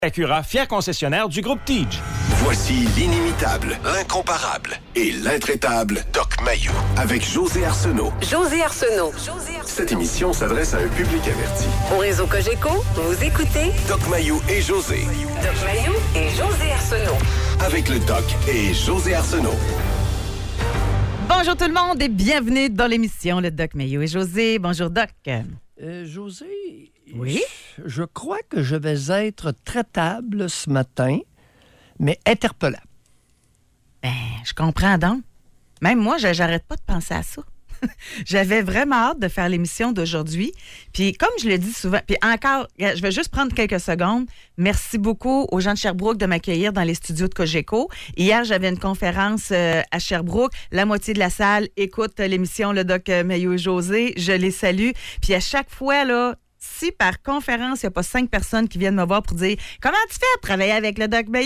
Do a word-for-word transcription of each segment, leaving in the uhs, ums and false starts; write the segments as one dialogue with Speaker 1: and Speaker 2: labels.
Speaker 1: Acura, fier concessionnaire du groupe Tige.
Speaker 2: Voici l'inimitable, l'incomparable et l'intraitable Doc Mayou avec José Arsenault.
Speaker 3: José Arsenault.
Speaker 2: Cette émission s'adresse à un public averti.
Speaker 3: Au réseau Cogeco, vous écoutez
Speaker 2: Doc Mayou et José.
Speaker 3: Doc Mayou et José Arsenault.
Speaker 2: Avec le Doc et José Arsenault.
Speaker 4: Bonjour tout le monde et bienvenue dans l'émission Le Doc Mayou et José. Bonjour Doc.
Speaker 5: Euh, José,
Speaker 4: oui?
Speaker 5: je, je crois que je vais être traitable ce matin, mais interpellable.
Speaker 4: Ben, je comprends donc. Même moi, je, j'arrête pas de penser à ça. J'avais vraiment hâte de faire l'émission d'aujourd'hui. Puis comme je le dis souvent, puis encore, je vais juste prendre quelques secondes. Merci beaucoup aux gens de Sherbrooke de m'accueillir dans les studios de Cogeco. Hier, j'avais une conférence euh, à Sherbrooke. La moitié de la salle écoute l'émission Le Doc Mayou et José. Je les salue. Puis à chaque fois, là, si par conférence, il n'y a pas cinq personnes qui viennent me voir pour dire « Comment tu fais de travailler avec le Doc Mayou? »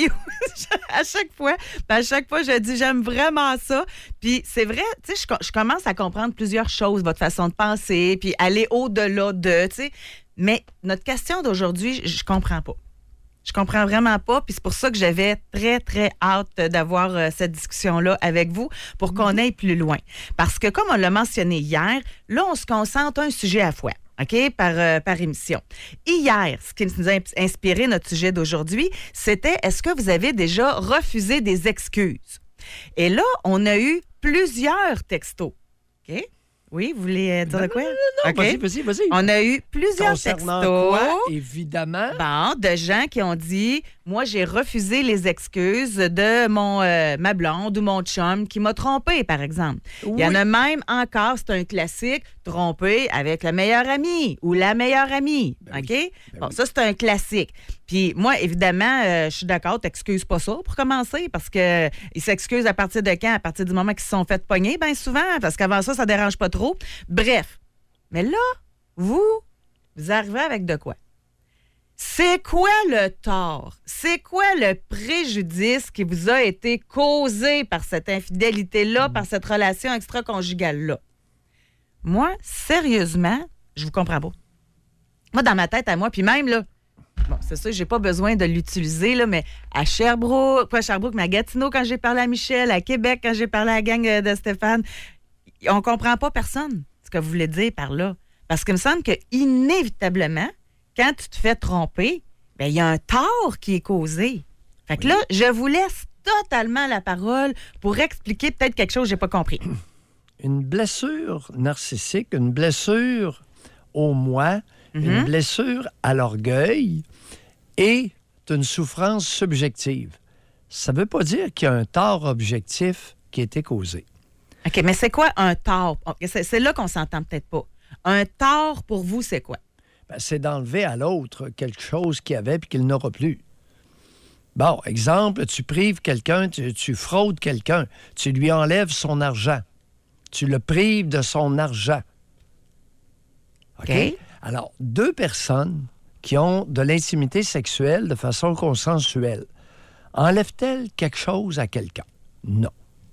Speaker 4: À chaque fois, à chaque fois, je dis « J'aime vraiment ça. » Puis c'est vrai, tu sais, je, je commence à comprendre plusieurs choses, votre façon de penser, puis aller au-delà de, tu sais. Mais notre question d'aujourd'hui, je, je comprends pas. Je comprends vraiment pas, puis c'est pour ça que j'avais très, très hâte d'avoir euh, cette discussion-là avec vous pour qu'on aille plus loin. Parce que, comme on l'a mentionné hier, là, on se concentre un sujet à la fois. OK, par, euh, par émission. Hier, ce qui nous a inspiré notre sujet d'aujourd'hui, c'était est-ce que vous avez déjà refusé des excuses? Et là, on a eu plusieurs textos. OK? Oui, vous voulez euh, dire
Speaker 5: non,
Speaker 4: de quoi?
Speaker 5: Non, non, non,
Speaker 4: okay.
Speaker 5: vas-y, vas-y, vas-y.
Speaker 4: On a eu plusieurs
Speaker 5: Concernant
Speaker 4: textos.
Speaker 5: Quoi, évidemment.
Speaker 4: Bon, de gens qui ont dit moi, j'ai refusé les excuses de mon euh, ma blonde ou mon chum qui m'a trompé, par exemple. Il oui. y en a même encore, c'est un classique, trompé avec le meilleur ami ou la meilleure amie. Ben OK? Oui. Ben bon, oui. Ça, c'est un classique. Puis moi, évidemment, euh, je suis d'accord, t'excuses pas ça pour commencer, parce que ils s'excusent à partir de quand? À partir du moment qu'ils se sont fait pogner, bien souvent, parce qu'avant ça, ça dérange pas trop. Bref. Mais là, vous, vous arrivez avec de quoi? C'est quoi le tort? C'est quoi le préjudice qui vous a été causé par cette infidélité-là, mmh. par cette relation extra-conjugale-là? Moi, sérieusement, je vous comprends pas. Moi, dans ma tête à moi, puis même, là, bon, c'est sûr, j'ai pas besoin de l'utiliser, là, mais à Sherbrooke, pas à Sherbrooke, mais à Gatineau, quand j'ai parlé à Michel, à Québec, quand j'ai parlé à la gang de Stéphane, on comprend pas personne ce que vous voulez dire par là. Parce qu'il me semble que, inévitablement, quand tu te fais tromper, bien, il y a un tort qui est causé. Fait que oui. là, je vous laisse totalement la parole pour expliquer peut-être quelque chose que j'ai pas compris.
Speaker 5: Une blessure narcissique, une blessure au moi, mm-hmm. une blessure à l'orgueil est une souffrance subjective. Ça ne veut pas dire qu'il y a un tort objectif qui a été causé.
Speaker 4: OK, mais c'est quoi un tort? C'est, c'est là qu'on s'entend peut-être pas. Un tort, pour vous, c'est quoi?
Speaker 5: Ben, c'est d'enlever à l'autre quelque chose qu'il avait puis qu'il n'aura plus. Bon, exemple, tu prives quelqu'un, tu, tu fraudes quelqu'un, tu lui enlèves son argent. Tu le prives de son argent. OK? okay. Alors, deux personnes qui ont de l'intimité sexuelle de façon consensuelle, enlèvent-elles quelque chose à quelqu'un? Non.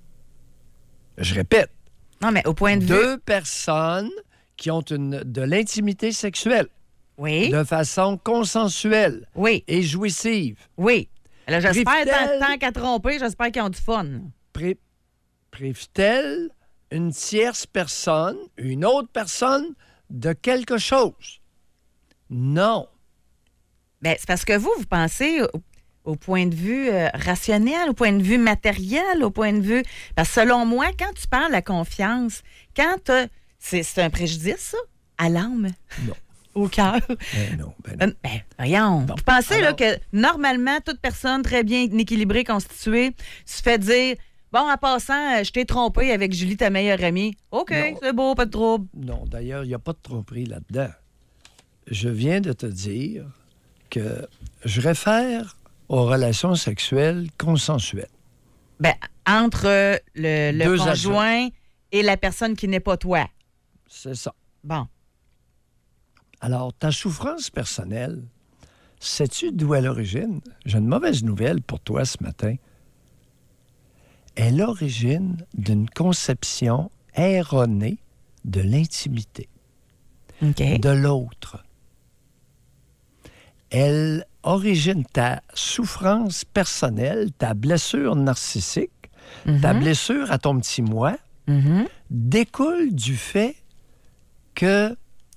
Speaker 5: Je répète.
Speaker 4: Non, mais au point de vue...
Speaker 5: Deux personnes qui ont une, de l'intimité sexuelle.
Speaker 4: Oui.
Speaker 5: De façon consensuelle.
Speaker 4: Oui.
Speaker 5: Et jouissive.
Speaker 4: Oui. Alors, j'espère, tant, tant qu'à tromper, j'espère qu'ils ont du fun.
Speaker 5: Pré- prive-t-elle une tierce personne, une autre personne, de quelque chose? Non.
Speaker 4: Bien, c'est parce que vous, vous pensez au, au point de vue euh, rationnel, au point de vue matériel, au point de vue... Parce que selon moi, quand tu parles de la confiance, quand t'as... C'est, c'est un préjudice, ça? À l'âme?
Speaker 5: Non.
Speaker 4: Au cœur?
Speaker 5: Ben non, ben non.
Speaker 4: Ben, voyons. Bon. Vous pensez
Speaker 5: Alors...
Speaker 4: là, que normalement, toute personne très bien équilibrée, constituée, se fait dire... Bon, en passant, je t'ai trompé avec Julie, ta meilleure amie. OK, non. C'est beau, pas de trouble.
Speaker 5: Non, d'ailleurs, il n'y a pas de tromperie là-dedans. Je viens de te dire que je réfère aux relations sexuelles consensuelles.
Speaker 4: Ben, entre le, le
Speaker 5: Deux
Speaker 4: conjoint adjoints. Et la personne qui n'est pas toi.
Speaker 5: C'est ça.
Speaker 4: Bon.
Speaker 5: Alors, ta souffrance personnelle, sais-tu d'où elle origine? J'ai une mauvaise nouvelle pour toi ce matin. Elle est l'origine d'une conception erronée de l'intimité
Speaker 4: okay.
Speaker 5: de l'autre. Elle origine, ta souffrance personnelle, ta blessure narcissique, mm-hmm. ta blessure à ton petit moi, mm-hmm. découle du fait que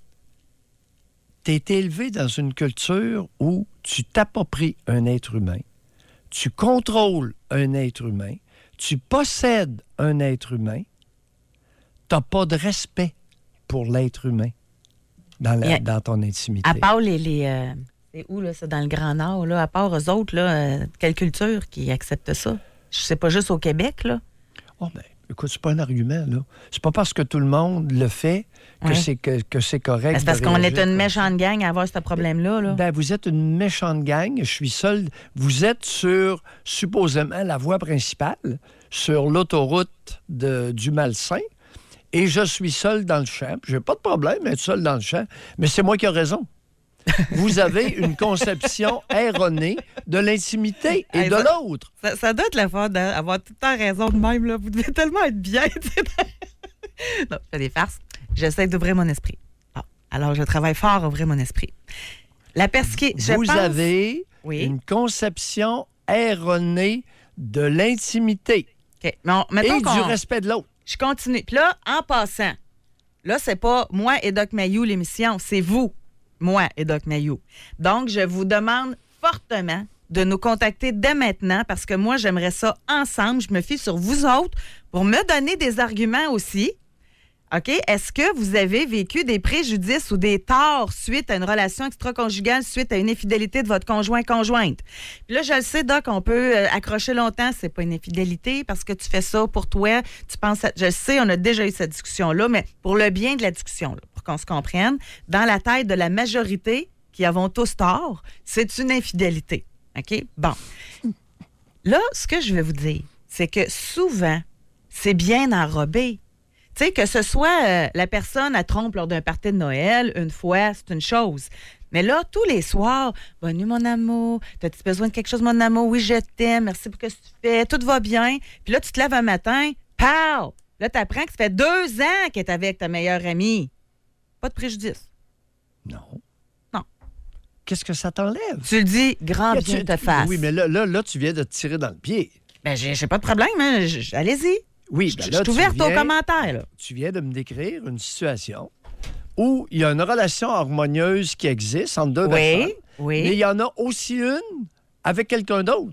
Speaker 5: tu es élevé dans une culture où tu t'appropries un être humain, tu contrôles un être humain, tu possèdes un être humain, tu n'as pas de respect pour l'être humain dans, la, a, dans ton intimité.
Speaker 4: À part les... les euh, c'est où, là, c'est dans le Grand Nord, là, à part eux autres, là, euh, quelle culture qui accepte ça? Je sais pas juste au Québec, là.
Speaker 5: Oh, bien, écoute, c'est pas un argument, là. C'est pas parce que tout le monde le fait que,
Speaker 4: oui.
Speaker 5: c'est, que, que c'est correct.
Speaker 4: Ben, c'est parce qu'on est une méchante gang à avoir ce problème-là, là.
Speaker 5: Ben, vous êtes une méchante gang. Je suis seul. Vous êtes sur, supposément, la voie principale, sur l'autoroute de, du Malsain, et je suis seul dans le champ. J'ai pas de problème d'être seul dans le champ, mais c'est moi qui ai raison. Vous avez une conception erronée de l'intimité et hey, de
Speaker 4: ça,
Speaker 5: l'autre.
Speaker 4: Ça, ça doit être la fun d'avoir tout le temps raison de même. Là. Vous devez tellement être bien. Non, je fais des farces. J'essaie d'ouvrir mon esprit. Bon, alors, je travaille fort à ouvrir mon esprit. La persquée, je
Speaker 5: Vous
Speaker 4: pense...
Speaker 5: avez
Speaker 4: oui.
Speaker 5: une conception erronée de l'intimité
Speaker 4: okay. Mais on,
Speaker 5: et
Speaker 4: qu'on...
Speaker 5: du respect de l'autre.
Speaker 4: Je continue. Puis là, en passant, là, c'est pas moi et Doc Mayou l'émission, c'est vous. Moi et Doc Mayou. Donc, je vous demande fortement de nous contacter dès maintenant parce que moi, j'aimerais ça ensemble. Je me fie sur vous autres pour me donner des arguments aussi. OK? Est-ce que vous avez vécu des préjudices ou des torts suite à une relation extra-conjugale, suite à une infidélité de votre conjoint-conjointe? Puis là, je le sais, Doc, on peut euh, accrocher longtemps. C'est pas une infidélité parce que tu fais ça pour toi. Tu penses à... Je le sais, on a déjà eu cette discussion-là, mais pour le bien de la discussion, là, pour qu'on se comprenne, dans la tête de la majorité qui avons tous tort, c'est une infidélité. OK? Bon. Là, ce que je vais vous dire, c'est que souvent, c'est bien enrobé. Tu sais, que ce soit euh, la personne à trompe lors d'un party de Noël, une fois, c'est une chose. Mais là, tous les soirs, « Bonne nuit, mon amour. T'as-tu besoin de quelque chose, mon amour? Oui, je t'aime. Merci pour ce que tu fais. Tout va bien. » Puis là, tu te lèves un matin, « Pow! » Là, tu apprends que ça fait deux ans qu'elle est avec ta meilleure amie. Pas de préjudice.
Speaker 5: Non.
Speaker 4: Non.
Speaker 5: Qu'est-ce que ça t'enlève?
Speaker 4: Tu le dis, grand
Speaker 5: là,
Speaker 4: bien
Speaker 5: tu,
Speaker 4: te fasse.
Speaker 5: Oui, mais là, là, là, tu viens de te tirer dans le pied.
Speaker 4: Ben, j'ai, j'ai pas de problème. Hein. J- allez-y.
Speaker 5: Oui,
Speaker 4: je,
Speaker 5: ben
Speaker 4: je
Speaker 5: là,
Speaker 4: suis ouverte
Speaker 5: viens,
Speaker 4: aux commentaires. Là.
Speaker 5: Tu viens de me décrire une situation où il y a une relation harmonieuse qui existe entre deux
Speaker 4: oui,
Speaker 5: personnes,
Speaker 4: oui.
Speaker 5: mais il y en a aussi une avec quelqu'un d'autre.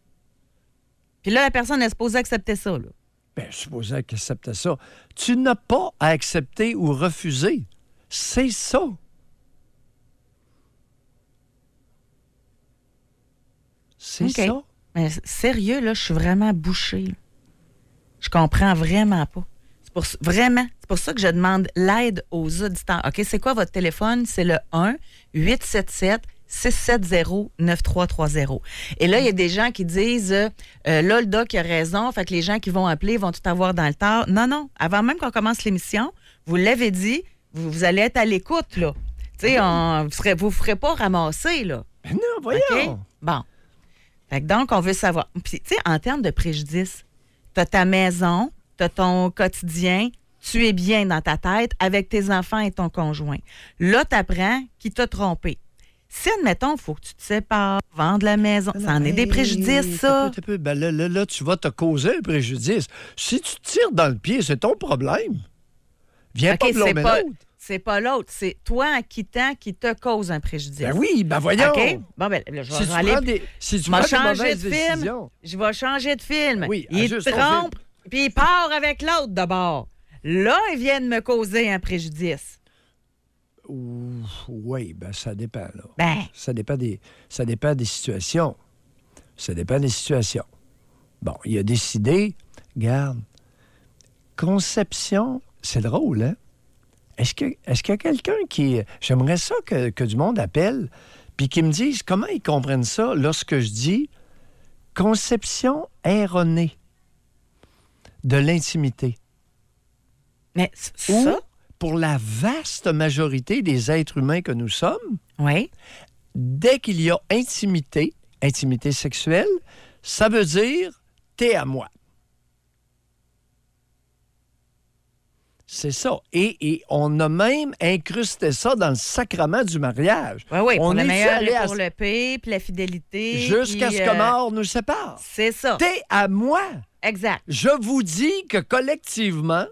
Speaker 4: Puis là, la personne est supposée accepter ça. Là.
Speaker 5: Bien, supposé qu'elle acceptait ça. Tu n'as pas à accepter ou refuser. C'est ça. C'est
Speaker 4: okay.
Speaker 5: ça.
Speaker 4: Mais sérieux, là, je suis vraiment bouchée. Là. Je comprends vraiment pas. C'est pour, vraiment, c'est pour ça que je demande l'aide aux auditeurs. OK, c'est quoi votre téléphone? C'est le un huit sept sept six sept zéro neuf trois trois zéro. Et là, il y a des gens qui disent euh, là, le doc a raison, fait que les gens qui vont appeler vont tout avoir dans le tard. Non, non. Avant même qu'on commence l'émission, vous l'avez dit, vous, vous allez être à l'écoute, là. Tu sais, on, vous ne vous ferez pas ramasser, là.
Speaker 5: Mais non, voyons.
Speaker 4: Okay? Bon. Fait que donc, on veut savoir. Puis, tu sais, en termes de préjudice, tu as ta maison, tu as ton quotidien, tu es bien dans ta tête avec tes enfants et ton conjoint. Là, tu apprends qu'il t'a trompé. Si, admettons, il faut que tu te sépares, vendre la maison, non, ça en est hey, des préjudices, ça.
Speaker 5: Peu, peu. Ben là, là, là, tu vas te causer un préjudice. Si tu te tires dans le pied, c'est ton problème. Viens okay, pas blâmer l'autre.
Speaker 4: C'est pas l'autre, c'est toi en quittant qui te cause un préjudice.
Speaker 5: Ben oui, ben voyons.
Speaker 4: OK? Bon, ben, là, je vais
Speaker 5: si
Speaker 4: aller...
Speaker 5: Tu des, si tu prends
Speaker 4: changer
Speaker 5: des
Speaker 4: de film,
Speaker 5: décisions.
Speaker 4: Je vais changer de film.
Speaker 5: Oui,
Speaker 4: il te trompe, puis il part avec l'autre d'abord. Là, il vient de me causer un préjudice.
Speaker 5: Oui, ben ça dépend. Là.
Speaker 4: Ben.
Speaker 5: Ça dépend des, ça dépend des situations. Ça dépend des situations. Bon, il a décidé, regarde, conception, c'est drôle, hein? Est-ce, que, est-ce qu'il y a quelqu'un qui... J'aimerais ça que, que du monde appelle puis qui me dise comment ils comprennent ça lorsque je dis conception erronée de l'intimité.
Speaker 4: Mais ça...
Speaker 5: Ou, pour la vaste majorité des êtres humains que nous sommes,
Speaker 4: oui.
Speaker 5: Dès qu'il y a intimité, intimité sexuelle, ça veut dire « t'es à moi ». C'est ça. Et, et on a même incrusté ça dans le sacrement du mariage.
Speaker 4: Oui, oui, pour
Speaker 5: on
Speaker 4: le meilleur
Speaker 5: allé
Speaker 4: et
Speaker 5: à...
Speaker 4: pour le pire, puis la fidélité.
Speaker 5: Jusqu'à
Speaker 4: puis,
Speaker 5: ce que
Speaker 4: euh,
Speaker 5: mort nous sépare.
Speaker 4: C'est ça.
Speaker 5: T'es à moi.
Speaker 4: Exact.
Speaker 5: Je vous dis que collectivement,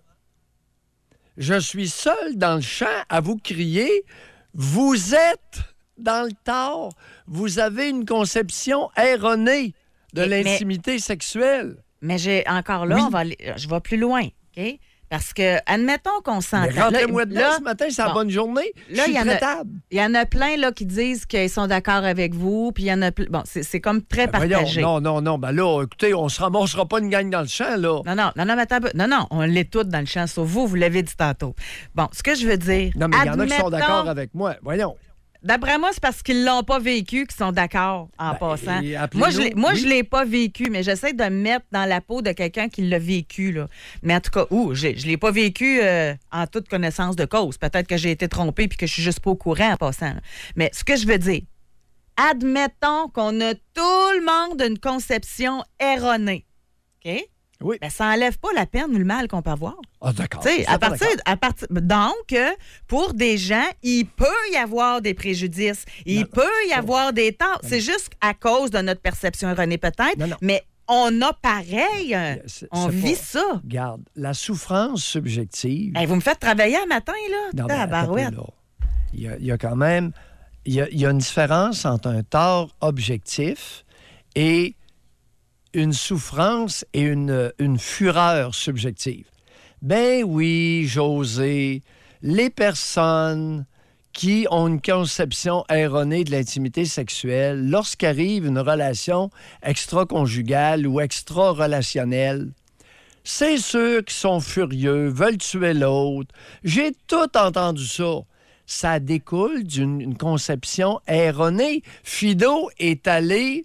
Speaker 5: je suis seul dans le champ à vous crier « Vous êtes dans le tort. Vous avez une conception erronée de
Speaker 4: Mais-
Speaker 5: l'intimité sexuelle. »
Speaker 4: Mais j'ai encore là,
Speaker 5: Oui.
Speaker 4: on va aller- je vais plus loin, OK? Parce que, admettons qu'on
Speaker 5: Mais
Speaker 4: s'entend.
Speaker 5: rentrez-moi
Speaker 4: Là,
Speaker 5: dedans
Speaker 4: là,
Speaker 5: ce matin, c'est la
Speaker 4: bon.
Speaker 5: bonne journée. Je
Speaker 4: Là,
Speaker 5: suis
Speaker 4: il y en a-
Speaker 5: traitable.
Speaker 4: Il y en a plein là, qui disent qu'ils sont d'accord avec vous, puis il y en a plein. Bon, c'est, c'est comme très
Speaker 5: Ben voyons,
Speaker 4: partagé.
Speaker 5: non, non, non. Ben là, écoutez, on ne se ramassera pas une gang dans le champ, là.
Speaker 4: Non, non, non, non, mais attends un peu. Non, non, on l'est toutes dans le champ, sauf vous, vous l'avez dit tantôt. Bon, ce que je veux dire.
Speaker 5: Non, mais il y en a qui sont
Speaker 4: admettons-
Speaker 5: d'accord avec moi. Voyons.
Speaker 4: D'après moi, c'est parce qu'ils l'ont pas vécu qu'ils sont d'accord en
Speaker 5: Ben,
Speaker 4: passant.
Speaker 5: et appelez-nous.
Speaker 4: Moi, je l'ai, moi,
Speaker 5: Oui.
Speaker 4: je l'ai pas vécu, mais j'essaie de me mettre dans la peau de quelqu'un qui l'a vécu. Là. Mais en tout cas, ouh, j'ai- je l'ai pas vécu euh, en toute connaissance de cause. Peut-être que j'ai été trompée puis que je suis juste pas au courant en passant. là. Mais ce que je veux dire, admettons qu'on a tout le monde une conception erronée. OK?
Speaker 5: Oui.
Speaker 4: Ben, ça enlève pas la peine ou le mal qu'on peut avoir.
Speaker 5: Ah, d'accord.
Speaker 4: Tu sais,
Speaker 5: Je suis
Speaker 4: à
Speaker 5: pas
Speaker 4: partir,
Speaker 5: d'accord.
Speaker 4: à partir, donc, euh, pour des gens, il peut y avoir des préjudices, il
Speaker 5: Non,
Speaker 4: peut y avoir des torts. C'est juste à cause de notre perception erronée peut-être,
Speaker 5: Non, non.
Speaker 4: mais on a pareil, euh,
Speaker 5: C'est-
Speaker 4: on
Speaker 5: c'est
Speaker 4: vit
Speaker 5: pas-
Speaker 4: ça.
Speaker 5: Regarde, la souffrance subjective...
Speaker 4: Hey, vous me faites travailler un matin, là?
Speaker 5: Non, mais
Speaker 4: Tabarouette.
Speaker 5: attends, là. Il y, a, il y a quand même... Il y a, il y a une différence entre un tort objectif et une souffrance et une, une fureur subjective. Ben oui, José, les personnes qui ont une conception erronée de l'intimité sexuelle, lorsqu'arrive une relation extra-conjugale ou extra-relationnelle, c'est ceux qui sont furieux, veulent tuer l'autre. J'ai tout entendu ça. Ça découle d'une une conception erronée. Fido est allé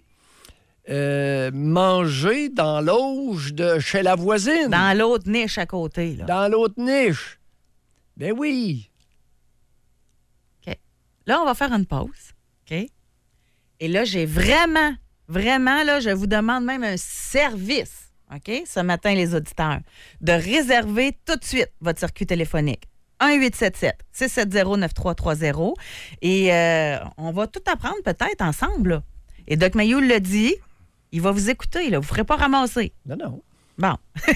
Speaker 5: euh, manger dans l'auge de chez la voisine, dans,
Speaker 4: Dans l'autre niche à côté, là.
Speaker 5: l'autre niche. Ben oui.
Speaker 4: OK. Là, on va faire une pause. OK? Et là, j'ai vraiment, vraiment, là, je vous demande même un service, OK, ce matin, les auditeurs, de réserver tout de suite votre circuit téléphonique. un huit sept sept six sept zéro neuf trois trois zéro. Et euh, on va tout apprendre peut-être ensemble, là. Et Doc Mayou le dit, il va vous écouter, là. Vous ne ferez pas ramasser.
Speaker 5: Non, non.
Speaker 4: Bon.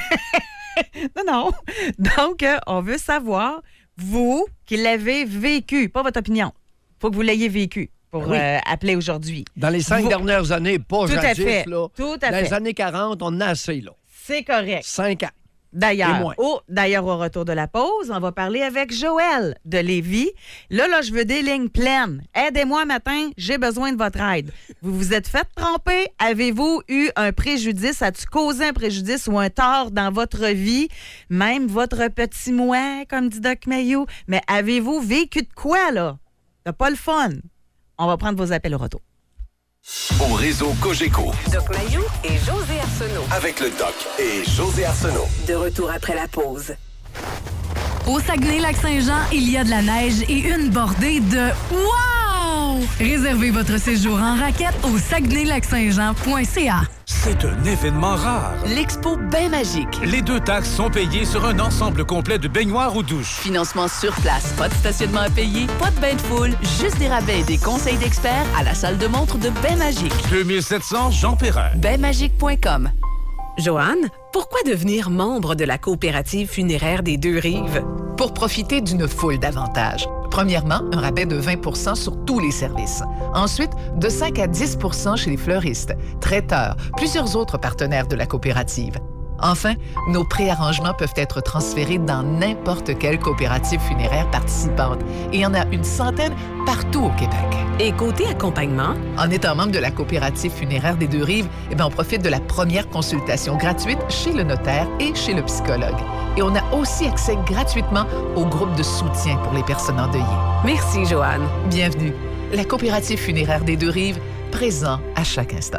Speaker 4: non, non. Donc, euh, on veut savoir, vous, qui l'avez vécu, pas votre opinion. Il faut que vous l'ayez vécu pour
Speaker 5: Oui.
Speaker 4: euh, appeler aujourd'hui.
Speaker 5: Dans les cinq
Speaker 4: Vous-
Speaker 5: dernières années, pas
Speaker 4: Tout à
Speaker 5: jadis,
Speaker 4: fait.
Speaker 5: là.
Speaker 4: Tout à
Speaker 5: Dans
Speaker 4: fait.
Speaker 5: les années quarante, on en a assez, là.
Speaker 4: C'est correct.
Speaker 5: Cinq ans. Et
Speaker 4: D'ailleurs,
Speaker 5: moins.
Speaker 4: au, d'ailleurs, au retour de la pause, on va parler avec Joël de Lévis. Là, là, je veux des lignes pleines. Aidez-moi matin, j'ai besoin de votre aide. Vous vous êtes fait tromper? Avez-vous eu un préjudice? As-tu causé un préjudice ou un tort dans votre vie? Même votre petit moi, comme dit Doc Mayou. Mais avez-vous vécu de quoi, là? C'est pas le fun. On va prendre vos appels au retour.
Speaker 2: Au réseau Cogeco,
Speaker 3: Doc Mayou et José Arsenault.
Speaker 2: avec le Doc et José Arsenault.
Speaker 3: De retour après la pause.
Speaker 6: Au Saguenay-Lac-Saint-Jean, il y a de la neige et une bordée de wow! Réservez votre séjour en raquette au saguenay lac saint jean point c a.
Speaker 1: C'est un événement rare.
Speaker 7: L'Expo Bain Magique.
Speaker 1: Les deux taxes sont payées sur un ensemble complet de baignoires ou douches.
Speaker 7: Financement sur place. Pas de stationnement à payer, pas de bain de foule, juste des rabais et des conseils d'experts à la salle de montre de Bain Magique.
Speaker 1: deux mille sept cents Jean Perrin.
Speaker 7: bain magique point com.
Speaker 3: Joanne, pourquoi devenir membre de la coopérative funéraire des Deux-Rives?
Speaker 8: Pour profiter d'une foule d'avantages. Premièrement, un rabais de vingt pour cent sur tous les services. Ensuite, de cinq à dix pour cent chez les fleuristes, traiteurs, plusieurs autres partenaires de la coopérative. Enfin, nos préarrangements peuvent être transférés dans n'importe quelle coopérative funéraire participante. Et il y en a une centaine partout au Québec.
Speaker 3: Et côté accompagnement,
Speaker 8: En étant membre de la coopérative funéraire des Deux-Rives, eh bien, on profite de la première consultation gratuite chez le notaire et chez le psychologue. Et on a aussi accès gratuitement au groupe de soutien pour les personnes endeuillées.
Speaker 3: merci Joanne.
Speaker 8: Bienvenue. La coopérative funéraire des Deux-Rives, présent à chaque instant.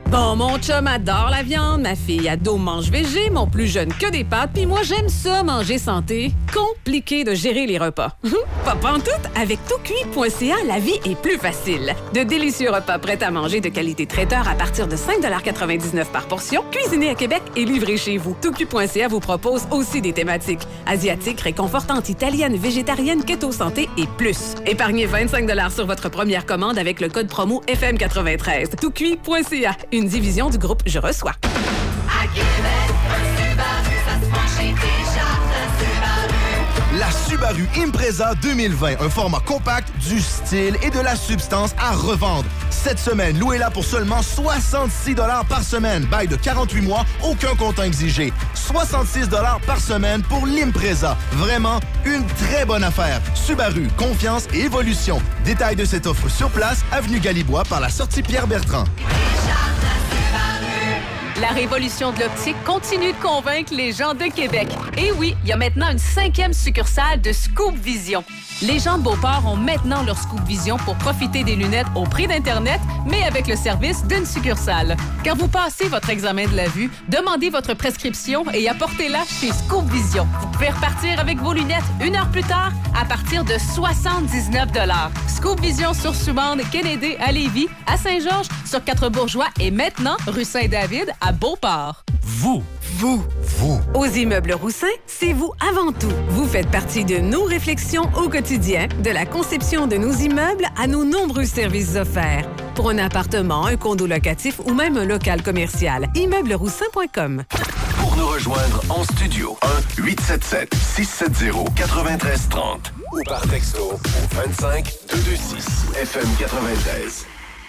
Speaker 3: Bon, mon chum adore la viande, ma fille ado mange végé, mon plus jeune que des pâtes, puis moi, j'aime ça, manger santé. Compliqué de gérer les repas. Pas pantoute, avec toutcuit point c a, la vie est plus facile. De délicieux repas prêts à manger de qualité traiteur à partir de cinq quatre-vingt-dix-neuf par portion, cuisinés à Québec et livrés chez vous. toutcuit point c a vous propose aussi des thématiques asiatiques, réconfortantes, italiennes, végétariennes, keto santé et plus. Épargnez vingt-cinq dollars sur votre première commande avec le code promo F M quatre-vingt-treize. toutcuit point c a, une division du groupe Je Reçois.
Speaker 9: À Québec, un Subaru, ça se mange chez Desjardins Subaru.
Speaker 10: La Subaru Impreza deux mille vingt, un format compact, du style et de la substance à revendre. Cette semaine, louez-la pour seulement soixante-six dollars par semaine. Bail de quarante-huit mois, aucun comptant exigé. soixante-six dollars par semaine pour l'Impreza. Vraiment une très bonne affaire. Subaru, confiance et évolution. Détails de cette offre sur place, avenue Galibois par la sortie Pierre-Bertrand.
Speaker 7: La révolution de l'optique continue de convaincre les gens de Québec. Et oui, il y a maintenant une cinquième succursale de Scoop Vision. Les gens de Beauport ont maintenant leur Scoop Vision pour profiter des lunettes au prix d'Internet, mais avec le service d'une succursale. Quand vous passez votre examen de la vue, demandez votre prescription et apportez-la chez Scoop Vision. Vous pouvez repartir avec vos lunettes une heure plus tard à partir de soixante-dix-neuf dollars. Scoop Vision sur Subande, Kennedy à Lévis, à Saint-Georges, sur Quatre-Bourgeois et maintenant rue Saint-David à Beauport.
Speaker 1: Vous.
Speaker 3: Vous.
Speaker 10: Vous.
Speaker 3: Aux Immeubles Roussin, c'est vous avant tout. Vous faites partie de nos réflexions au quotidien, de la conception de nos immeubles à nos nombreux services offerts. Pour un appartement, un condo locatif ou même un local commercial, immeubles roussin point com.
Speaker 2: Pour nous rejoindre en studio, un huit sept sept, six sept zéro, neuf trois trois zéro ou par texto au vingt-cinq deux cent vingt-six F M quatre-vingt-treize.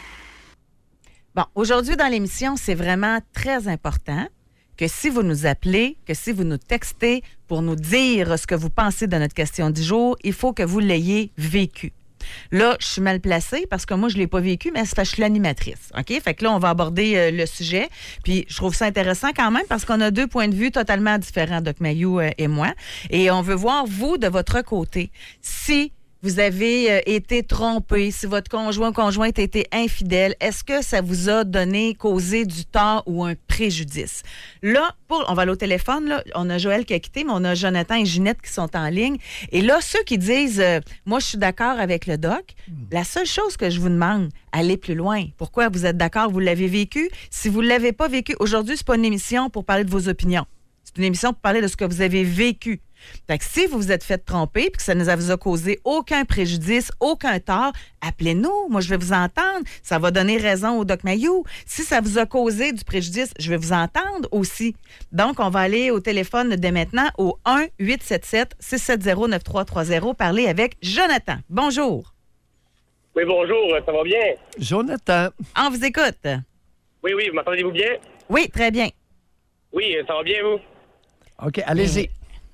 Speaker 4: Bon, aujourd'hui dans l'émission, c'est vraiment très important que si vous nous appelez, que si vous nous textez pour nous dire ce que vous pensez de notre question du jour, il faut que vous l'ayez vécu. Là, je suis mal placée parce que moi, je ne l'ai pas vécu, mais c'est parce que je suis l'animatrice. OK? Fait que là, on va aborder euh, le sujet. Puis, je trouve ça intéressant quand même parce qu'on a deux points de vue totalement différents, Doc Mayou euh, et moi. Et on veut voir, vous, de votre côté, si vous avez euh, été trompé, si votre conjoint ou conjointe a été infidèle, est-ce que ça vous a donné, causé du tort ou un préjudice? Là, pour, on va aller au téléphone, là, on a Joël qui a quitté, mais on a Jonathan et Ginette qui sont en ligne. Et là, ceux qui disent euh, « Moi, je suis d'accord avec le doc mmh. », la seule chose que je vous demande, allez plus loin. Pourquoi vous êtes d'accord? Vous l'avez vécu? Si vous ne l'avez pas vécu, aujourd'hui, c'est pas une émission pour parler de vos opinions. C'est une émission pour parler de ce que vous avez vécu. Fait que si vous vous êtes fait tromper et que ça ne vous a causé aucun préjudice, aucun tort, appelez-nous. Moi, je vais vous entendre. Ça va donner raison au Doc Mayou. Si ça vous a causé du préjudice, je vais vous entendre aussi. Donc, on va aller au téléphone dès maintenant au un huit sept sept, six sept zéro, neuf trois trois zéro parler avec Jonathan. Bonjour.
Speaker 11: Oui, bonjour. Ça va bien?
Speaker 5: Jonathan.
Speaker 4: On vous écoute.
Speaker 11: Oui, oui. Vous m'entendez-vous bien?
Speaker 4: Oui, très bien.
Speaker 11: Oui, ça va bien, vous?
Speaker 5: OK, allez-y.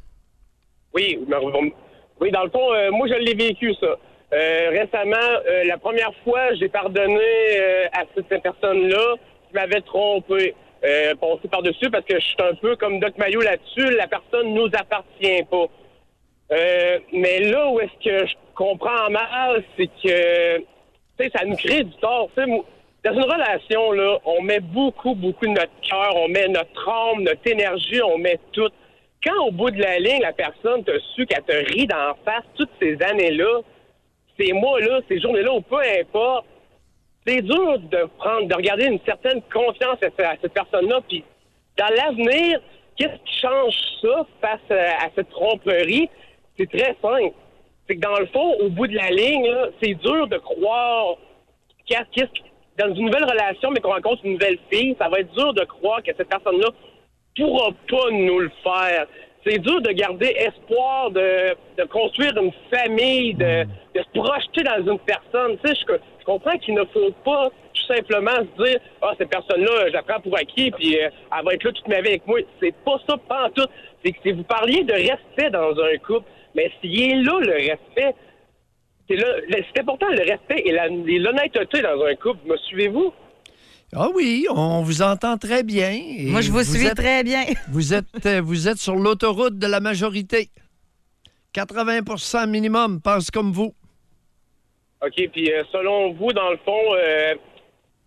Speaker 11: Oui, oui, dans le fond, euh, moi, je l'ai vécu, ça. Euh, récemment, euh, la première fois, j'ai pardonné euh, à cette personne-là qui m'avait trompé. Euh, passé par-dessus, parce que je suis un peu comme Doc Mayou là-dessus, la personne nous appartient pas. Euh, mais là où est-ce que je comprends mal, c'est que, tu sais, ça nous crée du tort. Tu sais, dans une relation, là, on met beaucoup, beaucoup de notre cœur, on met notre âme, notre énergie, on met tout. Quand au bout de la ligne, la personne t'a su qu'elle te rit d'en face toutes ces années-là, ces mois-là, ces journées-là, ou peu importe, c'est dur de prendre, de regarder une certaine confiance à, à cette personne-là. Puis dans l'avenir, qu'est-ce qui change ça face à, à cette tromperie? C'est très simple. C'est que dans le fond, au bout de la ligne, là, c'est dur de croire qu'est-ce qui, dans une nouvelle relation, mais qu'on rencontre une nouvelle fille, ça va être dur de croire que cette personne-là pourra pas nous le faire. C'est dur de garder espoir de, de construire une famille, de, de se projeter dans une personne. Tu sais, je, je comprends qu'il ne faut pas tout simplement se dire « Ah, cette personne-là, je la prends pour acquis, puis euh, elle va être là toute ma vie avec moi. » C'est pas ça, pas en tout. C'est que si vous parliez de respect dans un couple, mais s'il est là, le respect, c'est, là, c'est important, le respect et, la, et l'honnêteté dans un couple. Me suivez-vous?
Speaker 5: Ah oui, on vous entend très bien. Et
Speaker 4: moi, je vous, vous suis êtes, très bien.
Speaker 5: vous, êtes, vous êtes sur l'autoroute de la majorité. quatre-vingts pour cent minimum pensent comme vous.
Speaker 11: OK, puis euh, selon vous, dans le fond, euh,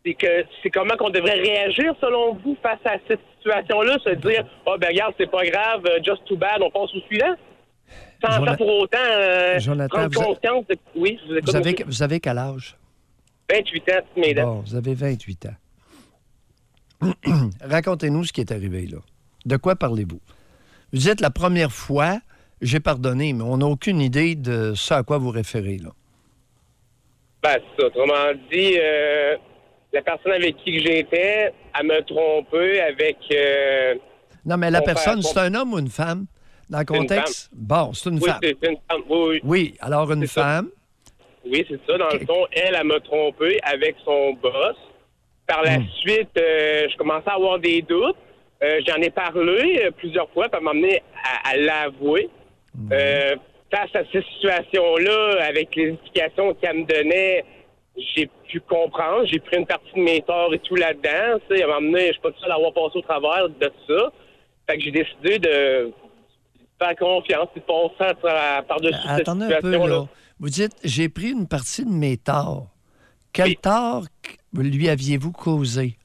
Speaker 11: c'est que c'est comment qu'on devrait réagir, selon vous, face à cette situation-là? Se dire, ah, oh, ben regarde, c'est pas grave, just too bad, on passe au suivant? Sans,
Speaker 5: Jonathan,
Speaker 11: sans pour autant euh,
Speaker 5: Jonathan,
Speaker 11: prendre
Speaker 5: vous
Speaker 11: conscience de... Oui, je vous écoute.
Speaker 5: Vous avez, vous avez quel âge?
Speaker 11: vingt-huit ans, mesdames.
Speaker 5: Bon, vous avez vingt-huit ans. Racontez-nous ce qui est arrivé, là. De quoi parlez-vous? Vous dites la première fois, j'ai pardonné, mais on n'a aucune idée de ce à quoi vous référez, là.
Speaker 11: Ben, c'est ça. Autrement dit, euh, la personne avec qui j'étais, elle m'a trompé avec... Euh,
Speaker 5: non, mais la
Speaker 11: son
Speaker 5: personne,
Speaker 11: père,
Speaker 5: c'est un homme ou une femme? Dans le
Speaker 11: C'est une
Speaker 5: contexte? Bon, c'est une
Speaker 11: oui,
Speaker 5: femme.
Speaker 11: c'est une femme. Oui, oui.
Speaker 5: Oui, alors une
Speaker 11: C'est ça.
Speaker 5: femme.
Speaker 11: Oui, c'est ça. Dans le fond, elle, elle m'a trompé avec son boss. Par la
Speaker 5: Hmm.
Speaker 11: suite, euh, je commençais à avoir des doutes. Euh, j'en ai parlé euh, plusieurs fois, puis elle m'a amené à, à l'avouer.
Speaker 5: Hmm.
Speaker 11: Euh, face à cette situation-là, avec les explications qu'elle me donnait, j'ai pu comprendre. J'ai pris une partie de mes torts et tout là-dedans. Tu sais, elle m'a amené, je suis pas tout seul à avoir passé au travers de ça. Fait que j'ai décidé de faire confiance et de passer à- par-dessus cette
Speaker 5: Attendez un peu,
Speaker 11: situation-là.
Speaker 5: là. Vous dites, j'ai pris une partie de mes torts. Quel tort lui aviez-vous causé?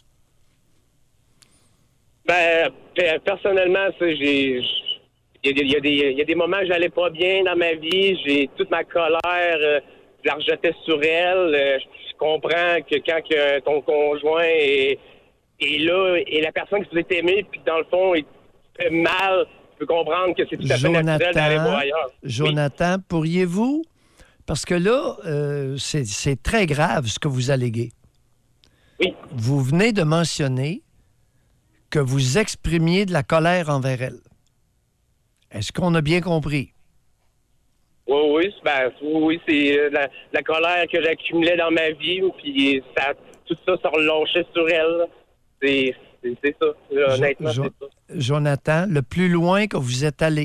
Speaker 11: Ben, pe- personnellement, ça, j'ai... Il y, a des- il y a des- il y a des moments où j'allais pas bien dans ma vie. J'ai toute ma colère, euh, je la rejetais sur elle. Euh, je, je comprends que quand que ton conjoint est, est là et la personne qui vous est aimée, puis dans le fond, il te fait mal, tu peux comprendre que c'est tout à fait naturel d'aller voir
Speaker 5: Jonathan,
Speaker 11: ailleurs.
Speaker 5: Jonathan, pourriez-vous... Parce que là, euh, c'est c'est très grave ce que vous alléguez.
Speaker 11: Oui.
Speaker 5: Vous venez de mentionner que vous exprimiez de la colère envers elle. Est-ce qu'on a bien compris?
Speaker 11: Oui, oui, c'est- ben, oui, oui, c'est euh, la, la colère que j'accumulais dans ma vie, puis ça, tout ça se relâchait sur elle. C'est c'est- c'est ça, là, honnêtement,
Speaker 5: Jo-
Speaker 11: c'est ça.
Speaker 5: Jonathan, le plus loin que vous êtes allé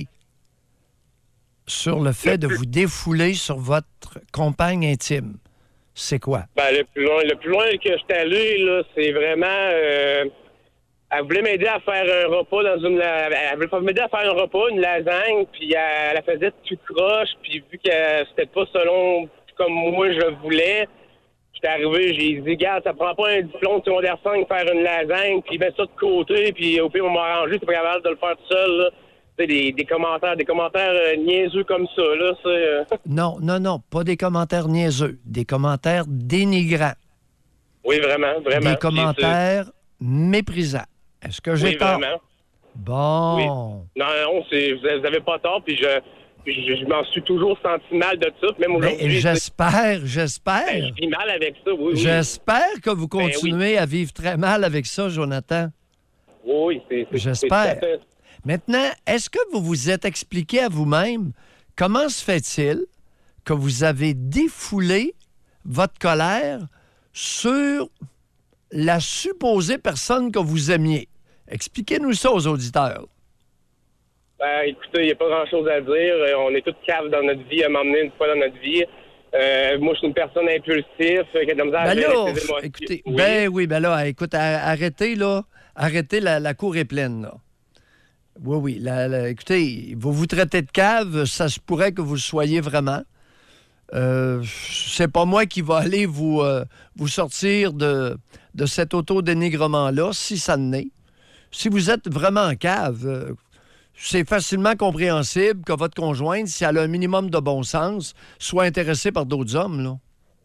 Speaker 5: sur le fait de vous défouler sur votre compagne intime, c'est quoi?
Speaker 11: Ben, le plus loin, le plus loin que je suis allé, là, c'est vraiment... euh, elle voulait m'aider à faire un repas dans une... la- Elle voulait m'aider à faire un repas, une lasagne, puis elle, elle la faisait tout croche, puis vu que c'était pas selon comme moi je voulais, j'étais arrivé, j'ai dit, regarde, ça prend pas un diplôme de secondaire cinq faire une lasagne, puis mettre ça de côté, puis au pire, on m'a arrangé, c'est pas capable de le faire tout seul, là. Tu sais, des, des commentaires, des commentaires euh, niaiseux comme ça, là, c'est... euh,
Speaker 5: Non, non, non, pas des commentaires niaiseux, des commentaires dénigrants,
Speaker 11: Oui, vraiment, vraiment.
Speaker 5: des commentaires méprisants. Est-ce que j'ai
Speaker 11: Oui,
Speaker 5: tort?
Speaker 11: vraiment.
Speaker 5: Bon.
Speaker 11: Non, non, c'est, vous n'avez pas tort, puis je, je, je m'en suis toujours senti mal de ça. Même
Speaker 5: Ben,
Speaker 11: aujourd'hui,
Speaker 5: j'espère,
Speaker 11: ben,
Speaker 5: j'espère.
Speaker 11: je vis mal avec ça, oui, oui.
Speaker 5: J'espère que vous
Speaker 11: Ben oui.
Speaker 5: continuez à vivre très mal avec ça, Jonathan.
Speaker 11: Oui, c'est... c'est-
Speaker 5: J'espère.
Speaker 11: c'est tout à fait-
Speaker 5: Maintenant, est-ce que vous vous êtes expliqué à vous-même comment se fait-il que vous avez défoulé votre colère sur la supposée personne que vous aimiez? Expliquez-nous ça aux auditeurs.
Speaker 11: Ben, écoutez, il n'y a pas grand-chose à dire. Euh, On est tous caves dans notre vie, à m'emmener une fois dans notre vie. Euh, moi, je suis une personne impulsive, euh, qui a de la misère à
Speaker 5: Ben
Speaker 11: gérer
Speaker 5: là,
Speaker 11: ses émotions.
Speaker 5: écoutez,
Speaker 11: Oui.
Speaker 5: ben oui, ben là, écoute, a- arrêtez, là. Arrêtez, la, la cour est pleine, là. Oui, oui. la- la- écoutez, vous vous traitez de cave, ça se pourrait que vous le soyez vraiment. Euh, c'est pas moi qui va aller vous, euh, vous sortir de, de cet auto-dénigrement-là, si ça en est. Si vous êtes vraiment en cave, euh, c'est facilement compréhensible que votre conjointe, si elle a un minimum de bon sens, soit intéressée par d'autres hommes, là.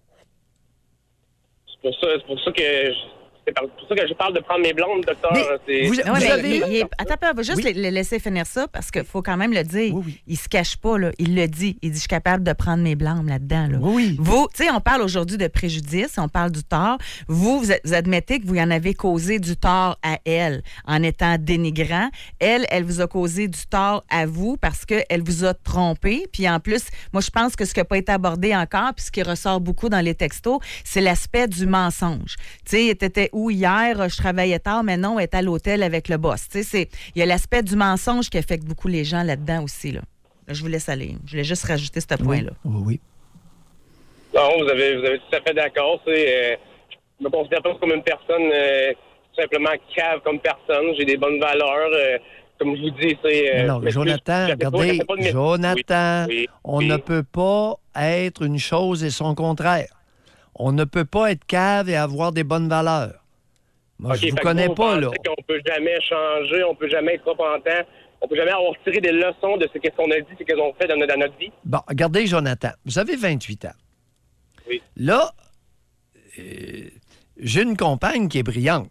Speaker 11: C'est pour ça, c'est pour ça que... je- C'est par- pour ça que je parle de prendre mes blondes, docteur.
Speaker 5: Mais
Speaker 11: C'est-
Speaker 5: vous-
Speaker 4: Ouais,
Speaker 5: vous
Speaker 4: mais
Speaker 5: avez-
Speaker 4: il- il est- Attends, un peu, on va juste
Speaker 5: Oui.
Speaker 4: le, le laisser finir ça parce qu'il faut quand même le dire.
Speaker 5: Oui, oui.
Speaker 4: Il se cache pas, là. Il le dit. Il dit, je suis capable de prendre mes blâmes là-dedans. Là.
Speaker 5: Oui, oui.
Speaker 4: Vous, tu sais, on parle aujourd'hui de préjudice, on parle du tort. Vous, vous, vous admettez que vous y en avez causé du tort à elle en étant dénigrant. Elle, elle vous a causé du tort à vous parce qu'elle vous a trompé. Puis en plus, moi, je pense que ce qui n'a pas été abordé encore, puis ce qui ressort beaucoup dans les textos, c'est l'aspect du mensonge. Tu sais, t'étais où hier? Je travaillais tard, mais non, elle est à l'hôtel avec le boss. Tu sais, c'est- il y a l'aspect du mensonge qui affecte beaucoup les gens là-dedans aussi. Là. Là, je vous laisse aller. Je voulais juste rajouter ce point-là.
Speaker 5: Oui, oui.
Speaker 11: Non, vous avez, vous avez tout à fait d'accord. C'est, euh, je me considère pas comme une personne euh, tout simplement cave comme personne. J'ai des bonnes valeurs. euh, comme je vous dis, c'est... euh,
Speaker 5: Non,
Speaker 11: mais
Speaker 5: Jonathan,
Speaker 11: plus- j'essaie pas-
Speaker 5: regardez,
Speaker 11: j'essaie pas de mettre-
Speaker 5: Jonathan,
Speaker 11: Oui, oui,
Speaker 5: on
Speaker 11: oui.
Speaker 5: ne peut pas être une chose et son contraire. On ne peut pas être cave et avoir des bonnes valeurs. Moi,
Speaker 11: okay,
Speaker 5: je vous connais
Speaker 11: vous
Speaker 5: pas, là.
Speaker 11: On peut jamais changer, on peut jamais être repentant, on peut jamais avoir tiré des leçons de ce qu'on a dit, ce qu'on fait dans notre, dans notre vie.
Speaker 5: Bon, regardez, Jonathan, vous avez vingt-huit ans.
Speaker 11: Oui.
Speaker 5: Là, euh, j'ai une compagne qui est brillante.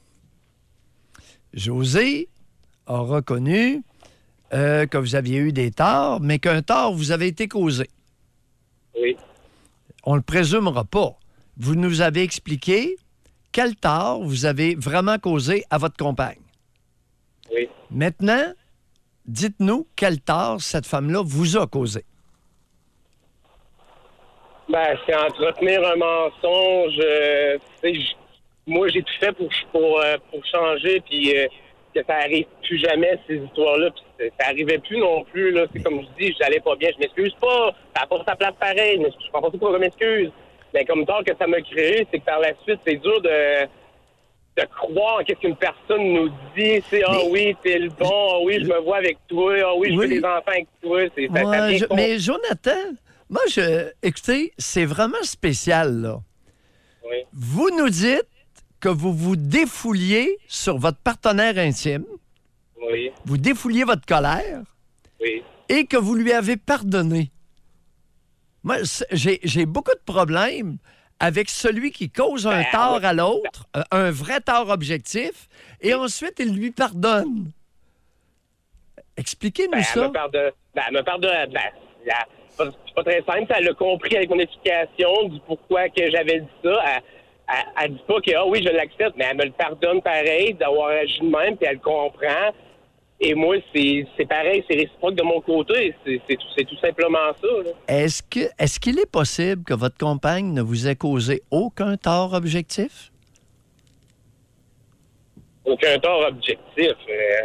Speaker 5: José a reconnu euh, que vous aviez eu des torts, mais qu'un tort vous avait été causé.
Speaker 11: Oui.
Speaker 5: On ne le présumera pas. Vous nous avez expliqué quel tort vous avez vraiment causé à votre compagne.
Speaker 11: Oui.
Speaker 5: Maintenant, dites-nous quel tort cette femme-là vous a causé.
Speaker 11: Ben, c'est entretenir un mensonge. Euh, j- moi, j'ai tout fait pour, pour, euh, pour changer, puis euh, que ça arrive plus jamais, ces histoires-là. Puis ça arrivait plus non plus. Là. C'est comme je dis, j'allais pas bien. Je m'excuse pas. Ça n'a pas sa place pareil. Mais je prends pas ça pour une excuse. Mais comme tort que ça m'a créé, c'est que par la suite, c'est dur de, de croire en qu'est-ce qu'une personne nous dit. C'est « Ah oui, t'es le bon. Ah oui, je me vois avec toi. Ah oui, je
Speaker 5: Oui.
Speaker 11: veux des enfants avec toi. » C'est, ça,
Speaker 5: Ouais,
Speaker 11: ça vient
Speaker 5: je-
Speaker 11: con-
Speaker 5: mais Jonathan, moi, je, écoutez, c'est vraiment spécial, là.
Speaker 11: Oui.
Speaker 5: Vous nous dites que vous vous défouliez sur votre partenaire intime,
Speaker 11: Oui,
Speaker 5: vous défouliez votre colère
Speaker 11: oui.
Speaker 5: et que vous lui avez pardonné. Moi, c'est- j'ai, j'ai beaucoup de problèmes avec celui qui cause un
Speaker 11: Ben,
Speaker 5: tort
Speaker 11: ouais.
Speaker 5: à l'autre, un- un vrai tort objectif, et ensuite il lui pardonne. Expliquez-nous
Speaker 11: Ben, elle
Speaker 5: ça.
Speaker 11: me pardonne. Ben, elle me pardonne. Ben, la- c'est pas- c'est pas très simple. Elle l'a compris avec mon explication du pourquoi que j'avais dit ça. Elle, elle, elle dit pas que, ah oui, je l'accepte, mais elle me le pardonne pareil d'avoir agi de même, puis elle le comprend. Et moi, c'est, c'est pareil, c'est réciproque de mon côté. C'est, c'est, tout, c'est tout simplement ça. Là.
Speaker 5: Est-ce que, est-ce qu'il est possible que votre compagne ne vous ait causé aucun tort objectif?
Speaker 11: Aucun tort objectif. Euh...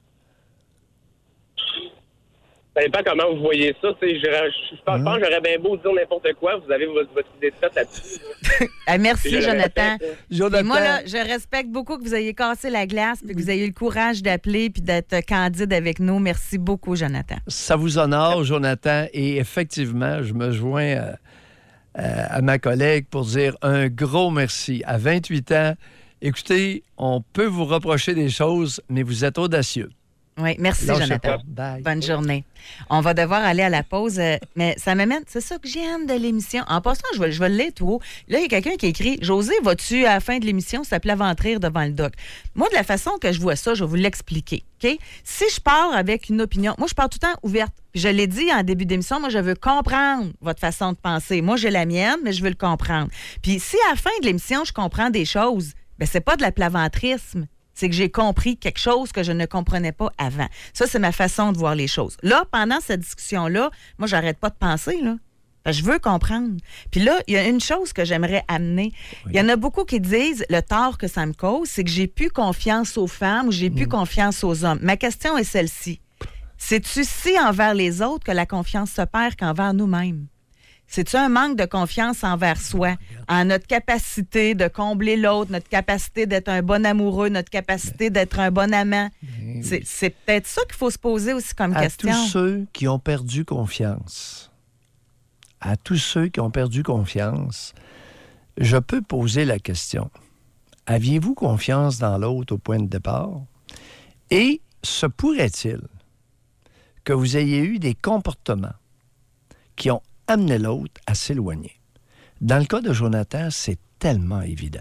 Speaker 11: Ça dépend comment vous voyez ça. tu sais, Je, je, je pense
Speaker 5: Hum.
Speaker 11: pense que j'aurais bien beau dire n'importe quoi. Vous avez votre, votre idée de fait là-dessus. là.
Speaker 4: Ah, merci,
Speaker 11: Je le
Speaker 4: Jonathan.
Speaker 11: respecte, là.
Speaker 5: Jonathan,
Speaker 4: Et moi, là, je respecte beaucoup que vous ayez cassé la glace puis que vous ayez eu le courage d'appeler puis d'être candide avec nous. Merci beaucoup, Jonathan.
Speaker 5: ça vous honore, Jonathan, et effectivement, je me joins à, à- à ma collègue pour dire un gros merci. À vingt-huit ans, écoutez, on peut vous reprocher des choses, mais vous êtes audacieux.
Speaker 4: Oui, merci,
Speaker 5: Lâchez
Speaker 4: Jonathan.
Speaker 5: pas. Bye.
Speaker 4: Bonne journée. On va devoir aller à la pause, euh, mais ça m'amène, c'est ça que j'aime de l'émission. En passant, je vais, je vais le lire tout haut. Là, il y a quelqu'un qui écrit « José, vas-tu, à la fin de l'émission, s'appeler ventre devant le doc? » Moi, de la façon que je vois ça, je vais vous l'expliquer. OK? Si je pars avec une opinion, moi, je pars tout le temps ouverte. Puis je l'ai dit en début d'émission, moi, je veux comprendre votre façon de penser. Moi, j'ai la mienne, mais je veux le comprendre. Puis si à la fin de l'émission, je comprends des choses, bien, c'est pas de la plaventrisme. C'est que j'ai compris quelque chose que je ne comprenais pas avant. Ça, c'est ma façon de voir les choses. Là, pendant cette discussion-là, moi, j'arrête pas de penser, là. Parce que je veux comprendre. Puis là, il y a une chose que j'aimerais amener. Il y en a beaucoup qui disent, le tort que ça me cause, c'est que j'ai plus confiance aux femmes ou j'ai plus confiance aux hommes. Ma question est celle-ci. C'est-tu si envers les autres que la confiance se perd qu'envers nous-mêmes? C'est-tu un manque de confiance envers soi, en notre capacité de combler l'autre, notre capacité d'être un bon amoureux, notre capacité d'être un bon amant? C'est, c'est peut-être ça qu'il faut se poser aussi comme
Speaker 5: À
Speaker 4: question.
Speaker 5: tous ceux qui ont perdu confiance, à tous ceux qui ont perdu confiance, je peux poser la question. Aviez-vous confiance dans l'autre au point de départ? Et se pourrait-il que vous ayez eu des comportements qui ont amené l'autre à s'éloigner? Dans le cas de Jonathan, c'est tellement évident.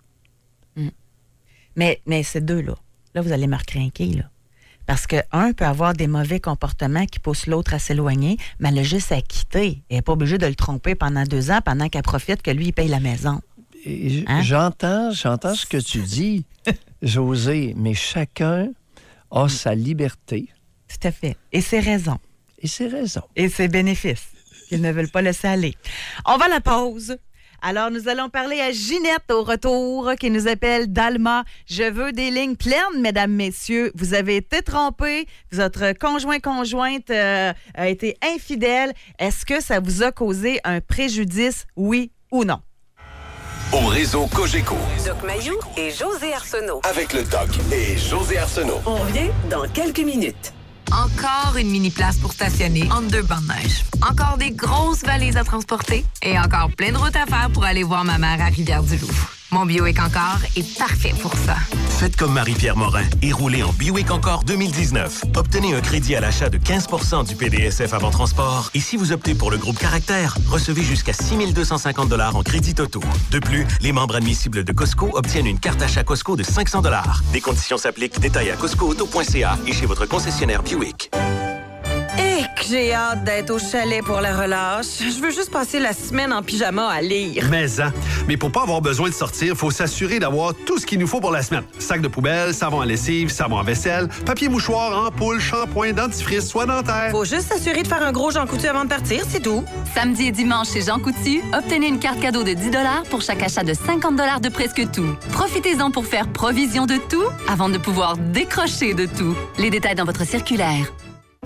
Speaker 4: Mais, mais ces deux-là, là, vous allez me recrinquer, là. Parce qu'un peut avoir des mauvais comportements qui poussent l'autre à s'éloigner, mais elle a juste à quitter. Elle n'est pas obligée de le tromper pendant deux ans pendant qu'elle profite que lui, il paye la maison.
Speaker 5: Et j-
Speaker 4: Hein?
Speaker 5: J'entends, j'entends ce que tu dis, José, mais chacun a sa liberté
Speaker 4: Tout à fait. Et ses raisons.
Speaker 5: et ses raisons.
Speaker 4: Et ses bénéfices qu'ils ne veulent pas laisser aller. On va à la pause. Alors, nous allons parler à Ginette au retour, qui nous appelle d'Alma. Je veux des lignes pleines, mesdames, messieurs. Vous avez été trompés. Votre conjoint-conjointe euh, a été infidèle. Est-ce que ça vous a causé un préjudice, oui ou non?
Speaker 2: Au réseau Cogeco,
Speaker 12: Doc Mayou et José Arsenault.
Speaker 2: avec le doc et José Arsenault.
Speaker 12: On revient dans quelques minutes. Encore une mini-place pour stationner entre deux bancs de neige. Encore des grosses valises à transporter et encore plein de routes à faire pour aller voir ma mère à Rivière-du-Loup. Mon Buick Encore est parfait pour ça.
Speaker 13: Faites comme Marie-Pierre Morin et roulez en Buick Encore deux mille dix-neuf. Obtenez un crédit à l'achat de quinze pour cent du P D S F avant transport. Et si vous optez pour le groupe Caractère, recevez jusqu'à six mille deux cent cinquante dollars en crédit auto. De plus, les membres admissibles de Costco obtiennent une carte achat Costco de cinq cents dollars. Des conditions s'appliquent. Détails à costco auto point c a et chez votre concessionnaire Buick.
Speaker 14: Eh, que j'ai hâte d'être au chalet pour la relâche. Je veux juste passer la semaine en pyjama à lire.
Speaker 15: Mais, hein, mais pour pas avoir besoin de sortir, il faut s'assurer d'avoir tout ce qu'il nous faut pour la semaine. Sac de poubelle, savon à lessive, savon à vaisselle, papier mouchoir, ampoule, shampoing, dentifrice, soie dentaire.
Speaker 14: Faut juste s'assurer de faire un gros Jean Coutu avant de partir, c'est tout.
Speaker 7: Samedi et dimanche chez Jean Coutu, obtenez une carte cadeau de dix dollars pour chaque achat de cinquante dollars de presque tout. Profitez-en pour faire provision de tout avant de pouvoir décrocher de tout. Les détails dans votre circulaire.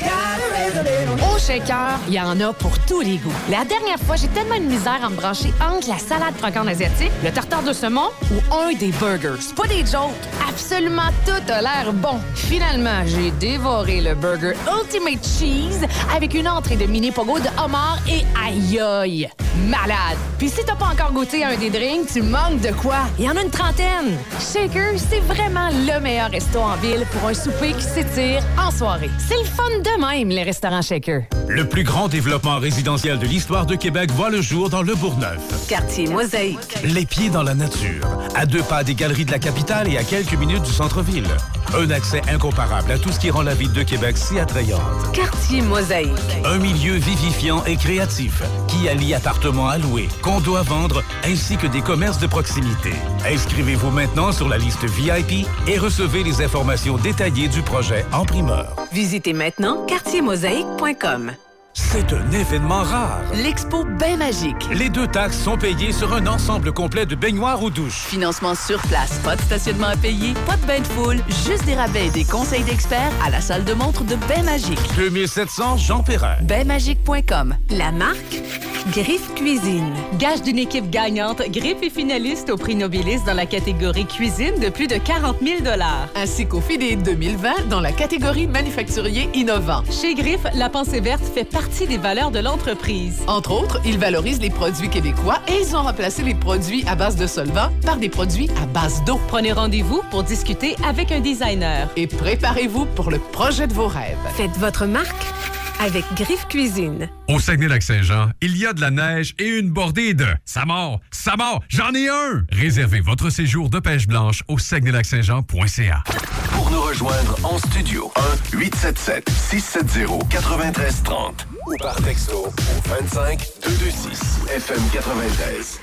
Speaker 16: Au Shaker, il y en a pour tous les goûts. La dernière fois, j'ai tellement de misère à me brancher entre la salade croquante asiatique, le tartare de saumon ou un des burgers. C'est pas des jokes. Absolument tout a l'air bon. Finalement, j'ai dévoré le burger Ultimate Cheese avec une entrée de mini pogo de homard et aïe aïe. Malade. Puis si t'as pas encore goûté à un des drinks, tu manques de quoi? Il y en a une trentaine. Shaker, c'est vraiment le meilleur resto en ville pour un souper qui s'étire en soirée. C'est le fun de même, les restaurants Shaker.
Speaker 1: Le plus grand développement résidentiel de l'histoire de Québec voit le jour dans le Bourgneuf.
Speaker 3: Quartier Mosaïque.
Speaker 1: Les pieds dans la nature, à deux pas des galeries de la capitale et à quelques minutes du centre-ville. Un accès incomparable à tout ce qui rend la ville de Québec si attrayante.
Speaker 3: Quartier Mosaïque.
Speaker 1: Un milieu vivifiant et créatif qui allie appartements à louer, condos à vendre, ainsi que des commerces de proximité. Inscrivez-vous maintenant sur la liste V I P et recevez les informations détaillées du projet en primeur.
Speaker 3: Visitez maintenant quartier mosaïque point com.
Speaker 1: C'est un événement rare.
Speaker 3: L'Expo Bain Magique.
Speaker 1: Les deux taxes sont payées sur un ensemble complet de baignoires ou douches.
Speaker 3: Financement sur place, pas de stationnement à payer, pas de bain de foule, juste des rabais et des conseils d'experts à la salle de montre de Bain Magique.
Speaker 1: deux mille sept cents Jean Perrin.
Speaker 3: bain magique point com. La marque Griffe Cuisine.
Speaker 7: Gage d'une équipe gagnante, Griffe est finaliste au prix Nobilis dans la catégorie cuisine de plus de quarante mille dollars.
Speaker 8: Ainsi qu'au FIDE deux mille vingt dans la catégorie manufacturier innovant.
Speaker 7: Chez Griffe, la pensée verte fait partie des valeurs de l'entreprise.
Speaker 8: Entre autres, ils valorisent les produits québécois et ils ont remplacé les produits à base de solvants par des produits à base d'eau.
Speaker 7: Prenez rendez-vous pour discuter avec un designer.
Speaker 8: Et préparez-vous pour le projet de vos rêves.
Speaker 3: Faites votre marque avec Griffe Cuisine.
Speaker 17: Au Saguenay-Lac-Saint-Jean, il y a de la neige et une bordée de « ça mord, ça mord, j'en ai un ». Réservez votre séjour de pêche blanche au saguenay lac saint jean point c a.
Speaker 2: Pour nous rejoindre en studio, un huit sept sept six sept zéro neuf trois trois zéro ou par texto au vingt-cinq deux cent vingt-six F M quatre-vingt-treize.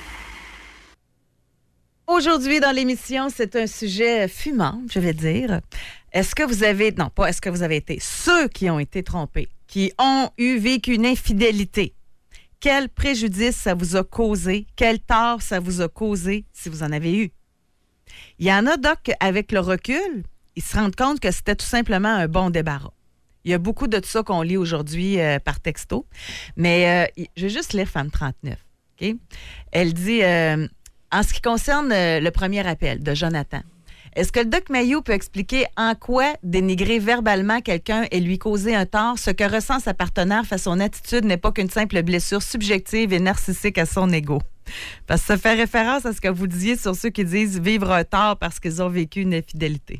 Speaker 4: Aujourd'hui, dans l'émission, c'est un sujet fumant, je vais dire. Est-ce que vous avez... Non, pas est-ce que vous avez été. Ceux qui ont été trompés, qui ont eu vécu une infidélité, quel préjudice ça vous a causé? Quel tort ça vous a causé, si vous en avez eu? Il y en a, Doc, avec le recul, ils se rendent compte que c'était tout simplement un bon débarras. Il y a beaucoup de ça qu'on lit aujourd'hui euh, par texto. Mais euh, je vais juste lire Femme trente-neuf. Okay? Elle dit... Euh, En ce qui concerne euh, le premier appel de Jonathan, est-ce que le Doc Mayou peut expliquer en quoi dénigrer verbalement quelqu'un et lui causer un tort, ce que ressent sa partenaire face à son attitude n'est pas qu'une simple blessure subjective et narcissique à son ego? Parce que ça fait référence à ce que vous disiez sur ceux qui disent vivre un tort parce qu'ils ont vécu une infidélité.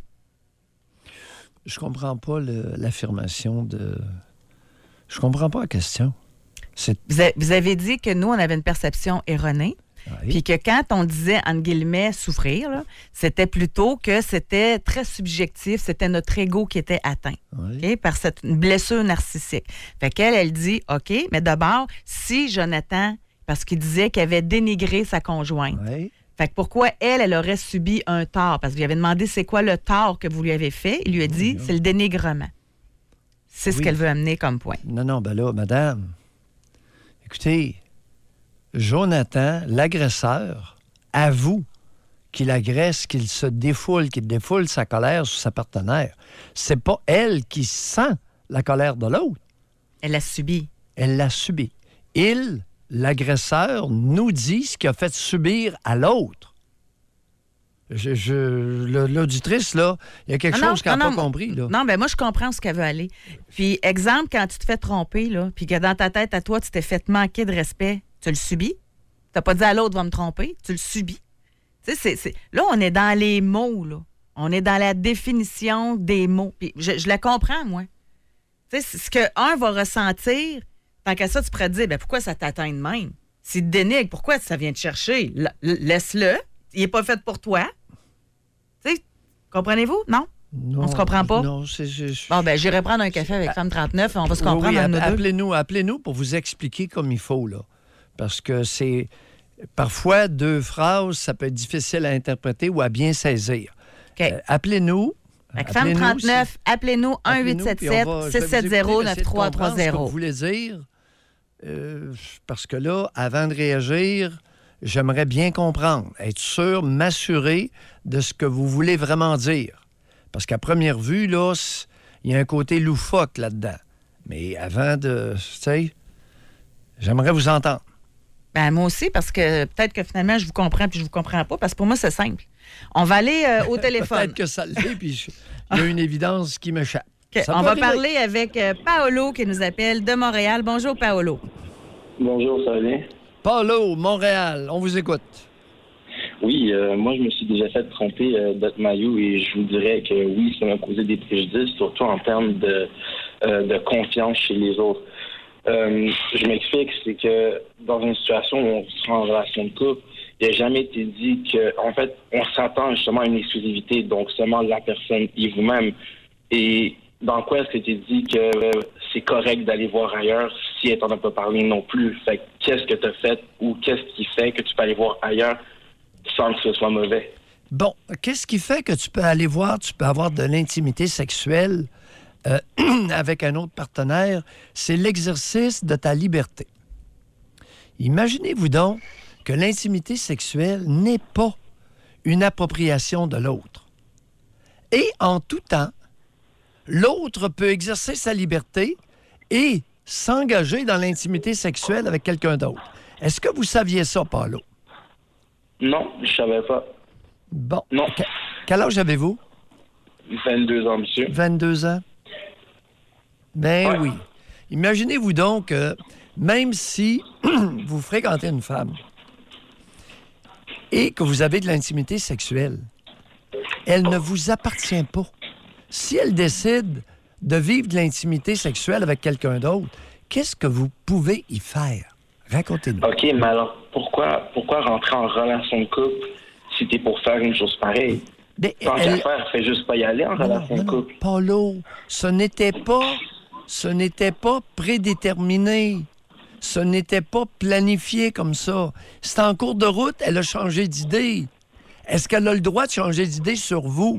Speaker 5: Je comprends pas le, l'affirmation de... Je comprends pas la question. C'est...
Speaker 4: Vous, a, vous avez dit que nous, on avait une perception erronée. Oui. Puis que quand on disait, entre guillemets, souffrir, là, c'était plutôt que c'était très subjectif, c'était notre ego qui était atteint, oui. Okay, par cette blessure narcissique. Fait qu'elle, elle dit, OK, mais d'abord, si Jonathan, parce qu'il disait qu'il avait dénigré sa conjointe, oui. Fait que pourquoi elle, elle aurait subi un tort? Parce qu'il avait demandé c'est quoi le tort que vous lui avez fait. Il lui a dit, oui, c'est le dénigrement. C'est oui. ce qu'elle veut amener comme point.
Speaker 5: Non, non, ben là, madame, écoutez... Jonathan, l'agresseur, avoue qu'il agresse, qu'il se défoule, qu'il défoule sa colère sur sa partenaire. C'est pas elle qui sent la colère de l'autre.
Speaker 4: Elle l'a subie.
Speaker 5: Elle l'a subie. Il, l'agresseur, nous dit ce qu'il a fait subir à l'autre. Je, je, le- l'auditrice, là, il y a quelque
Speaker 4: Ah non,
Speaker 5: chose qu'elle n'a
Speaker 4: non,
Speaker 5: pas
Speaker 4: non,
Speaker 5: compris. Là.
Speaker 4: Non, ben moi, je comprends où ce qu'elle veut aller. Puis, exemple, quand tu te fais tromper, là, puis que dans ta tête, à toi, tu t'es fait manquer de respect, tu le subis. Tu n'as pas dit à l'autre, va me tromper, tu le subis. Tu sais, c'est, c'est... là, on est dans les mots, là. On est dans la définition des mots. Puis, je, je la comprends, moi. Tu sais, c'est ce qu'un va ressentir, tant qu'à ça, tu pourrais te dire, ben pourquoi ça t'atteint de même? S'il te dénigre, pourquoi ça vient te chercher? L- laisse-le. Il n'est pas fait pour toi. Tu sais, comprenez-vous? Non?
Speaker 5: Non,
Speaker 4: on se comprend pas?
Speaker 5: Non, c'est... c'est-
Speaker 4: Bon, ben j'irai prendre un café avec Femme trente-neuf et on va se
Speaker 5: Oui,
Speaker 4: comprendre
Speaker 5: oui,
Speaker 4: entre nous
Speaker 5: app-
Speaker 4: deux.
Speaker 5: appelez-nous, appelez-nous pour vous expliquer comme il faut, là. Parce que c'est... Parfois, deux phrases, ça peut être difficile à interpréter ou à bien saisir. Euh, appelez-nous.
Speaker 4: Avec Femme
Speaker 5: Appelez-nous,
Speaker 4: trente-neuf,
Speaker 5: si-
Speaker 4: appelez-nous un
Speaker 5: appelez-nous,
Speaker 4: huit sept
Speaker 5: puis on
Speaker 4: sept,
Speaker 5: va- je vais
Speaker 4: six
Speaker 5: vous
Speaker 4: sept
Speaker 5: écouter,
Speaker 4: zéro,
Speaker 5: essayer
Speaker 4: neuf
Speaker 5: de
Speaker 4: trois
Speaker 5: comprendre
Speaker 4: trois
Speaker 5: ce que
Speaker 4: zéro.
Speaker 5: vous voulez dire. Euh, parce que là, avant de réagir, j'aimerais bien comprendre, être sûr, m'assurer de ce que vous voulez vraiment dire. Parce qu'à première vue, là, c- il y a un côté loufoque là-dedans. Mais avant de... Tu sais, j'aimerais vous entendre.
Speaker 4: Ben, moi aussi, parce que peut-être que finalement, je vous comprends puis je vous comprends pas, parce que pour moi, c'est simple. On va aller euh, au téléphone.
Speaker 5: Peut-être que ça l'est, puis je- il y a une évidence qui m'échappe.
Speaker 4: OK,
Speaker 5: Ça
Speaker 4: on
Speaker 5: peut
Speaker 4: va
Speaker 5: arriver.
Speaker 4: parler avec euh, Paolo qui nous appelle de Montréal. Bonjour, Paolo.
Speaker 18: Bonjour, ça va bien?
Speaker 5: Paulo, Montréal, on vous écoute.
Speaker 18: Oui, euh, moi, je me suis déjà fait tromper euh, d'autres maillots et je vous dirais que oui, ça m'a causé des préjudices, surtout en termes de, euh, de confiance chez les autres. Euh, je m'explique, c'est que dans une situation où on sera en relation de couple, il n'a jamais été dit que, en fait, on s'attend justement à une exclusivité, donc seulement la personne et vous-même. Et dans quoi est-ce que tu dit que euh, c'est correct d'aller voir ailleurs si elle t'en a pas parlé non plus? Fait que qu'est-ce que tu as fait ou qu'est-ce qui fait que tu peux aller voir ailleurs sans que ce soit mauvais?
Speaker 5: Bon, qu'est-ce qui fait que tu peux aller voir, tu peux avoir de l'intimité sexuelle euh, avec un autre partenaire? C'est l'exercice de ta liberté. Imaginez-vous donc que l'intimité sexuelle n'est pas une appropriation de l'autre. Et en tout temps, l'autre peut exercer sa liberté et s'engager dans l'intimité sexuelle avec quelqu'un d'autre. Est-ce que vous saviez ça, Paulo?
Speaker 18: Non, je savais pas.
Speaker 5: Bon.
Speaker 18: Non.
Speaker 5: Que- quel âge avez-vous?
Speaker 18: vingt-deux ans, monsieur.
Speaker 5: vingt-deux ans? Ben oui. Imaginez-vous donc que même si vous fréquentez une femme et que vous avez de l'intimité sexuelle, elle ne vous appartient pas. Si elle décide de vivre de l'intimité sexuelle avec quelqu'un d'autre, qu'est-ce que vous pouvez y faire? Racontez-nous.
Speaker 18: OK, mais alors pourquoi pourquoi rentrer en relation de couple si t'es pour faire une chose pareille? Tant
Speaker 5: elle-
Speaker 18: qu'à faire, fais juste pas y aller en relation de couple.
Speaker 5: Paulo, ce n'était pas, ce n'était pas prédéterminé. Ce n'était pas planifié comme ça. C'est en cours de route, elle a changé d'idée. Est-ce qu'elle a le droit de changer d'idée sur vous?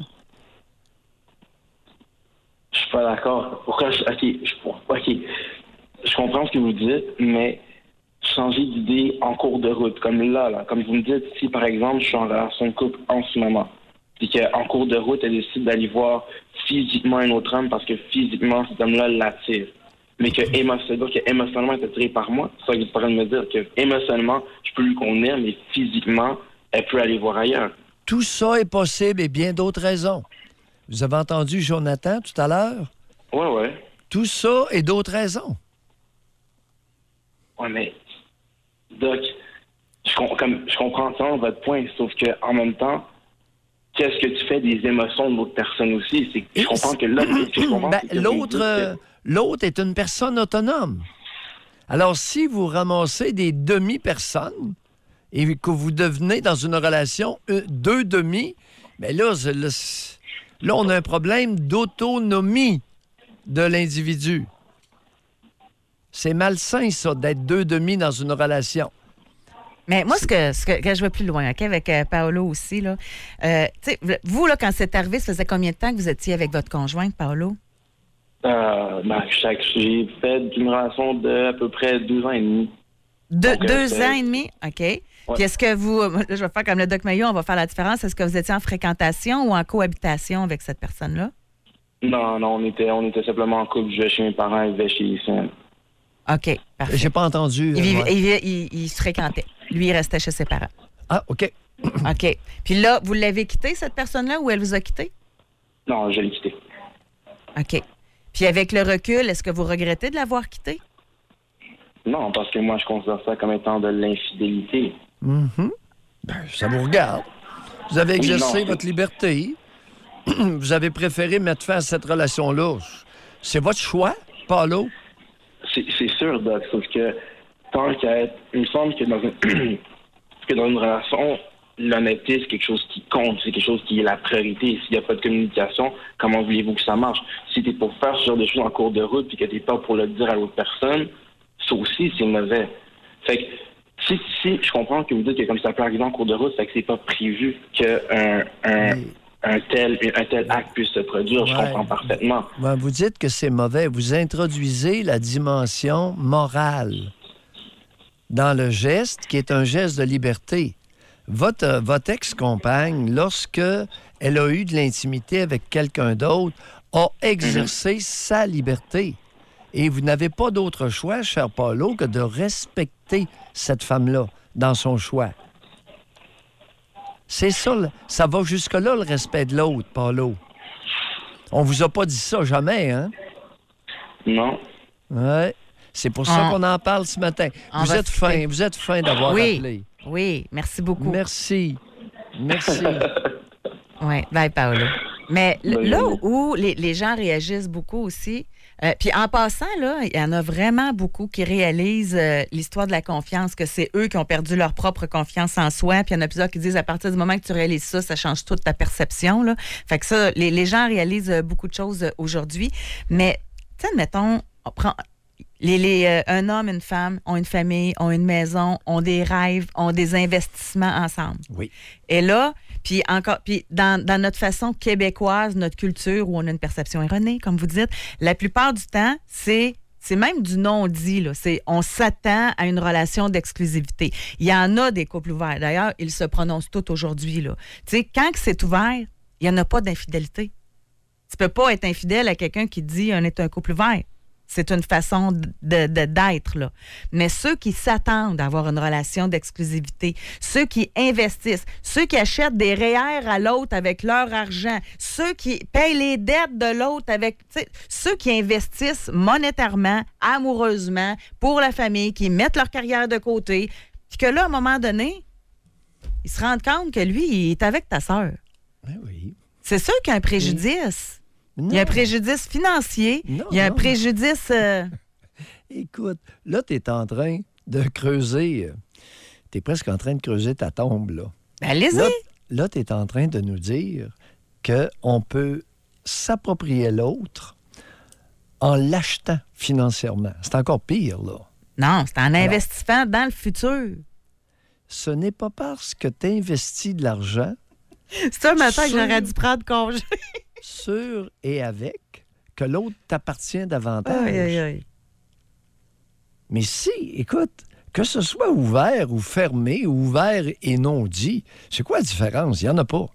Speaker 18: Je suis pas d'accord. Pourquoi je... OK, je... OK. Je comprends ce que vous dites, mais changer d'idée en cours de route, comme là, là, comme vous me dites, si par exemple je suis en relation de couple en ce moment, puis qu'en cours de route, elle décide d'aller voir physiquement un autre homme parce que physiquement cet homme-là l'attire, mais que émotionnellement, que émotionnellement elle est attirée par moi, c'est ça que vous êtes en train de me dire, que émotionnellement, je peux lui convenir, mais physiquement, elle peut aller voir ailleurs.
Speaker 5: Tout ça est possible et bien d'autres raisons. Vous avez entendu Jonathan tout à l'heure?
Speaker 18: Ouais, ouais.
Speaker 5: Tout ça et d'autres raisons.
Speaker 18: Ouais, mais, Doc, je, com- comme, je comprends ça, votre point, sauf que en même temps, qu'est-ce que tu fais des émotions de l'autre personne aussi? C'est que je comprends que là, ce que je comprends,
Speaker 5: Ben,
Speaker 18: c'est que vous
Speaker 5: l'autre,
Speaker 18: me dites que-
Speaker 5: euh, l'autre est une personne autonome. Alors, si vous ramassez des demi-personnes et que vous devenez dans une relation euh, deux demi, bien là, c'est- là, c'est- là, on a un problème d'autonomie de l'individu. C'est malsain, ça, d'être deux demi dans une relation.
Speaker 4: Mais moi, ce que, ce que, que je vais plus loin, OK, avec euh, Paolo aussi, là. Euh, tu sais, vous, là, quand c'est arrivé, ça faisait combien de temps que vous étiez avec votre conjointe, Paolo?
Speaker 18: Euh, ben, chaque, j'ai fait une relation de à peu près deux ans et demi.
Speaker 4: Deux,
Speaker 18: Donc, euh,
Speaker 4: deux
Speaker 18: c'est-
Speaker 4: ans et demi? OK. Puis est-ce que vous, là, je vais faire comme le Doc Mayo, on va faire la différence. Est-ce que vous étiez en fréquentation ou en cohabitation avec cette personne-là?
Speaker 18: Non, non, on était, on était simplement en couple. Je vais chez mes parents, elle vivait chez les siens.
Speaker 4: OK, parfait.
Speaker 5: J'ai pas entendu.
Speaker 4: Il,
Speaker 5: euh,
Speaker 4: vivait-
Speaker 5: moi.
Speaker 4: il vivait- il- il se fréquentait. Lui, il restait chez ses parents.
Speaker 5: Ah, OK.
Speaker 4: OK. Puis là, vous l'avez quitté, cette personne-là, ou elle vous a quitté?
Speaker 18: Non, je l'ai quitté.
Speaker 4: OK. Puis avec le recul, est-ce que vous regrettez de l'avoir quitté?
Speaker 18: Non, parce que moi, je considère ça comme étant de l'infidélité.
Speaker 5: Mm-hmm. Ben, ça vous regarde. Vous avez exercé
Speaker 18: Oui, non,
Speaker 5: votre liberté. Vous avez préféré mettre fin à cette relation-là. C'est votre choix, Paulo?
Speaker 18: C'est, c'est sûr, Doc, sauf que tant qu'à être... Il me semble que dans une, que dans une relation, l'honnêteté, c'est quelque chose qui compte, c'est quelque chose qui est la priorité. S'il n'y a pas de communication, comment voulez-vous que ça marche? Si t'es pour faire ce genre de choses en cours de route puis que t'es pas pour le dire à l'autre personne, ça aussi, c'est mauvais. Fait que, si, si je comprends que vous dites que comme ça peut arriver en cours de route, c'est que c'est pas prévu qu'un un, oui. un, tel, un tel acte puisse se produire. Ouais. Je comprends parfaitement.
Speaker 5: Ouais, vous dites que c'est mauvais. Vous introduisez la dimension morale dans le geste, qui est un geste de liberté. Votre, votre ex-compagne, lorsque elle a eu de l'intimité avec quelqu'un d'autre, a exercé mm-hmm. sa liberté. Et vous n'avez pas d'autre choix, cher Paulo, que de respecter cette femme-là dans son choix. C'est ça, ça va jusque-là, le respect de l'autre, Paulo. On vous a pas dit ça jamais, hein?
Speaker 18: Non.
Speaker 5: Ouais. C'est pour ça ah. qu'on en parle ce matin. On vous êtes fin, vous êtes fin d'avoir
Speaker 4: oui.
Speaker 5: appelé.
Speaker 4: Oui, merci beaucoup.
Speaker 5: Merci. Merci.
Speaker 4: Oui, bye, Paulo. Mais là où les, les gens réagissent beaucoup aussi, euh, puis en passant, là, il y en a vraiment beaucoup qui réalisent euh, l'histoire de la confiance, que c'est eux qui ont perdu leur propre confiance en soi, puis il y en a plusieurs qui disent à partir du moment que tu réalises ça, ça change toute ta perception, là. Fait que ça, les, les gens réalisent beaucoup de choses aujourd'hui. Mais, tu sais, admettons, on prend... Les, les, euh, un homme, une femme ont une famille, ont une maison, ont des rêves, ont des investissements ensemble.
Speaker 5: Oui.
Speaker 4: Et là, puis encore, puis dans, dans notre façon québécoise, notre culture, où on a une perception erronée, comme vous dites, la plupart du temps, c'est c'est même du non-dit, là. C'est on s'attend à une relation d'exclusivité. Il y en a des couples ouverts. D'ailleurs, ils se prononcent tous aujourd'hui, là. Tu sais, quand c'est ouvert, il n'y en a pas d'infidélité. Tu peux pas être infidèle à quelqu'un qui dit on est un couple ouvert. C'est une façon de, de, d'être, là. Mais ceux qui s'attendent à avoir une relation d'exclusivité, ceux qui investissent, ceux qui achètent des R E E R à l'autre avec leur argent, ceux qui payent les dettes de l'autre avec... Ceux qui investissent monétairement, amoureusement, pour la famille, qui mettent leur carrière de côté, puis que là, à un moment donné, ils se rendent compte que lui, il est avec ta sœur.
Speaker 5: Ben oui.
Speaker 4: C'est sûr qu'il y a un préjudice.
Speaker 5: Non.
Speaker 4: Il y a un préjudice financier. Non, il y a un non. préjudice... Euh...
Speaker 5: Écoute, là, tu es en train de creuser... Tu es presque en train de creuser ta tombe, là.
Speaker 4: Ben, allez-y!
Speaker 5: Là, là tu es en train de nous dire qu'on peut s'approprier l'autre en l'achetant financièrement. C'est encore pire, là.
Speaker 4: Non, c'est en Alors, investissant dans le futur.
Speaker 5: Ce n'est pas parce que tu investis de l'argent...
Speaker 4: C'est un matin sur... que j'aurais dû prendre congé.
Speaker 5: Sur et avec que l'autre t'appartient davantage.
Speaker 4: Aïe, aïe, aïe.
Speaker 5: Mais si, écoute, que ce soit ouvert ou fermé, ouvert et non dit, c'est quoi la différence? Il n'y en a pas.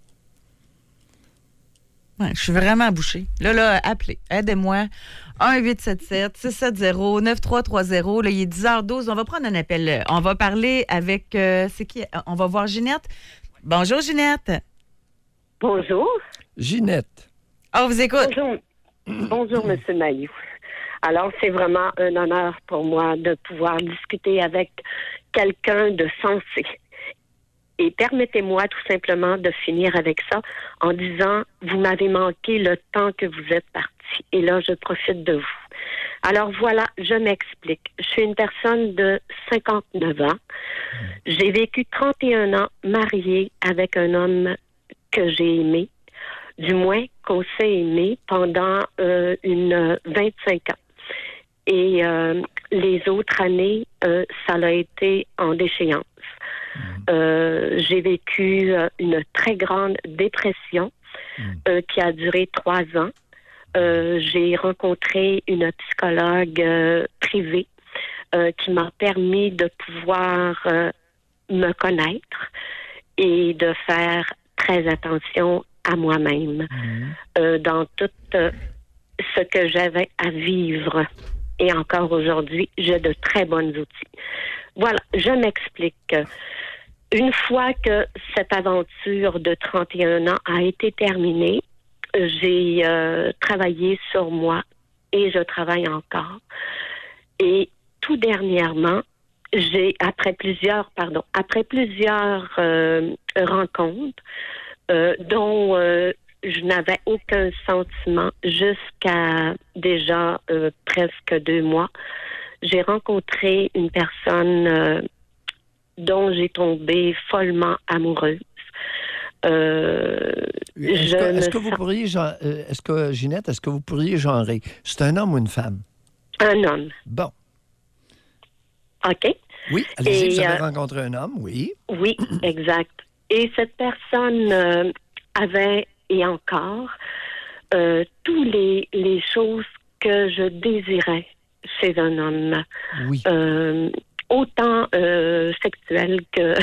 Speaker 4: Ouais, je suis vraiment bouchée. Là, là, appelez. Aidez-moi. un huit sept sept six sept zéro neuf trois trois zéro. Là, il est dix heures douze. On va prendre un appel. On va parler avec... Euh, c'est qui? On va voir Ginette. Bonjour, Ginette.
Speaker 19: Bonjour.
Speaker 5: Ginette.
Speaker 4: On vous écoute.
Speaker 19: Bonjour, Bonjour M. Mailloux. Alors, c'est vraiment un honneur pour moi de pouvoir discuter avec quelqu'un de sensé. Et permettez-moi tout simplement de finir avec ça en disant, vous m'avez manqué le temps que vous êtes parti. Et là, je profite de vous. Alors voilà, je m'explique. Je suis une personne de cinquante-neuf ans. J'ai vécu trente et un ans mariée avec un homme que j'ai aimé. Du moins qu'on s'est aimé pendant euh, une vingt-cinq ans. Et euh, les autres années, euh, ça a été en déchéance. Mmh. Euh, j'ai vécu euh, une très grande dépression mmh. euh, qui a duré trois ans. Euh, j'ai rencontré une psychologue euh, privée euh, qui m'a permis de pouvoir euh, me connaître et de faire très attention à moi-même mmh. euh, dans tout euh, ce que j'avais à vivre. Et encore aujourd'hui, j'ai de très bons outils. Voilà, je m'explique. une fois que cette aventure de trente et un ans a été terminée, j'ai euh, travaillé sur moi et je travaille encore. Et tout dernièrement, j'ai, après plusieurs, pardon, après plusieurs euh, rencontres, euh, dont euh, je n'avais aucun sentiment jusqu'à déjà euh, presque deux mois, j'ai rencontré une personne euh, dont j'ai tombé follement amoureuse. Euh,
Speaker 5: est-ce,
Speaker 19: je
Speaker 5: que, est-ce
Speaker 19: me
Speaker 5: que vous
Speaker 19: sens-
Speaker 5: pourriez, gen- euh, est-ce que, Ginette, est-ce que vous pourriez genrer? C'est un homme ou une femme?
Speaker 19: Un homme.
Speaker 5: Bon.
Speaker 19: OK.
Speaker 5: Oui, allez-y,
Speaker 19: Et,
Speaker 5: vous avez
Speaker 19: euh,
Speaker 5: rencontré un homme, oui.
Speaker 19: Oui, exact. Et cette personne euh, avait, et encore, euh, tous les, les choses que je désirais chez un homme.
Speaker 5: Oui.
Speaker 19: Euh, autant euh, sexuel que,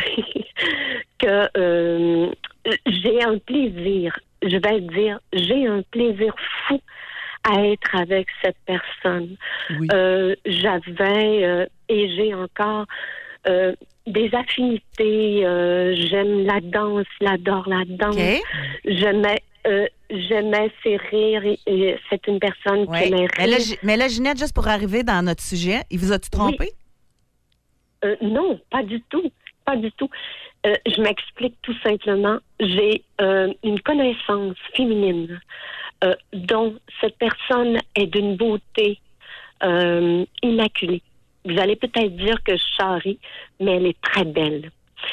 Speaker 19: que euh, j'ai un plaisir, je vais dire, j'ai un plaisir fou à être avec cette personne.
Speaker 5: Oui.
Speaker 19: Euh, j'avais euh, et j'ai encore euh, des affinités. Euh, j'aime la danse, j'adore la danse.
Speaker 4: OK.
Speaker 19: J'aimais, euh, j'aimais ses rires. Et, et c'est une personne
Speaker 4: Ouais.
Speaker 19: qui aimait
Speaker 4: Mais, là,
Speaker 19: rire.
Speaker 4: Gi- mais là, Ginette, juste pour arriver dans notre sujet, il vous a-tu trompé?
Speaker 19: Euh, non, pas du tout. Pas du tout. Euh, je m'explique tout simplement. J'ai euh, une connaissance féminine euh, dont cette personne est d'une beauté euh, immaculée. Vous allez peut-être dire que je charrie, mais elle est très belle.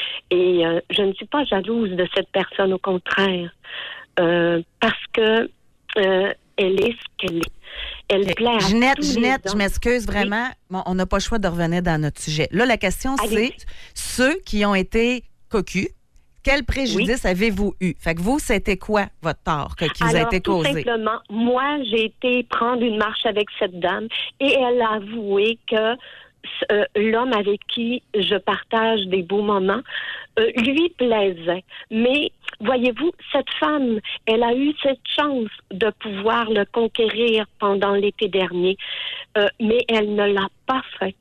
Speaker 19: Et euh, je ne suis pas jalouse de cette personne, au contraire, euh, parce que euh, elle est ce qu'elle est. Elle plaît à
Speaker 4: Ginette,
Speaker 19: tous les
Speaker 4: Ginette, je
Speaker 19: hommes.
Speaker 4: m'excuse vraiment. Bon, on n'a pas le choix de revenir dans notre sujet. Là, la question,
Speaker 19: Allez-y.
Speaker 4: c'est ceux qui ont été cocus, quel préjudice avez-vous eu? Fait que vous, c'était quoi votre tort que- qui vous a
Speaker 19: Alors,
Speaker 4: été
Speaker 19: tout
Speaker 4: causé?
Speaker 19: simplement, moi, j'ai été prendre une marche avec cette dame et elle a avoué que euh, l'homme avec qui je partage des beaux moments euh, lui plaisait. Mais voyez-vous, cette femme, elle a eu cette chance de pouvoir le conquérir pendant l'été dernier, euh, mais elle ne l'a pas fait.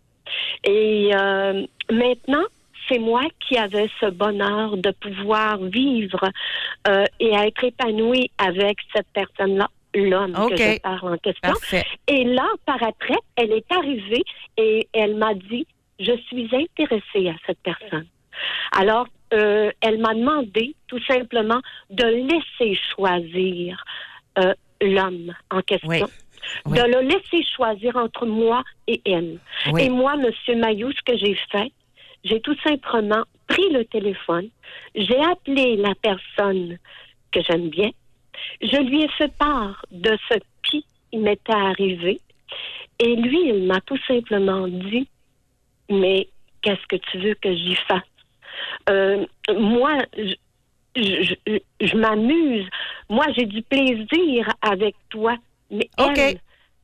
Speaker 19: Et euh, maintenant, c'est moi qui avais ce bonheur de pouvoir vivre euh, et être épanouie avec cette personne-là, l'homme
Speaker 4: OK.
Speaker 19: que je parle en question.
Speaker 4: Parfait.
Speaker 19: Et là, par après, elle est arrivée et elle m'a dit, je suis intéressée à cette personne. Alors, euh, elle m'a demandé tout simplement de laisser choisir euh, l'homme en question.
Speaker 4: Oui.
Speaker 19: De le laisser choisir entre moi et elle.
Speaker 4: Oui.
Speaker 19: Et moi, M. Mailloux, ce que j'ai fait, j'ai tout simplement pris le téléphone, j'ai appelé la personne que j'aime bien, je lui ai fait part de ce qui m'était arrivé, et lui, il m'a tout simplement dit, mais qu'est-ce que tu veux que j'y fasse? Euh, moi, je, je, je, je m'amuse, moi, j'ai du plaisir avec toi, mais
Speaker 4: OK.
Speaker 19: elle,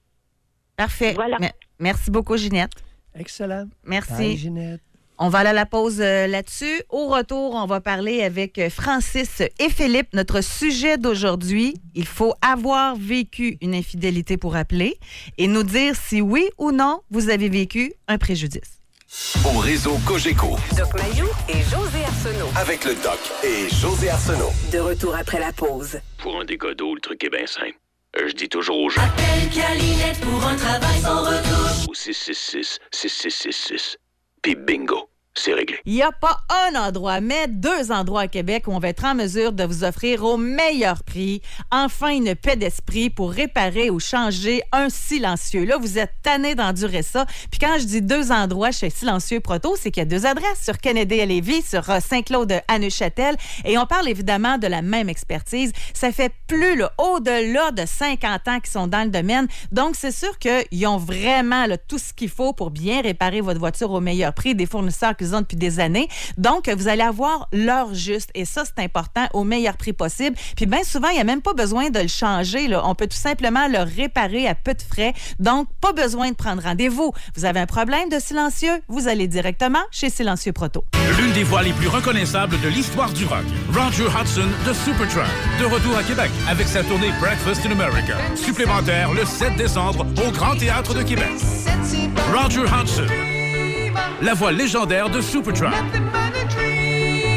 Speaker 4: Parfait.
Speaker 19: Voilà.
Speaker 4: Me- Merci beaucoup, Ginette.
Speaker 5: Excellent.
Speaker 4: Merci.
Speaker 5: Bye, Ginette.
Speaker 4: On va aller à la pause euh, là-dessus. Au retour, on va parler avec euh, Francis et Philippe. Notre sujet d'aujourd'hui, il faut avoir vécu une infidélité pour appeler et nous dire si oui ou non vous avez vécu un préjudice.
Speaker 2: Au réseau Cogeco,
Speaker 20: Doc Mayou et José Arsenault.
Speaker 2: avec le Doc et José Arsenault.
Speaker 20: De retour après la pause.
Speaker 13: Pour un dégât d'eau, le truc est bien simple. Euh, je dis toujours aux gens.
Speaker 9: Appelle Calinette pour un travail sans retouche.
Speaker 13: Au six six six, six six six six. Puis bingo, c'est réglé.
Speaker 4: Il n'y a pas un endroit, mais deux endroits à Québec où on va être en mesure de vous offrir au meilleur prix, enfin une paix d'esprit pour réparer ou changer un silencieux. Là, vous êtes tanné d'endurer ça. Puis quand je dis deux endroits chez Silencieux Proto, c'est qu'il y a deux adresses, sur Kennedy à Lévis, sur euh, Saint-Claude à Neuchâtel. Et on parle évidemment de la même expertise. Ça fait plus, là, au-delà de cinquante ans qu'ils sont dans le domaine. Donc, c'est sûr qu'ils ont vraiment là, tout ce qu'il faut pour bien réparer votre voiture au meilleur prix, des fournisseurs qu'ils ont depuis des années. Donc, vous allez avoir l'heure juste. Et ça, c'est important, au meilleur prix possible. Puis bien souvent, il n'y a même pas besoin de le changer, là. On peut tout simplement le réparer à peu de frais. Donc, pas besoin de prendre rendez-vous. Vous avez un problème de silencieux, vous allez directement chez Silencieux Proto.
Speaker 1: L'une des voix les plus reconnaissables de l'histoire du rock, Roger Hudson de Supertramp, de retour à Québec avec sa tournée Breakfast in America. Supplémentaire le sept décembre au Grand Théâtre de Québec. Roger Hudson, la voix légendaire de Supertramp.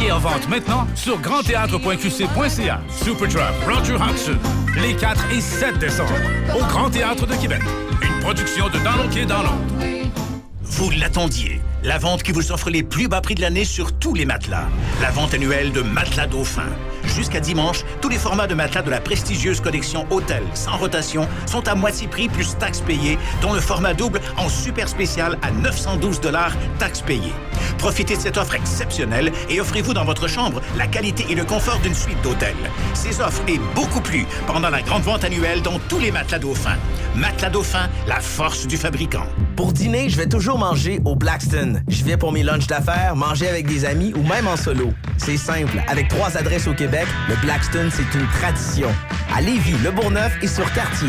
Speaker 1: qui est en vente maintenant sur grand théâtre point q c point c a. Supertramp, Roger Hodgson, les quatre et sept décembre, au Grand Théâtre de Québec. Une production de Donald K. Donald.
Speaker 21: Vous l'attendiez. La vente qui vous offre les plus bas prix de l'année sur tous les matelas. La vente annuelle de Matelas Dauphin. Jusqu'à dimanche, tous les formats de matelas de la prestigieuse collection Hôtel sans rotation sont à moitié prix plus taxes payées, dont le format double en super spécial à neuf cent douze dollars taxes payées. Profitez de cette offre exceptionnelle et offrez-vous dans votre chambre la qualité et le confort d'une suite d'hôtel. Ces offres et beaucoup plus pendant la grande vente annuelle dans tous les Matelas Dauphin. Matelas Dauphin, la force du fabricant.
Speaker 22: Pour dîner, je vais toujours manger au Blackstone. Je vais pour mes lunchs d'affaires, manger avec des amis ou même en solo. C'est simple. Avec trois adresses au Québec, le Blackstone, c'est une tradition. À Lévis, Le Bourgneuf et sur Cartier.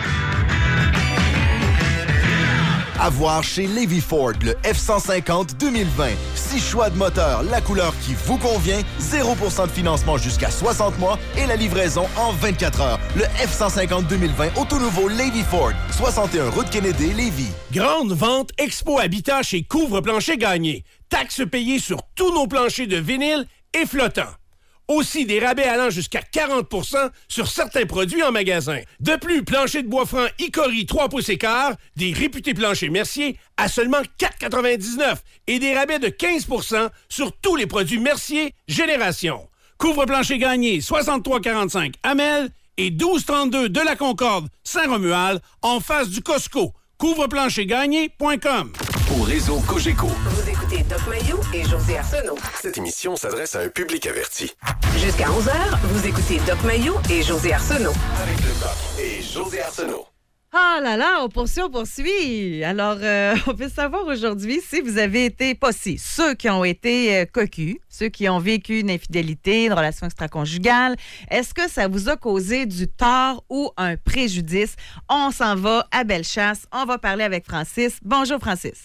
Speaker 10: À voir chez Lévis Ford, le F cent cinquante deux mille vingt. Six choix de moteur, la couleur qui vous convient, zéro pour cent de financement jusqu'à soixante mois et la livraison en vingt-quatre heures. Le F cent cinquante deux mille vingt au tout nouveau Lévis Ford, soixante et un route Kennedy, Lévis.
Speaker 23: Grande vente Expo Habitat chez Couvre-Plancher Gagné. Taxes payées sur tous nos planchers de vinyle et flottants. Aussi, des rabais allant jusqu'à quarante pour cent sur certains produits en magasin. De plus, plancher de bois franc Icori trois pouces et quart, des réputés planchers Mercier à seulement quatre quatre-vingt-dix-neuf et des rabais de quinze pour cent sur tous les produits Mercier Génération. Couvre-plancher Gagné, soixante-trois quarante-cinq Amel et douze trente-deux de la Concorde, Saint-Romuald, en face du Costco. couvre plancher gagné point com.
Speaker 2: Au réseau Cogeco.
Speaker 20: Vous écoutez Doc Mayou et José Arsenault.
Speaker 2: Cette émission s'adresse à un public averti.
Speaker 20: Jusqu'à onze heures, vous écoutez Doc Mayou et José Arsenault.
Speaker 2: Avec le Doc et José Arsenault.
Speaker 4: Ah là là, on poursuit, on poursuit. Alors, euh, on veut savoir aujourd'hui si vous avez été, pas si, ceux qui ont été euh, cocus, ceux qui ont vécu une infidélité, une relation extra-conjugale, est-ce que ça vous a causé du tort ou un préjudice? On s'en va à Bellechasse. On va parler avec Francis. Bonjour, Francis.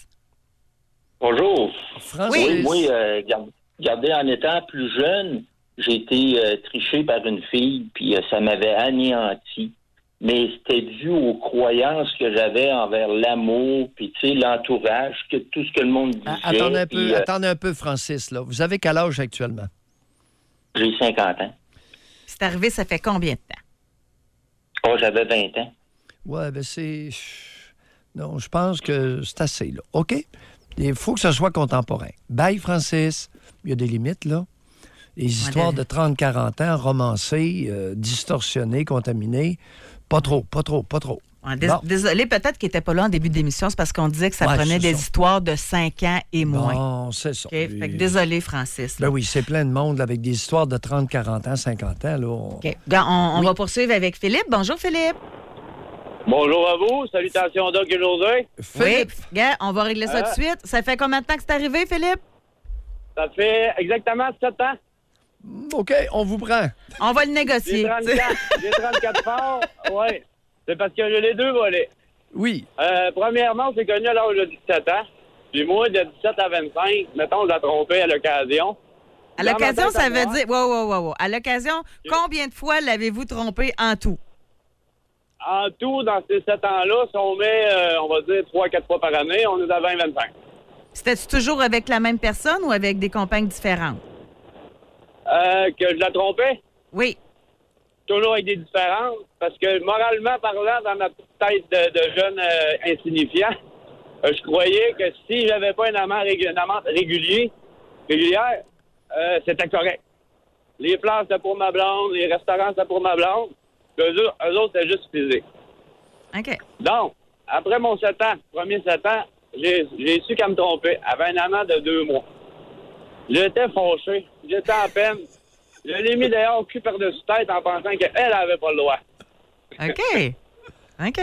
Speaker 24: Bonjour.
Speaker 4: Francis.
Speaker 24: Oui, moi, euh, regardez, en étant plus jeune, j'ai été euh, triché par une fille, puis euh, ça m'avait anéanti. Mais c'était dû aux croyances que j'avais envers l'amour, puis tu sais, l'entourage, que tout ce que le monde disait.
Speaker 5: Attendez un peu,
Speaker 24: puis, euh,
Speaker 5: attendez un peu, Francis. Là. Vous avez quel âge actuellement?
Speaker 24: J'ai cinquante ans.
Speaker 4: C'est arrivé, ça fait combien de temps?
Speaker 24: Oh, j'avais vingt ans.
Speaker 5: Ouais, ben c'est... Non, je pense que c'est assez, là. OK? Il faut que ce soit contemporain. Bye, Francis. Il y a des limites, là. Les histoires de trente quarante ans, romancées, euh, distorsionnées, contaminées, pas trop, pas trop, pas trop.
Speaker 4: Ouais, dés-
Speaker 5: bon.
Speaker 4: Désolé, peut-être qu'il n'était pas là en début d'émission, c'est parce qu'on disait que ça
Speaker 5: Ouais,
Speaker 4: prenait
Speaker 5: c'est
Speaker 4: des
Speaker 5: ça.
Speaker 4: histoires de cinq ans et moins.
Speaker 5: Bon, c'est ça.
Speaker 4: OK? Fait que désolé, Francis.
Speaker 5: Ben oui, c'est plein de monde là, avec des histoires de trente, quarante ans, cinquante ans. Là, on...
Speaker 4: OK. Gars, On, on
Speaker 5: Oui.
Speaker 4: va poursuivre avec Philippe. Bonjour, Philippe.
Speaker 25: Bonjour à vous. Salutations, Doc et José.
Speaker 4: Oui, gars, on va régler ça
Speaker 25: Euh.
Speaker 4: tout de suite. Ça fait combien de temps que c'est arrivé, Philippe?
Speaker 25: Ça fait exactement sept ans.
Speaker 5: OK, on vous prend.
Speaker 4: On va le
Speaker 25: J'ai
Speaker 4: négocier.
Speaker 25: trente-quatre, j'ai trente-quatre forts. Oui. C'est parce que j'ai les deux volets.
Speaker 5: Oui.
Speaker 25: Euh, premièrement, on s'est connus à l'âge de dix-sept ans. Puis moi, de dix-sept à vingt-cinq, mettons, je l'ai trompé à l'occasion.
Speaker 4: À
Speaker 25: Dans
Speaker 4: l'occasion,
Speaker 25: ma tête à
Speaker 4: ça veut
Speaker 25: moi,
Speaker 4: dire... Wow, wow, wow, wow. À l'occasion, combien de fois l'avez-vous trompé en tout?
Speaker 25: En tout, dans ces sept ans-là, si on met, euh, on va dire, trois à quatre fois par année, on est à vingt à vingt-cinq.
Speaker 4: C'était-tu toujours avec la même personne ou avec des compagnes différentes?
Speaker 25: Euh, que je la trompais?
Speaker 4: Oui.
Speaker 25: Toujours avec des différences, parce que moralement parlant, dans ma petite tête de, de jeune euh, insignifiant, euh, je croyais que si j'avais pas un amant, régu- un amant régulier, régulière, euh, c'était correct. Les places, c'était pour ma blonde, les restaurants, c'était pour ma blonde. Puis eux, autres- eux autres, c'était juste physique.
Speaker 4: OK.
Speaker 25: Donc, après mon sept ans, premier sept ans, j'ai, j'ai su qu'elle me trompait. Elle avait un amant de deux mois. J'étais fâché. J'étais en peine. Je l'ai mis dehors, cul par-dessus tête, en pensant qu'elle avait pas le droit.
Speaker 4: OK. OK.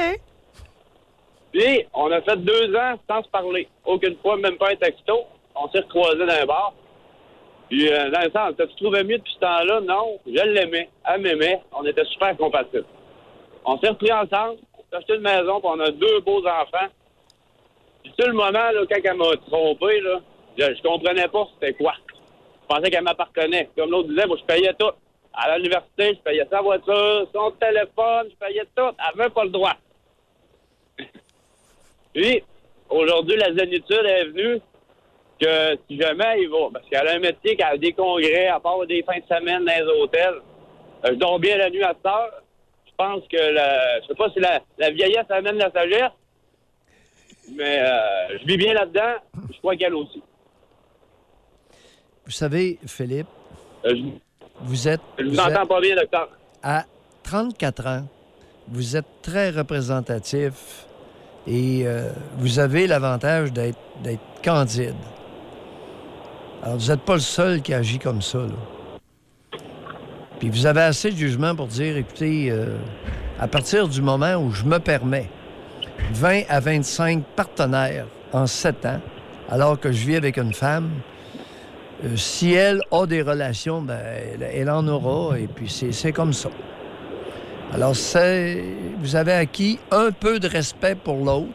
Speaker 25: Puis, on a fait deux ans sans se parler. Aucune fois, même pas un texto. On s'est recroisés dans un bar. Puis, euh, dans le sens, t'as-tu trouvé mieux depuis ce temps-là? Non. Je l'aimais. Elle m'aimait. On était super compatibles. On s'est repris ensemble. On s'est acheté une maison, puis on a deux beaux enfants. Puis, sur le moment, là, quand elle m'a trompé, là, je, je comprenais pas c'était quoi. Je pensais qu'elle m'appartenait. Comme l'autre disait, moi, je payais tout. À l'université, je payais sa voiture, son téléphone, je payais tout. Elle n'avait pas le droit. Puis, aujourd'hui, la zénitude est venue que si jamais il va, parce qu'elle a un métier, qu'elle a des congrès, à part des fins de semaine dans les hôtels, euh, je dors bien la nuit à cette heure. Je pense que, la, je sais pas si la, la vieillesse amène la sagesse, mais euh, je vis bien là-dedans. Je crois qu'elle aussi.
Speaker 5: Vous savez, Philippe,
Speaker 25: euh, je,
Speaker 5: vous êtes...
Speaker 25: Je vous,
Speaker 5: vous
Speaker 25: entends
Speaker 5: êtes,
Speaker 25: pas bien, docteur.
Speaker 5: À trente-quatre ans, vous êtes très représentatif et euh, vous avez l'avantage d'être, d'être candide. Alors, vous n'êtes pas le seul qui agit comme ça, là. Puis vous avez assez de jugement pour dire, écoutez, euh, à partir du moment où je me permets vingt à vingt-cinq partenaires en sept ans, alors que je vis avec une femme, euh, si elle a des relations, ben, elle, elle en aura, et puis c'est, c'est comme ça. Alors, c'est, vous avez acquis un peu de respect pour l'autre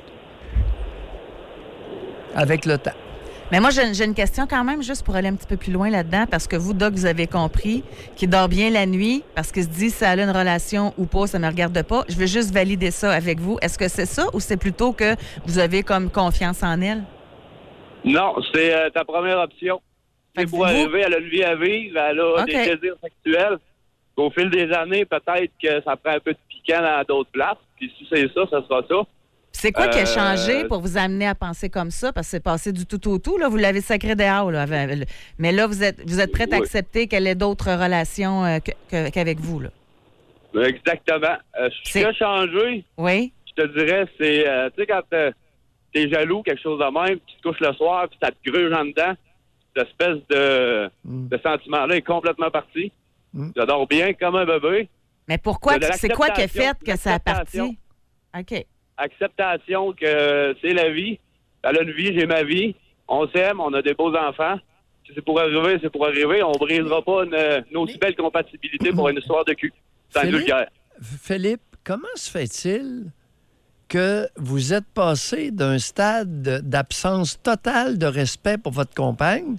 Speaker 5: avec le temps.
Speaker 4: Mais moi, j'ai, j'ai une question quand même, juste pour aller un petit peu plus loin là-dedans, parce que vous, Doc, vous avez compris qu'il dort bien la nuit, parce qu'il se dit si elle a une relation ou pas, ça ne me regarde pas. Je veux juste valider ça avec vous. Est-ce que c'est ça ou c'est plutôt que vous avez comme confiance en elle?
Speaker 25: Non, c'est euh, ta première option. C'est pour vous... arriver, elle a une vie à vivre, elle a okay. des plaisirs sexuels. Au fil des années, peut-être que ça prend un peu de piquant dans d'autres places. Puis si c'est ça, ça sera ça.
Speaker 4: C'est quoi
Speaker 25: euh,
Speaker 4: qui a changé pour vous amener à penser comme ça? Parce que c'est passé du tout au tout. Là, vous l'avez sacré dehors. Là, mais là, vous êtes, vous êtes prête oui. à accepter qu'elle ait d'autres relations euh, que, que, qu'avec vous. Là.
Speaker 25: Exactement. Euh, ce qui a changé,
Speaker 4: oui.
Speaker 25: je te dirais, c'est, euh, tu sais, quand euh, t'es jaloux, quelque chose de même, tu te couches le soir, puis ça te gruge en dedans, cette espèce de, mm. de sentiment-là est complètement parti. Mm. Je dors bien comme un bébé.
Speaker 4: Mais pourquoi? C'est quoi qui a fait que ça a parti? OK.
Speaker 25: Acceptation que c'est la vie. Elle a une vie, j'ai ma vie. On s'aime, on a des beaux enfants. Si c'est pour arriver, c'est pour arriver. On ne brisera pas une, une aussi belle compatibilité pour une histoire de cul. C'est
Speaker 5: Philippe,
Speaker 25: vulgaire.
Speaker 5: Philippe, comment se fait-il que vous êtes passé d'un stade d'absence totale de respect pour votre compagne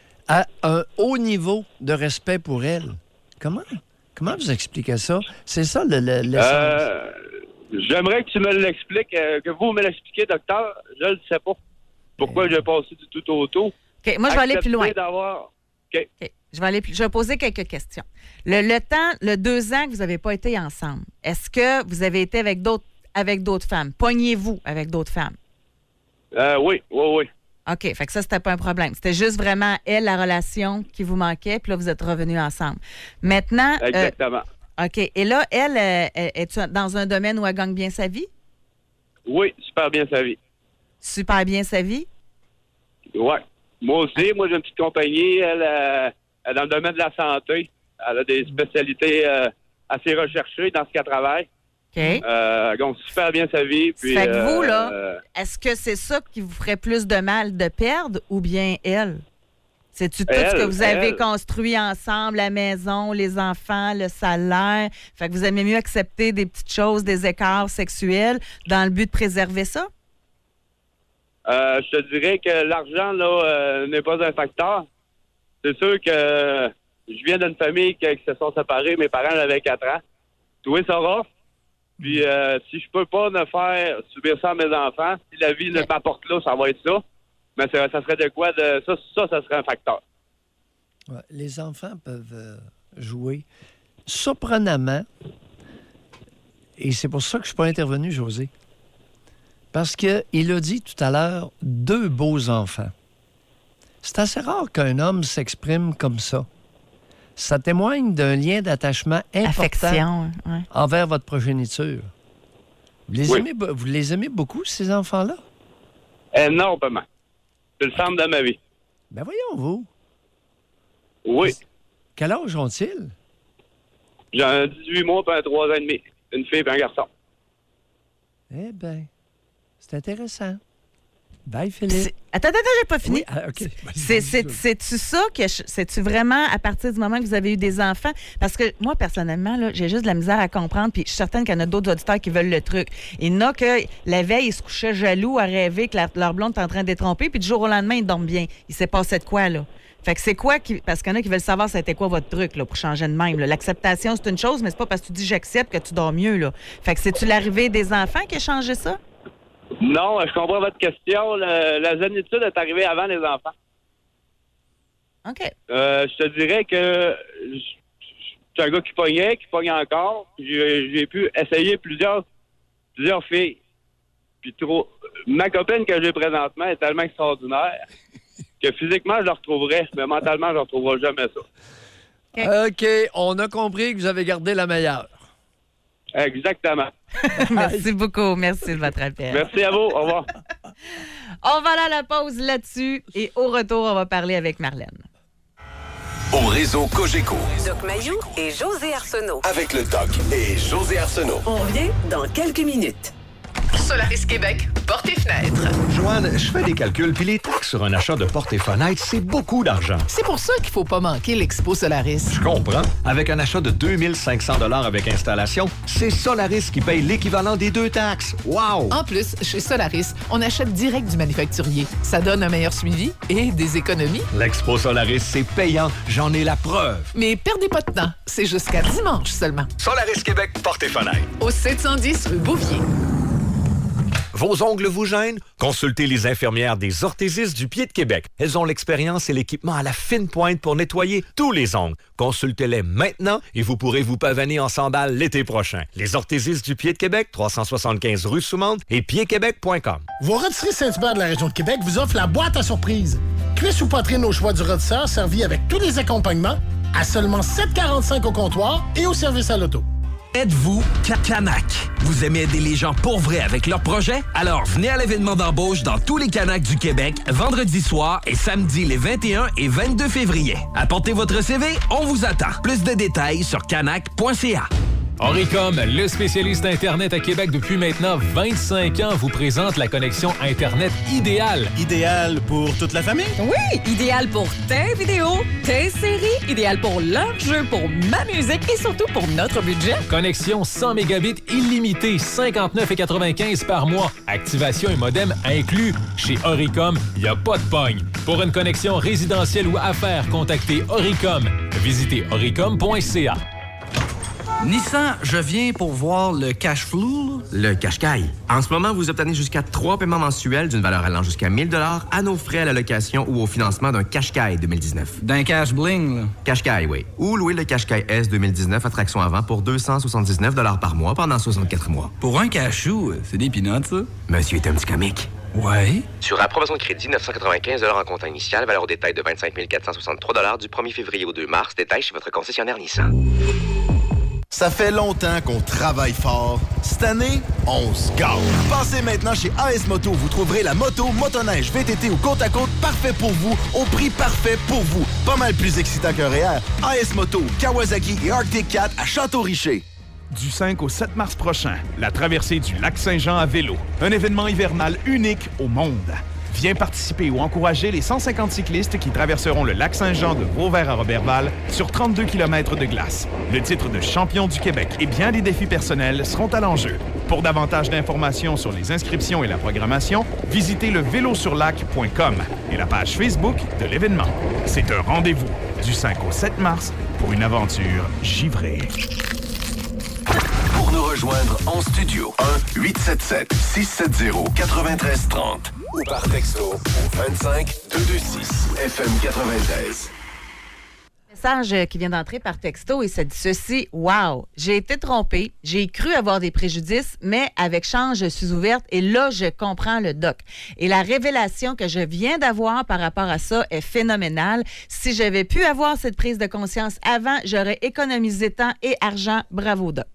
Speaker 5: à un haut niveau de respect pour elle? Comment? Comment vous expliquez ça? C'est ça le, le, l'essence.
Speaker 25: Euh, j'aimerais que tu me l'expliques, euh, que vous me l'expliquiez, docteur. Je ne sais pas. Pourquoi euh... j'ai passé du tout au tout.
Speaker 4: OK, moi, je vais aller plus loin.
Speaker 25: D'avoir... Okay.
Speaker 4: OK. Je vais aller plus... Je vais poser quelques questions. Le, le temps, le deux ans que vous n'avez pas été ensemble, est-ce que vous avez été avec d'autres, avec d'autres femmes? Pognez-vous avec d'autres femmes?
Speaker 25: Euh, oui, oui, oui.
Speaker 4: OK, fait que ça, c'était pas un problème. C'était juste vraiment, elle, la relation qui vous manquait, puis là, vous êtes revenus ensemble. Maintenant...
Speaker 25: Exactement.
Speaker 4: Euh, OK. Et là, elle, euh, est-tu dans un domaine où elle gagne bien sa vie?
Speaker 25: Oui, super bien sa vie.
Speaker 4: Super bien sa vie?
Speaker 25: Oui. Moi aussi. Moi, j'ai une petite compagnie. Elle, euh, elle est dans le domaine de la santé. Elle a des spécialités euh, assez recherchées dans ce qu'elle travaille.
Speaker 4: OK.
Speaker 25: Euh, elle gagne super bien sa vie. Puis,
Speaker 4: fait que vous,
Speaker 25: euh,
Speaker 4: là,
Speaker 25: euh,
Speaker 4: est-ce que c'est ça qui vous ferait plus de mal de perdre ou bien elle? C'est-tu tout
Speaker 25: elle,
Speaker 4: ce que vous avez
Speaker 25: elle.
Speaker 4: construit ensemble, la maison, les enfants, le salaire? Fait que vous aimez mieux accepter des petites choses, des écarts sexuels dans le but de préserver ça?
Speaker 25: Euh, je te dirais que l'argent, là, euh, n'est pas un facteur. C'est sûr que euh, je viens d'une famille qui, qui se sont séparés. Mes parents avaient quatre ans. Tout ça rough. Puis, euh, si je peux pas me faire subir ça à mes enfants, si la vie ne m'apporte là, ça va être ça. Mais ça, ça serait de quoi de... Ça, ça, ça serait un facteur.
Speaker 5: Ouais, les enfants peuvent euh, jouer surprenamment. Et c'est pour ça que je ne suis pas intervenu, José. Parce qu'il a dit tout à l'heure deux beaux enfants. C'est assez rare qu'un homme s'exprime comme ça. Ça témoigne d'un lien d'attachement important
Speaker 4: Affection, ouais.
Speaker 5: envers votre progéniture. Vous les,
Speaker 25: oui.
Speaker 5: aimez, vous les aimez beaucoup, ces enfants-là?
Speaker 25: Énormément. C'est le centre de ma vie.
Speaker 5: Ben voyons, vous.
Speaker 25: Oui.
Speaker 5: Quel âge ont-ils?
Speaker 25: J'ai un dix-huit mois et un trois ans et demi. Une fille et un garçon.
Speaker 5: Eh bien, c'est intéressant. Bye, Philippe.
Speaker 4: C'est... Attends, attends, j'ai pas fini.
Speaker 5: Oui, ah, OK.
Speaker 4: C'est, c'est, c'est-tu ça que je... c'est-tu vraiment à partir du moment que vous avez eu des enfants? Parce que moi, personnellement, là, j'ai juste de la misère à comprendre, puis je suis certaine qu'il y en a d'autres auditeurs qui veulent le truc. Il y en a que la veille, ils se couchaient jaloux à rêver que la, leur blonde est en train d'être trompée, puis du jour au lendemain, ils dorment bien. Il s'est passé de quoi, là? Fait que c'est quoi qui... Parce qu'il y en a qui veulent savoir c'était quoi votre truc, là, pour changer de même. Là. L'acceptation, c'est une chose, mais c'est pas parce que tu dis j'accepte que tu dors mieux, là. Fait que c'est-tu l'arrivée des enfants qui a changé ça?
Speaker 25: Non, je comprends votre question. Le, la zénitude est arrivée avant les enfants.
Speaker 4: OK.
Speaker 25: Euh, je te dirais que je suis un gars qui pognait, qui pogne encore. J'ai, j'ai pu essayer plusieurs, plusieurs filles. Puis trop, ma copine que j'ai présentement est tellement extraordinaire que physiquement, je la retrouverais, mais mentalement, je ne retrouverai jamais ça.
Speaker 5: OK, on a compris que vous avez gardé la meilleure.
Speaker 25: Exactement.
Speaker 4: Merci beaucoup. Merci de votre appel.
Speaker 25: Merci à vous. Au revoir.
Speaker 4: On va aller à la pause là-dessus et au retour, on va parler avec Marlène.
Speaker 2: Au réseau Cogeco.
Speaker 20: Doc Mayou et José Arsenault.
Speaker 2: Avec le Doc et José Arsenault.
Speaker 20: On revient dans quelques minutes.
Speaker 8: Solaris Québec, portes et fenêtres.
Speaker 6: Joanne, je fais des calculs, puis les taxes sur un achat de portes et fenêtres, c'est beaucoup d'argent.
Speaker 8: C'est pour ça qu'il faut pas manquer l'Expo Solaris.
Speaker 6: Je comprends. Avec un achat de deux mille cinq cents dollars avec installation, c'est Solaris qui paye l'équivalent des deux taxes. Wow!
Speaker 8: En plus, chez Solaris, on achète direct du manufacturier. Ça donne un meilleur suivi et des économies.
Speaker 6: L'Expo Solaris, c'est payant. J'en ai la preuve.
Speaker 8: Mais perdez pas de temps. C'est jusqu'à dimanche seulement.
Speaker 6: Solaris Québec, portes et fenêtres.
Speaker 8: Au sept cent dix rue Bouvier.
Speaker 6: Vos ongles vous gênent? Consultez les infirmières des orthésistes du Pied de Québec. Elles ont l'expérience et l'équipement à la fine pointe pour nettoyer tous les ongles. Consultez-les maintenant et vous pourrez vous pavaner en sandales l'été prochain. Les orthésistes du Pied de Québec, trois cent soixante-quinze rue Soumande et pied québec point com.
Speaker 11: Vos rôtisseries Saint-Hubert de la région de Québec vous offrent la boîte à surprise. Cuisse ou poitrine au choix du rôtisseur, servi avec tous les accompagnements, à seulement sept quarante-cinq au comptoir et au service à l'auto.
Speaker 12: Êtes-vous Canac? Vous aimez aider les gens pour vrai avec leurs projets? Alors venez à l'événement d'embauche dans tous les Canacs du Québec, vendredi soir et samedi les vingt et un et vingt-deux février. Apportez votre C V, on vous attend. Plus de détails sur canac point c a.
Speaker 14: Oricom, le spécialiste Internet à Québec depuis maintenant vingt-cinq ans, vous présente la connexion Internet idéale.
Speaker 15: Idéal pour toute la famille?
Speaker 3: Oui, idéal pour tes vidéos, tes séries, idéal pour leur jeu, pour ma musique et surtout pour notre budget.
Speaker 14: Connexion cent mégabits illimité, cinquante-neuf quatre-vingt-quinze par mois. Activation et modem inclus. Chez Oricom, il n'y a pas de pogne. Pour une connexion résidentielle ou affaires, contactez Oricom. Visitez oricom point c a.
Speaker 26: Nissan, je viens pour voir le cash flow, le cash-caille. En ce moment, vous obtenez jusqu'à trois paiements mensuels d'une valeur allant jusqu'à mille dollars à nos frais à la location ou au financement d'un cash-caille deux mille dix-neuf. D'un cash bling, là. Cash-caille, oui. Ou louer le cash-caille S deux mille dix-neuf à traction avant pour deux cent soixante-dix-neuf dollars par mois pendant soixante-quatre mois. Pour un cachou, c'est des peanuts, ça. Monsieur est un petit comique. Ouais. Sur approbation de crédit, neuf cent quatre-vingt-quinze dollars en comptant initial, valeur au détail de vingt-cinq mille quatre cent soixante-trois dollars du premier février au deux mars, détail chez votre concessionnaire Nissan.
Speaker 10: Ça fait longtemps qu'on travaille fort. Cette année, on se gâte. Passez maintenant chez A S Moto. Vous trouverez la moto, motoneige, V T T ou côte à côte parfait pour vous, au prix parfait pour vous. Pas mal plus excitant qu'un R E E R. A S Moto, Kawasaki et Arctic quatre à Château-Richer.
Speaker 27: Du cinq au sept mars prochain, la traversée du Lac-Saint-Jean à vélo. Un événement hivernal unique au monde. Viens participer ou encourager les cent cinquante cyclistes qui traverseront le Lac-Saint-Jean de Vauvert à Robertval sur trente-deux kilomètres de glace. Le titre de champion du Québec et bien des défis personnels seront à l'enjeu. Pour davantage d'informations sur les inscriptions et la programmation, visitez le vélo sur lac point com et la page Facebook de l'événement. C'est un rendez-vous du cinq au sept mars pour une aventure givrée.
Speaker 2: Pour nous rejoindre en studio, un huit sept sept six sept zéro neuf trois trois zéro ou par texto au vingt-cinq deux cent vingt-six F M quatre-vingt-treize.
Speaker 4: Message qui vient d'entrer par texto et ça dit ceci. Wow, j'ai été trompée, j'ai cru avoir des préjudices, mais avec Change, je suis ouverte et là, je comprends le doc. Et la révélation que je viens d'avoir par rapport à ça est phénoménale. Si j'avais pu avoir cette prise de conscience avant, j'aurais économisé temps et argent. Bravo, doc.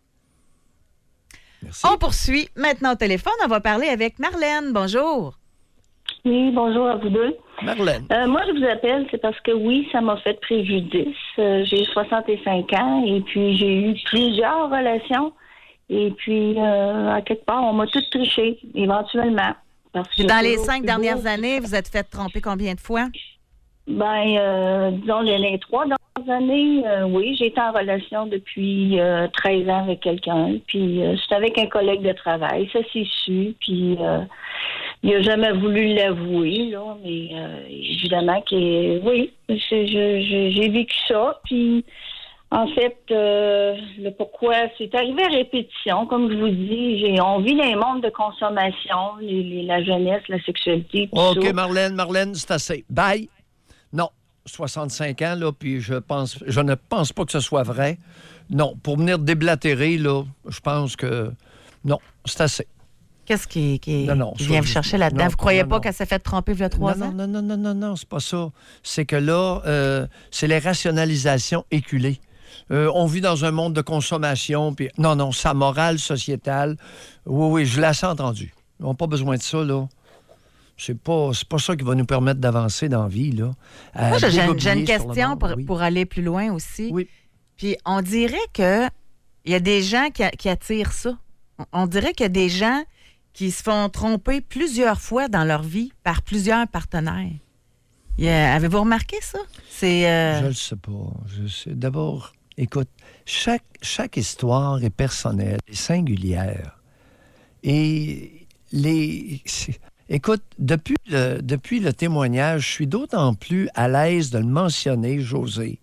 Speaker 4: Merci. On poursuit. Maintenant au téléphone, on va parler avec Marlène. Bonjour.
Speaker 28: Oui, bonjour à vous deux.
Speaker 5: Marlène.
Speaker 28: Euh, moi, je vous appelle, c'est parce que oui, ça m'a fait préjudice. Euh, j'ai soixante-cinq ans et puis j'ai eu plusieurs relations. Et puis, euh, à quelque part, on m'a tout triché, éventuellement. Parce que
Speaker 4: dans les cinq dernières beau. années, vous êtes fait tromper combien de fois?
Speaker 28: Ben, euh, disons, les, les trois dernières années, euh, oui, j'ai été en relation depuis euh, treize ans avec quelqu'un. Puis, euh, c'était avec un collègue de travail. Ça s'est su. Puis, euh, il n'a jamais voulu l'avouer, là. Mais, euh, évidemment, que, oui, c'est, je, je, j'ai vécu ça. Puis, en fait, euh, le pourquoi, c'est arrivé à répétition. Comme je vous dis, j'ai, on vit dans un monde de consommation, les, les, la jeunesse, la sexualité.
Speaker 5: OK, ça. Marlène, Marlène, c'est assez. Bye. Non. soixante-cinq ans, là, puis je pense, je ne pense pas que ce soit vrai. Non, pour venir déblatérer, là, je pense que non, c'est assez.
Speaker 4: Qu'est-ce qui, qui,
Speaker 5: non, non,
Speaker 4: qui vient vous chercher là-dedans?
Speaker 5: Non,
Speaker 4: vous ne croyez
Speaker 5: non,
Speaker 4: pas
Speaker 5: non.
Speaker 4: qu'elle s'est fait tromper il y a trois
Speaker 5: non,
Speaker 4: ans?
Speaker 5: Non, non, non, non, non, c'est pas ça. C'est que là, euh, c'est les rationalisations éculées. Euh, on vit dans un monde de consommation, puis non, non, sa morale sociétale, oui, oui, je l'ai assez entendu. On n'a pas besoin de ça, là. C'est pas, c'est pas ça qui va nous permettre d'avancer dans la vie, là.
Speaker 4: Moi, j'ai, j'ai, j'ai une
Speaker 5: sur le
Speaker 4: question
Speaker 5: monde,
Speaker 4: pour,
Speaker 5: oui.
Speaker 4: pour aller plus loin aussi.
Speaker 5: Oui.
Speaker 4: Puis on dirait que il y a des gens qui, qui attirent ça. On, on dirait qu'il y a des gens qui se font tromper plusieurs fois dans leur vie par plusieurs partenaires. Il y a- avez-vous remarqué ça? C'est, euh,
Speaker 5: Je le sais pas. Je sais. D'abord, écoute, chaque, chaque histoire est personnelle, est singulière. Et les... c'est- Écoute, depuis le, depuis le témoignage, je suis d'autant plus à l'aise de le mentionner, José,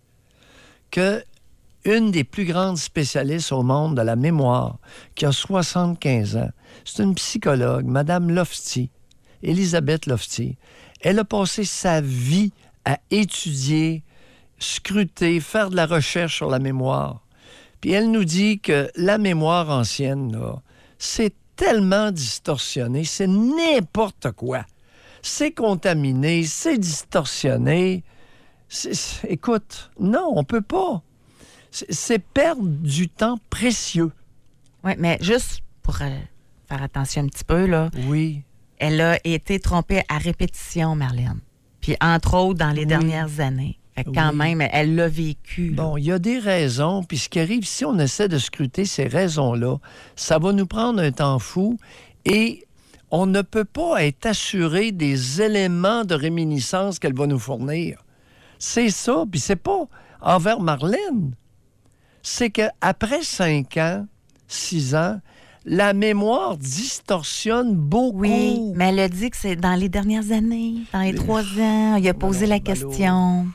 Speaker 5: que une des plus grandes spécialistes au monde de la mémoire, qui a soixante-quinze ans, c'est une psychologue, Madame Lofty, Elisabeth Lofty. Elle a passé sa vie à étudier, scruter, faire de la recherche sur la mémoire. Puis elle nous dit que la mémoire ancienne, là, c'est tellement distorsionné, c'est n'importe quoi. C'est contaminé, c'est distorsionné. C'est- c'est- écoute, non, on peut pas. C'est, c'est perdre du temps précieux.
Speaker 4: Oui, mais juste pour euh, faire attention un petit peu, là.
Speaker 5: Oui.
Speaker 4: Elle a été trompée à répétition, Marlène. Puis entre autres, dans les
Speaker 5: Oui.
Speaker 4: dernières années. Fait que quand
Speaker 5: Oui.
Speaker 4: même, elle l'a vécu. là.
Speaker 5: Bon, il y a des raisons, puis ce qui arrive, si on essaie de scruter ces raisons-là, ça va nous prendre un temps fou et on ne peut pas être assuré des éléments de réminiscence qu'elle va nous fournir. C'est ça, puis c'est pas envers Marlène. C'est qu'après cinq ans, six ans, la mémoire distorsionne beaucoup.
Speaker 4: Oui, mais elle a dit que c'est dans les dernières années, dans les trois ans. Il a posé la question.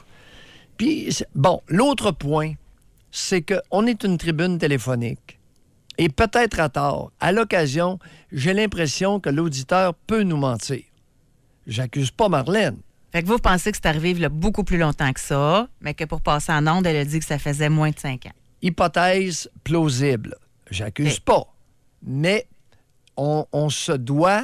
Speaker 5: Puis, c'est- bon, l'autre point, c'est qu'on est une tribune téléphonique. Et peut-être à tort. À l'occasion, j'ai l'impression que l'auditeur peut nous mentir. J'accuse pas Marlène.
Speaker 4: Fait que vous pensez que c'est arrivé il y a beaucoup plus longtemps que ça, mais que pour passer en onde, elle a dit que ça faisait moins de cinq ans.
Speaker 5: Hypothèse plausible. J'accuse
Speaker 4: Ok.
Speaker 5: pas. Mais on, on se doit,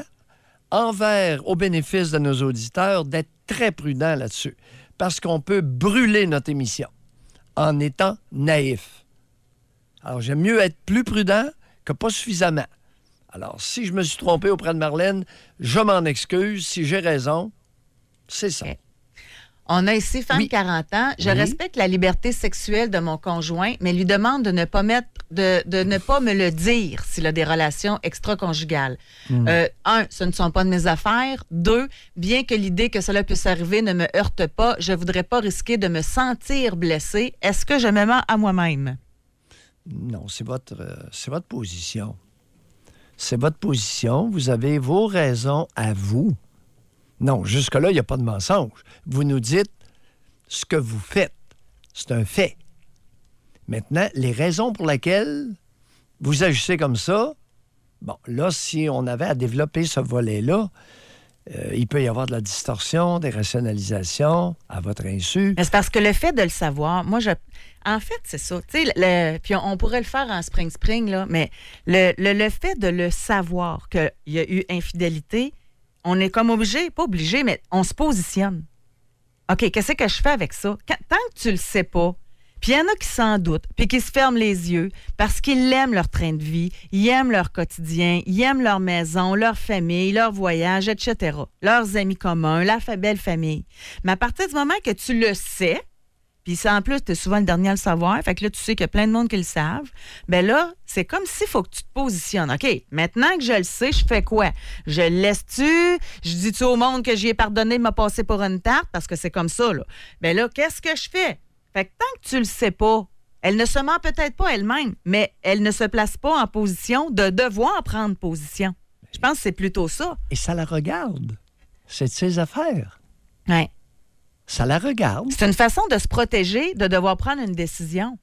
Speaker 5: envers, au bénéfice de nos auditeurs, d'être très prudent là-dessus. Parce qu'on peut brûler notre émission en étant naïf. Alors, j'aime mieux être plus prudent que pas suffisamment. Alors, si je me suis trompé auprès de Marlène, je m'en excuse. Si j'ai raison, c'est ça.
Speaker 4: On a ici femme de quarante ans. Je
Speaker 5: Oui.
Speaker 4: respecte la liberté sexuelle de mon conjoint, mais lui demande de ne pas mettre, de, de ne pas me le dire s'il a des relations extra-conjugales.
Speaker 5: Mm.
Speaker 4: Euh, un, ce ne sont pas de mes affaires. Deux, bien que l'idée que cela puisse arriver ne me heurte pas, je voudrais pas risquer de me sentir blessée. Est-ce que je me mens à moi-même?
Speaker 5: Non, c'est votre, euh, c'est votre position. C'est votre position. Vous avez vos raisons à vous. Non, jusque-là, il n'y a pas de mensonge. Vous nous dites ce que vous faites. C'est un fait. Maintenant, les raisons pour lesquelles vous agissez comme ça, bon, là, si on avait à développer ce volet-là, euh, il peut y avoir de la distorsion, des rationalisations à votre insu.
Speaker 4: Mais c'est parce que le fait de le savoir, moi, je. En fait, c'est ça. Tu sais, le- puis on, on pourrait le faire en spring-spring, là, mais le, le, le fait de le savoir qu'il y a eu infidélité, on est comme obligé, pas obligé, mais on se positionne. OK, qu'est-ce que je fais avec ça? Quand- tant que tu le sais pas, puis il y en a qui s'en doutent, puis qui se ferment les yeux parce qu'ils aiment leur train de vie, ils aiment leur quotidien, ils aiment leur maison, leur famille, leur voyage, et cetera. Leurs amis communs, la fa- belle famille. Mais à partir du moment que tu le sais, puis ça, en plus, tu es souvent le dernier à le savoir, fait que là, tu sais qu'il y a plein de monde qui le savent, ben là, c'est comme s'il faut que tu te positionnes. OK, maintenant que je le sais, je fais quoi? Je le laisse-tu? Je dis-tu au monde que j'y ai pardonné de me passer pour une tarte? Parce que c'est comme ça, là. Ben là, qu'est-ce que je fais? Fait que tant que tu le sais pas, elle ne se ment peut-être pas elle-même, mais elle ne se place pas en position de devoir prendre position. Je pense que c'est plutôt ça.
Speaker 5: Et ça la regarde. C'est de ses affaires.
Speaker 4: Ouais.
Speaker 5: Ça la regarde.
Speaker 4: C'est une façon de se protéger, de devoir prendre une décision.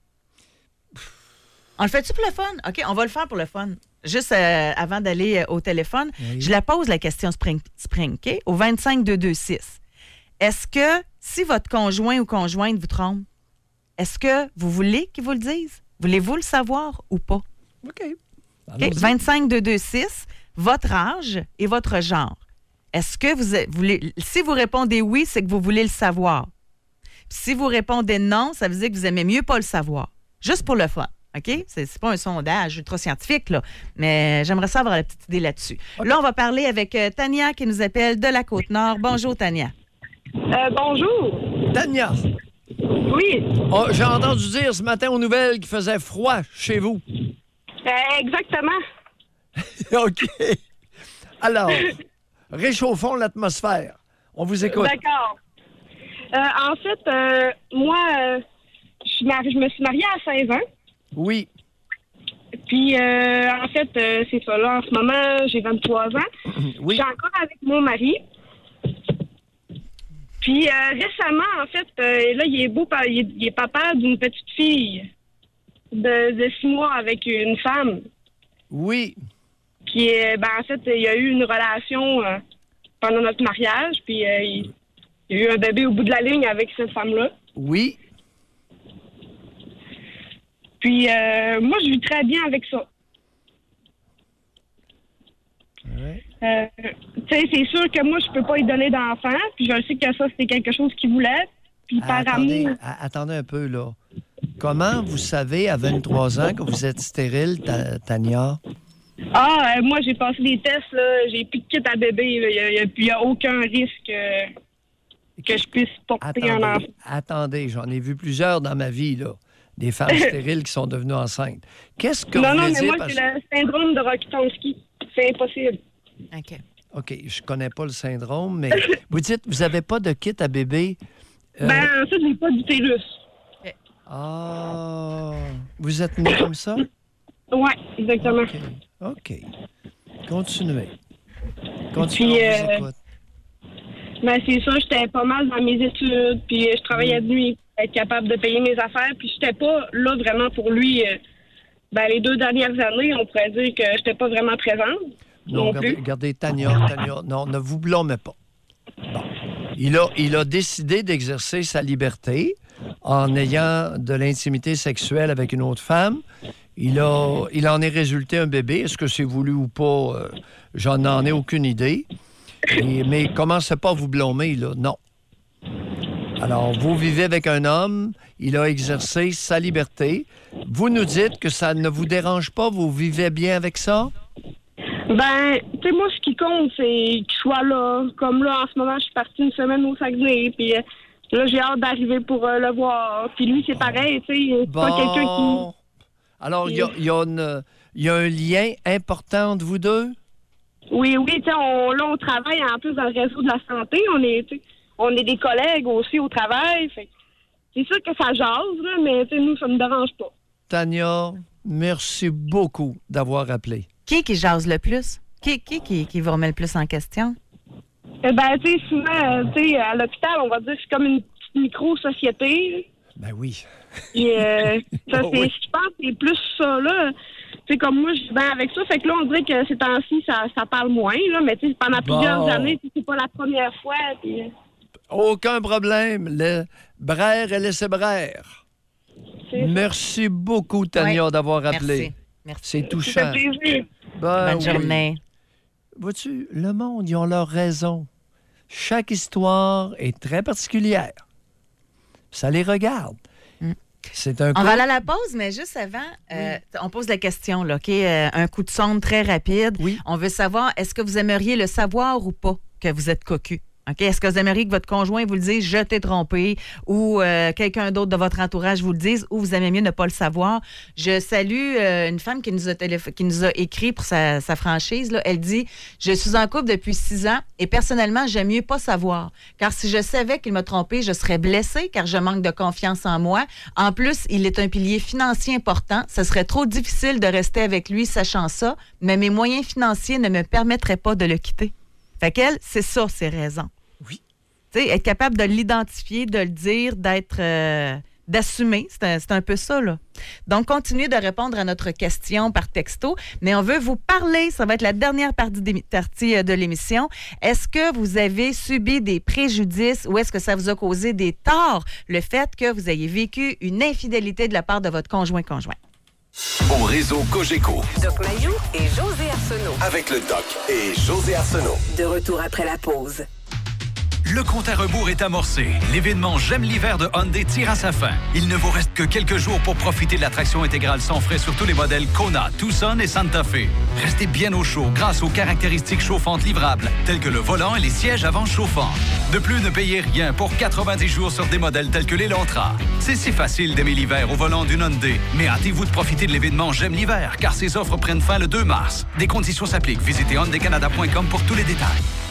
Speaker 4: On le fait-tu pour le fun? OK, on va le faire pour le fun. Juste euh, avant d'aller euh, au téléphone,
Speaker 5: Oui.
Speaker 4: je la pose la question Spring, Spring OK? Au vingt-cinq deux deux six. Est-ce que si votre conjoint ou conjointe vous trompe, est-ce que vous voulez qu'il vous le dise? Voulez-vous le savoir ou pas?
Speaker 5: OK.
Speaker 4: Okay. vingt-cinq deux deux six, votre âge et votre genre. Est-ce que vous voulez... Si vous répondez oui, c'est que vous voulez le savoir. Puis si vous répondez non, ça veut dire que vous aimez mieux pas le savoir. Juste pour le fun. OK? C'est, c'est pas un sondage ultra scientifique, là. Mais j'aimerais ça avoir la petite idée là-dessus. Okay. Là, on va parler avec euh, Tania qui nous appelle de la Côte-Nord. Bonjour, Tania.
Speaker 1: Euh, bonjour.
Speaker 5: Tania.
Speaker 1: Oui.
Speaker 5: Oh, j'ai entendu dire ce matin aux nouvelles qu'il faisait froid chez vous.
Speaker 1: Euh, exactement.
Speaker 5: OK. Alors, réchauffons l'atmosphère. On vous écoute.
Speaker 1: D'accord. Euh, en fait, euh, moi, euh, je, mari- je me suis mariée à seize ans.
Speaker 5: Oui.
Speaker 1: Puis, euh, en fait, euh, c'est ça. Là, en ce moment, j'ai vingt-trois ans.
Speaker 5: Oui.
Speaker 1: Je suis encore avec mon mari. Puis, euh, récemment, en fait, euh, là, il est beau, il est, il est papa d'une petite fille de, de six mois avec une femme.
Speaker 5: Oui.
Speaker 1: Puis, euh, ben, en fait, il y a eu une relation euh, pendant notre mariage. Puis, euh, il, il y a eu un bébé au bout de la ligne avec cette femme-là.
Speaker 5: Oui.
Speaker 1: Puis, euh, moi, je vis très bien avec ça.
Speaker 5: Ouais.
Speaker 1: Euh, tu sais, c'est sûr que moi, je peux pas lui donner d'enfant. Puis, je sais que ça, c'était quelque chose qu'il voulait. Puis,
Speaker 5: Ah,
Speaker 1: par
Speaker 5: attendez,
Speaker 1: amour...
Speaker 5: ah, attendez un peu, là. Comment vous savez, à vingt-trois ans, que vous êtes stérile, ta- Tania?
Speaker 1: Ah, euh, moi, j'ai passé des tests, là. J'ai plus de kit à bébé. Il n'y a, a, a aucun risque euh, que je puisse porter un enfant.
Speaker 5: Attendez, attendez, j'en ai vu plusieurs dans ma vie, là. Des femmes stériles qui sont devenues enceintes. Qu'est-ce que
Speaker 1: non,
Speaker 5: vous
Speaker 1: non,
Speaker 5: voulez
Speaker 1: mais
Speaker 5: dire?
Speaker 1: moi,
Speaker 5: Parce...
Speaker 1: c'est le syndrome de Rokitansky. C'est impossible.
Speaker 4: OK.
Speaker 5: OK, je connais pas le syndrome, mais vous dites, vous n'avez pas de kit à bébé? Euh...
Speaker 1: Ben, en fait, j'ai pas d'utérus.
Speaker 5: Ah, vous êtes né comme ça?
Speaker 1: Oui, exactement.
Speaker 5: OK. OK. Continuez. Continuez,
Speaker 1: Puis,
Speaker 5: on vous
Speaker 1: euh,
Speaker 5: écoute.
Speaker 1: Ben, c'est ça, j'étais pas mal dans mes études, puis je travaillais de nuit pour être capable de payer mes affaires, puis j'étais pas là vraiment pour lui. euh, Ben, les deux dernières années, on pourrait dire que j'étais pas vraiment présente.
Speaker 5: Non,
Speaker 1: non
Speaker 5: regardez,
Speaker 1: plus.
Speaker 5: regardez, Tania, Tania, non, ne vous blâmez pas. Bon. Il a, il a décidé d'exercer sa liberté en ayant de l'intimité sexuelle avec une autre femme. Il, a, il en est résulté un bébé. Est-ce que c'est voulu ou pas? Euh, j'en n'en ai aucune idée. Et, mais commencez pas à vous blâmer, là. Non. Alors, vous vivez avec un homme, il a exercé sa liberté. Vous nous dites que ça ne vous dérange pas, vous vivez bien avec ça?
Speaker 1: Ben, tu sais, moi, ce qui compte, c'est qu'il soit là. Comme là, en ce moment, je suis partie une semaine au Saguenay, puis euh, là, j'ai hâte d'arriver pour euh, le voir. Puis lui, c'est pareil, tu sais, c'est
Speaker 5: Bon.
Speaker 1: pas quelqu'un qui...
Speaker 5: Alors, il y a, il y a une- il y a un lien important entre vous deux?
Speaker 1: Oui, oui, tu sais, on, là, on travaille en plus dans le réseau de la santé. On est, tu sais, on est des collègues aussi au travail. Fait que c'est sûr que ça jase, là, mais tu sais, nous, ça ne nous dérange pas.
Speaker 5: Tania, merci beaucoup d'avoir appelé.
Speaker 4: Qui qui jase le plus? Qui, qui, qui, qui vous remet le plus en question?
Speaker 1: Eh ben, tu sais, souvent, euh, tu sais, à l'hôpital, on va dire que c'est comme une petite micro-société.
Speaker 5: Ben oui.
Speaker 1: Et, euh, ça,
Speaker 5: Oh
Speaker 1: c'est,
Speaker 5: oui.
Speaker 1: je pense que c'est plus ça, là. Tu sais, comme moi, je suis bien avec ça. Fait que là, on dirait que ces temps-ci, ça, ça parle moins, là. Mais tu sais, pendant plusieurs
Speaker 5: Bon.
Speaker 1: années, tu sais, c'est pas la première fois. Puis, euh,
Speaker 5: Aucun problème. Le braire et laisser braire.
Speaker 1: C'est ça.
Speaker 5: Merci beaucoup, Tania,
Speaker 4: Oui.
Speaker 5: d'avoir appelé.
Speaker 4: Merci. Merci.
Speaker 5: C'est
Speaker 1: ça
Speaker 5: touchant.
Speaker 1: fait plaisir.
Speaker 5: Ben
Speaker 4: Bonne
Speaker 5: oui.
Speaker 4: journée.
Speaker 5: Vois-tu, le monde, ils ont leur raison. Chaque histoire est très particulière. Ça les regarde.
Speaker 4: Mm.
Speaker 5: C'est un
Speaker 4: On
Speaker 5: coup-
Speaker 4: va aller à la pause, mais juste avant, euh, on pose la question, là, OK? Euh, un coup de sonde très rapide.
Speaker 5: Oui.
Speaker 4: On veut savoir, est-ce que vous aimeriez le savoir ou pas que vous êtes cocu? OK? Est-ce que vous aimeriez que votre conjoint vous le dise, je t'ai trompé, ou euh, quelqu'un d'autre de votre entourage vous le dise, ou vous aimez mieux ne pas le savoir? Je salue euh, une femme qui nous a, téléph- qui nous a écrit pour sa, sa franchise. Là. Elle dit, je suis en couple depuis six ans et personnellement, j'aime mieux pas savoir. Car si je savais qu'il m'a trompé, je serais blessée car je manque de confiance en moi. En plus, il est un pilier financier important. Ce serait trop difficile de rester avec lui sachant ça, mais mes moyens financiers ne me permettraient pas de le quitter. Fait qu'elle, c'est ça, ses raisons.
Speaker 5: Oui.
Speaker 4: Tu sais, être capable de l'identifier, de le dire, d'être, euh, d'assumer. C'est un, c'est un peu ça, là. Donc, continuez de répondre à notre question par texto, mais on veut vous parler. Ça va être la dernière partie, d'émi- partie de l'émission. Est-ce que vous avez subi des préjudices ou est-ce que ça vous a causé des torts, le fait que vous ayez vécu une infidélité de la part de votre conjoint-conjoint?
Speaker 2: Au réseau Cogeco.
Speaker 20: Doc Mayou et José Arsenault.
Speaker 2: Avec le Doc et José Arsenault.
Speaker 20: De retour après la pause.
Speaker 7: Le compte à rebours est amorcé. L'événement J'aime l'hiver de Hyundai tire à sa fin. Il ne vous reste que quelques jours pour profiter de la traction intégrale sans frais sur tous les modèles Kona, Tucson et Santa Fe. Restez bien au chaud grâce aux caractéristiques chauffantes livrables, telles que le volant et les sièges avant chauffants. De plus, ne payez rien pour quatre-vingt-dix jours sur des modèles tels que l'Elantra. C'est si facile d'aimer l'hiver au volant d'une Hyundai. Mais hâtez-vous de profiter de l'événement J'aime l'hiver, car ces offres prennent fin le deux mars. Des conditions s'appliquent. Visitez hyundai canada point com pour tous les détails.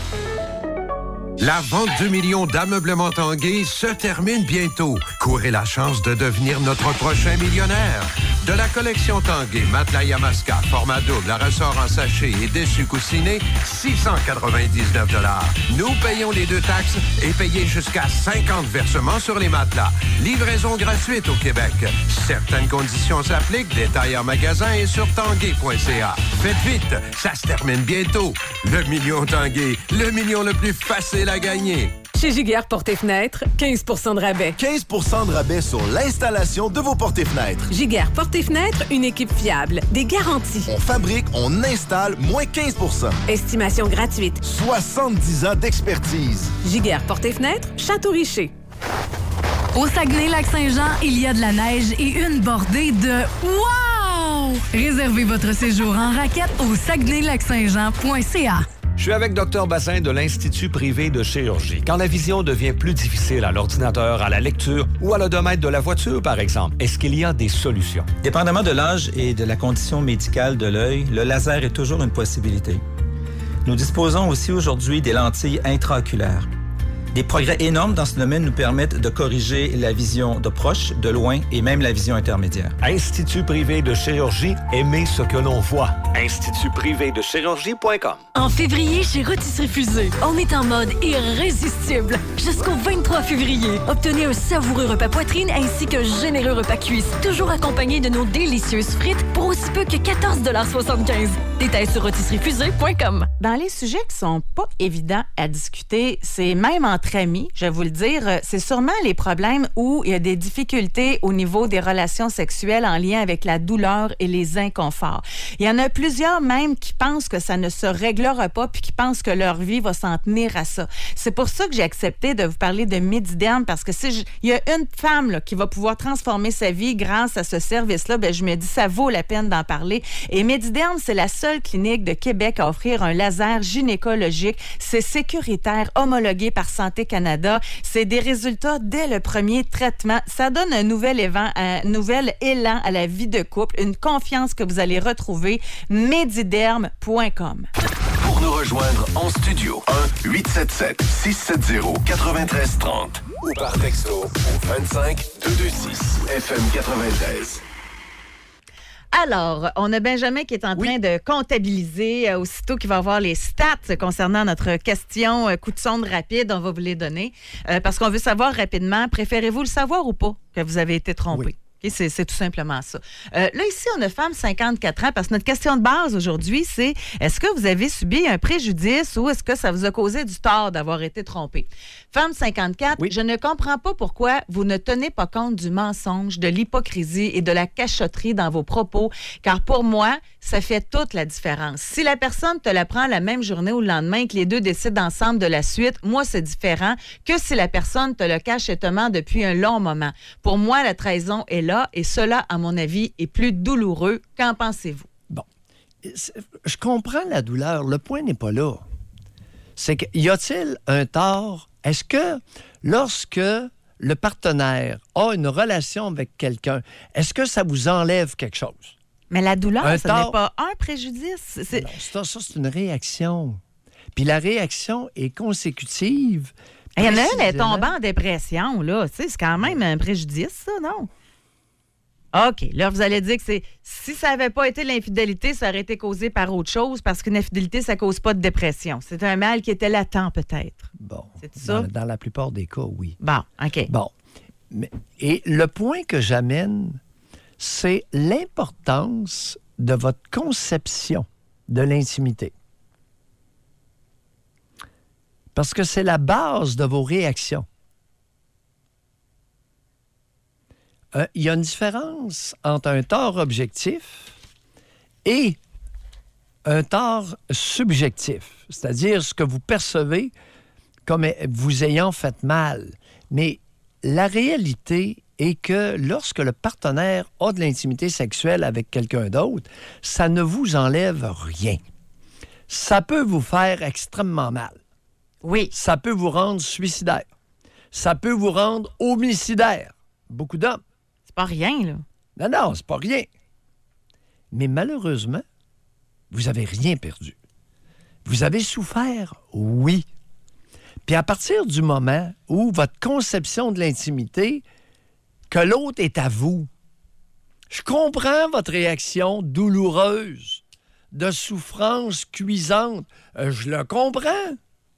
Speaker 9: La vente du million d'ameublement Tanguay se termine bientôt. Courez la chance de devenir notre prochain millionnaire. De la collection Tanguay, matelas Yamaska, format double, ressort en sachet et dessus coussiné, six cent quatre-vingt-dix-neuf dollars. Nous payons les deux taxes et payez jusqu'à cinquante versements sur les matelas. Livraison gratuite au Québec. Certaines conditions s'appliquent. Détails en magasin et sur tanguay point c a. Faites vite, ça se termine bientôt. Le million Tanguay, le million le plus facile à gagner.
Speaker 3: Chez Giguère Portes et Fenêtres, quinze pour cent de rabais.
Speaker 10: quinze pour cent de rabais sur l'installation de vos portes et fenêtres.
Speaker 3: Giguère Portes et Fenêtres, une équipe fiable, des garanties.
Speaker 10: On fabrique, on installe, moins quinze pour cent.
Speaker 3: Estimation gratuite.
Speaker 10: soixante-dix ans d'expertise.
Speaker 3: Giguère Portes et Fenêtres, Château-Richer.
Speaker 13: Au Saguenay-Lac-Saint-Jean, il y a de la neige et une bordée de wow! Réservez votre séjour en raquette au saguenay lac saint jean point c a.
Speaker 6: Je suis avec Dr Bassin de l'Institut privé de chirurgie. Quand la vision devient plus difficile à l'ordinateur, à la lecture ou à l'odomètre de la voiture, par exemple, est-ce qu'il y a des solutions?
Speaker 16: Dépendamment de l'âge et de la condition médicale de l'œil, le laser est toujours une possibilité. Nous disposons aussi aujourd'hui des lentilles intraoculaires. Des progrès énormes dans ce domaine nous permettent de corriger la vision de proche, de loin et même la vision intermédiaire.
Speaker 6: Institut privé de chirurgie, aimez ce que l'on voit. institut privé de chirurgie point com.
Speaker 13: En février, chez Rôtisserie Fusée, on est en mode irrésistible. Jusqu'au vingt-trois février, obtenez un savoureux repas poitrine ainsi qu'un généreux repas cuisse, toujours accompagné de nos délicieuses frites pour aussi peu que quatorze soixante-quinze. Détails sur rôtisserie fusée point com.
Speaker 4: Dans les sujets qui sont pas évidents à discuter, c'est même entre amis, je vais vous le dire, c'est sûrement les problèmes où il y a des difficultés au niveau des relations sexuelles en lien avec la douleur et les inconforts. Il y en a plusieurs même qui pensent que ça ne se réglera pas puis qui pensent que leur vie va s'en tenir à ça. C'est pour ça que j'ai accepté de vous parler de Mediderm parce que si je, il y a une femme là, qui va pouvoir transformer sa vie grâce à ce service-là, ben, je me dis ça vaut la peine d'en parler. Et Mediderm, c'est la seule clinique de Québec à offrir un laser gynécologique. C'est sécuritaire, homologué par Santé Canada. C'est des résultats dès le premier traitement. Ça donne un nouvel, évan, un nouvel élan à la vie de couple, une confiance que vous allez retrouver. Mediderm point com.
Speaker 2: Pour nous rejoindre en studio, un huit sept sept six sept zéro neuf trois trois zéro ou par texto au vingt-cinq deux cent vingt-six F M quatre-vingt-treize.
Speaker 4: Alors, on a Benjamin qui est en train oui. de comptabiliser euh, aussitôt qu'il va avoir les stats concernant notre question euh, coup de sonde rapide. On va vous les donner euh, parce qu'on veut savoir rapidement, préférez-vous le savoir ou pas que vous avez été trompé? Oui. Okay, c'est, c'est tout simplement ça. Euh, là, ici, on a femme cinquante-quatre ans parce que notre question de base aujourd'hui, c'est est-ce que vous avez subi un préjudice ou est-ce que ça vous a causé du tort d'avoir été trompé? Femme cinquante-quatre, oui. Je ne comprends pas pourquoi vous ne tenez pas compte du mensonge, de l'hypocrisie et de la cachotterie dans vos propos, car pour moi, ça fait toute la différence. Si la personne te la prend la même journée ou le lendemain et que les deux décident ensemble de la suite, moi, c'est différent que si la personne te le cache et te ment depuis un long moment. Pour moi, la trahison est là et cela, à mon avis, est plus douloureux. Qu'en pensez-vous?
Speaker 5: Bon, je comprends la douleur. Le point n'est pas là. C'est que, y a-t-il un tort? Est-ce que lorsque le partenaire a une relation avec quelqu'un, est-ce que ça vous enlève quelque chose?
Speaker 4: Mais la douleur,
Speaker 5: un
Speaker 4: ce
Speaker 5: tort...
Speaker 4: n'est pas un préjudice. C'est...
Speaker 5: Non, ça, ça, c'est une réaction. Puis la réaction est consécutive.
Speaker 4: Il y en a une, elle est tombée en dépression, là. Tu sais, c'est quand même un préjudice, ça, non? OK. Là, vous allez dire que c'est si ça n'avait pas été l'infidélité, ça aurait été causé par autre chose, parce qu'une infidélité, ça ne cause pas de dépression. C'est un mal qui était latent, peut-être.
Speaker 5: Bon.
Speaker 4: C'est ça?
Speaker 5: Dans, dans la plupart des cas, oui.
Speaker 4: Bon, OK.
Speaker 5: Bon. Mais, et le point que j'amène, c'est l'importance de votre conception de l'intimité. Parce que c'est la base de vos réactions. Euh, il y a une différence entre un tort objectif et un tort subjectif, c'est-à-dire ce que vous percevez comme vous ayant fait mal. Mais la réalité est que lorsque le partenaire a de l'intimité sexuelle avec quelqu'un d'autre, ça ne vous enlève rien. Ça peut vous faire extrêmement mal.
Speaker 4: Oui.
Speaker 5: Ça peut vous rendre suicidaire. Ça peut vous rendre homicidaire. Beaucoup d'hommes.
Speaker 4: C'est pas rien, là.
Speaker 5: Non, non, c'est pas rien. Mais malheureusement, vous avez rien perdu. Vous avez souffert, oui. Puis à partir du moment où votre conception de l'intimité, que l'autre est à vous, je comprends votre réaction douloureuse, de souffrance cuisante. Euh, je le comprends.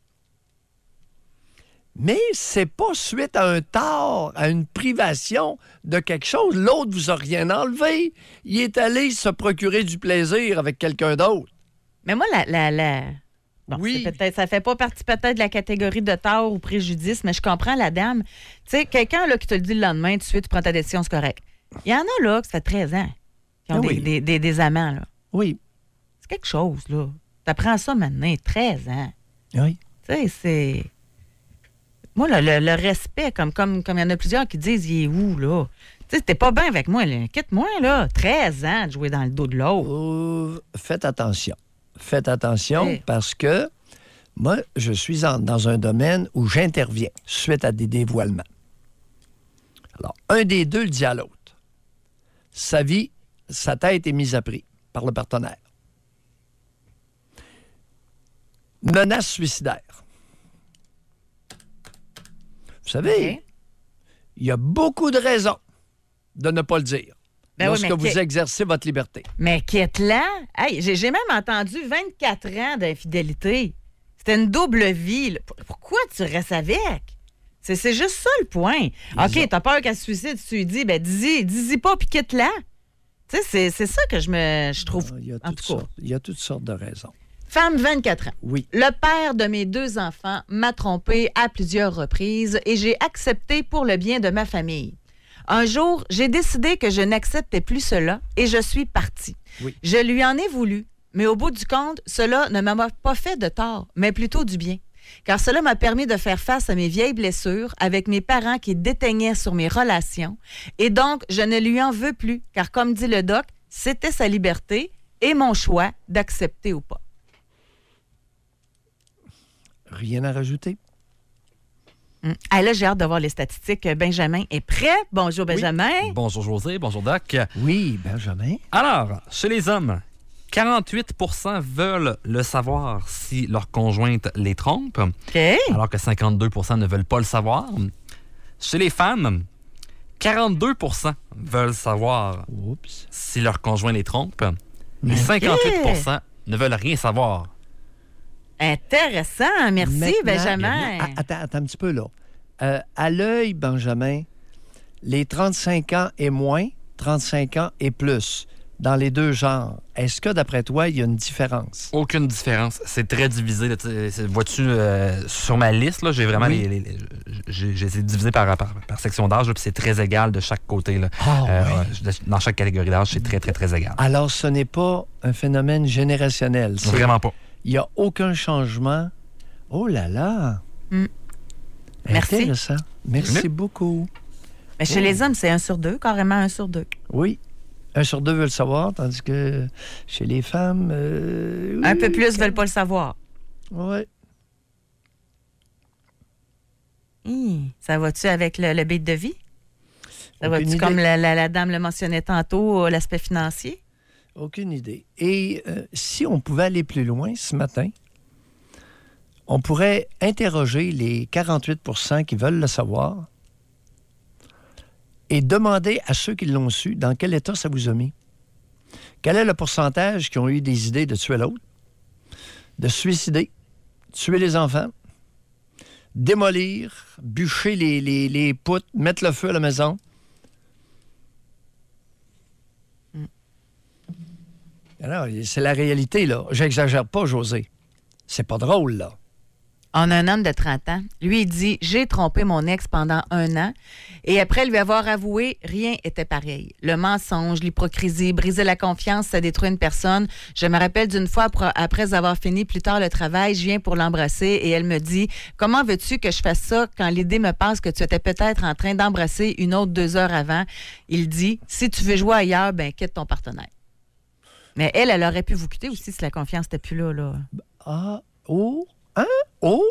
Speaker 5: Mais c'est pas suite à un tort, à une privation de quelque chose. L'autre vous a rien enlevé. Il est allé se procurer du plaisir avec quelqu'un d'autre.
Speaker 4: Mais moi, la... la, la... Bon,
Speaker 5: oui.
Speaker 4: Peut-être, ça fait pas partie peut-être de la catégorie de tort ou préjudice, mais je comprends la dame. Tu sais, quelqu'un là, qui te le dit le lendemain, tout de suite, tu prends ta décision, c'est correct. Il y en a là, que ça fait treize ans, qui ont
Speaker 5: ah
Speaker 4: des,
Speaker 5: oui.
Speaker 4: des, des, des amants. Là.
Speaker 5: Oui.
Speaker 4: C'est quelque chose, là. T'apprends ça maintenant, treize ans.
Speaker 5: Oui.
Speaker 4: Tu sais, c'est... Moi, là, le, le respect, comme comme comme il y en a plusieurs qui disent, il est où, là? Tu sais, t'es pas bien avec moi, là. Quitte-moi, là. treize ans de jouer dans le dos de l'autre.
Speaker 5: Euh, faites attention. Faites attention
Speaker 4: oui.
Speaker 5: parce que moi, je suis en, dans un domaine où j'interviens suite à des dévoilements. Alors, un des deux le dit à l'autre. Sa vie, sa tête est mise à prix par le partenaire. Menace suicidaire. Vous savez, okay. il y a beaucoup de raisons de ne pas le dire ben lorsque oui, vous qu... exercez votre liberté.
Speaker 4: Mais quitte-la. Hey, j'ai, j'ai même entendu vingt-quatre ans d'infidélité. C'était une double vie. Pourquoi tu restes avec? C'est, c'est juste ça le point. Ils OK, ont... t'as peur qu'elle se suicide, tu lui dis, ben dis-y, dis-y pas, puis quitte-la. Tu sais, c'est, c'est ça que je me je trouve.
Speaker 5: Il y a
Speaker 4: en tout cas.
Speaker 5: Il y a toutes sortes de raisons.
Speaker 4: Femme, vingt-quatre ans.
Speaker 5: Oui.
Speaker 4: Le père de mes deux enfants m'a trompé à plusieurs reprises et j'ai accepté pour le bien de ma famille. Un jour, j'ai décidé que je n'acceptais plus cela et je suis partie.
Speaker 5: Oui.
Speaker 4: Je lui en ai voulu, mais au bout du compte, cela ne m'a pas fait de tort, mais plutôt du bien. Car cela m'a permis de faire face à mes vieilles blessures avec mes parents qui déteignaient sur mes relations. Et donc, je ne lui en veux plus, car comme dit le doc, c'était sa liberté et mon choix d'accepter ou pas.
Speaker 5: Rien à rajouter.
Speaker 4: Hum. Ah, là, j'ai hâte de voir les statistiques. Benjamin est prêt. Bonjour, Benjamin.
Speaker 17: Oui. Bonjour, José. Bonjour, Doc.
Speaker 5: Oui, Benjamin.
Speaker 17: Alors, chez les hommes, quarante-huit pour cent veulent le savoir si leur conjointe les trompe,
Speaker 4: okay.
Speaker 17: alors que cinquante-deux pour cent ne veulent pas le savoir. Chez les femmes, quarante-deux pour cent veulent savoir
Speaker 5: Oups.
Speaker 17: si leur conjoint les trompe, et cinquante-huit pour cent ne veulent rien savoir.
Speaker 4: Intéressant. Merci, Maintenant, Benjamin.
Speaker 5: A, attends, attends un petit peu, là. Euh, à l'œil, Benjamin, les trente-cinq ans et moins, trente-cinq ans et plus, dans les deux genres, est-ce que, d'après toi, il y a une différence?
Speaker 17: Aucune différence. C'est très divisé. Là. Vois-tu, euh, sur ma liste, là, j'ai vraiment
Speaker 5: oui.
Speaker 17: les, les, j'ai, j'ai divisé par, par, par section d'âge, puis c'est très égal de chaque côté. Là.
Speaker 5: Oh,
Speaker 17: euh,
Speaker 5: oui.
Speaker 17: Dans chaque catégorie d'âge, c'est très, très, très égal.
Speaker 5: Alors, ce n'est pas un phénomène générationnel. C'est...
Speaker 17: Vraiment pas.
Speaker 5: Il n'y a aucun changement. Oh là là!
Speaker 4: Mm. Merci.
Speaker 5: Intéressant. Merci Merci beaucoup.
Speaker 4: Mais chez oh. les hommes, c'est un sur deux, carrément un sur deux.
Speaker 5: Oui. Un sur deux veut le savoir, tandis que chez les femmes... Euh,
Speaker 4: un
Speaker 5: oui,
Speaker 4: peu plus ne veulent pas le savoir.
Speaker 5: Oui.
Speaker 4: Hum, ça va-tu avec le, le beat de vie? Ça
Speaker 5: Aucune
Speaker 4: va-tu
Speaker 5: idée.
Speaker 4: comme la, la, la dame le mentionnait tantôt, l'aspect financier?
Speaker 5: Aucune idée. Et euh, si on pouvait aller plus loin ce matin, on pourrait interroger les quarante-huit pour cent qui veulent le savoir et demander à ceux qui l'ont su dans quel état ça vous a mis. Quel est le pourcentage qui ont eu des idées de tuer l'autre, de se suicider, de tuer les enfants, démolir, bûcher les, les, les poutres, mettre le feu à la maison. Mm. Alors, c'est la réalité, là. J'exagère pas, José. C'est pas drôle, là.
Speaker 4: On a un homme de trente ans. Lui, il dit « J'ai trompé mon ex pendant un an. Et après lui avoir avoué, rien était pareil. Le mensonge, l'hypocrisie, briser la confiance, ça détruit une personne. Je me rappelle d'une fois, après avoir fini plus tard le travail, je viens pour l'embrasser et elle me dit « Comment veux-tu que je fasse ça quand l'idée me passe que tu étais peut-être en train d'embrasser une autre deux heures avant? » Il dit « Si tu veux jouer ailleurs, ben quitte ton partenaire. » Mais elle, elle aurait pu vous quitter aussi si la confiance n'était plus là. là.
Speaker 5: Ah, oh... Hein? Oh?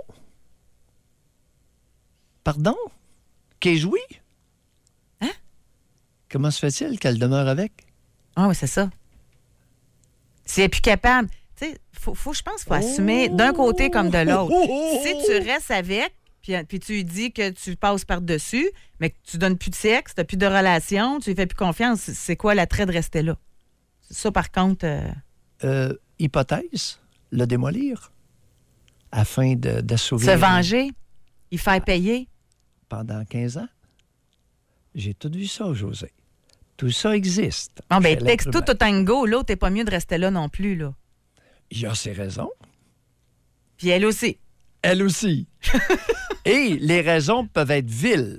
Speaker 5: Pardon? Qu'ai joui?
Speaker 4: Hein?
Speaker 5: Comment se fait-il qu'elle demeure avec?
Speaker 4: Ah oui, c'est ça. Si elle n'est plus capable, tu sais, faut, faut, je pense qu'il faut oh! assumer d'un côté comme de l'autre. Oh, oh, oh, si tu restes avec, puis, puis tu lui dis que tu passes par-dessus, mais que tu donnes plus de sexe, tu n'as plus de relation, tu lui fais plus confiance, c'est quoi l'attrait de rester là? Ça, par contre... Euh...
Speaker 5: Euh, hypothèse, le démolir. Afin de, d'assouvir...
Speaker 4: Se venger, il fait payer.
Speaker 5: Pendant quinze ans, j'ai tout vu ça, José. Tout ça existe.
Speaker 4: Bon, ben, texte tout au tango. L'autre n'est pas mieux de rester là non plus, là.
Speaker 5: Il a ses raisons.
Speaker 4: Puis elle aussi.
Speaker 5: Elle aussi. Et les raisons peuvent être viles.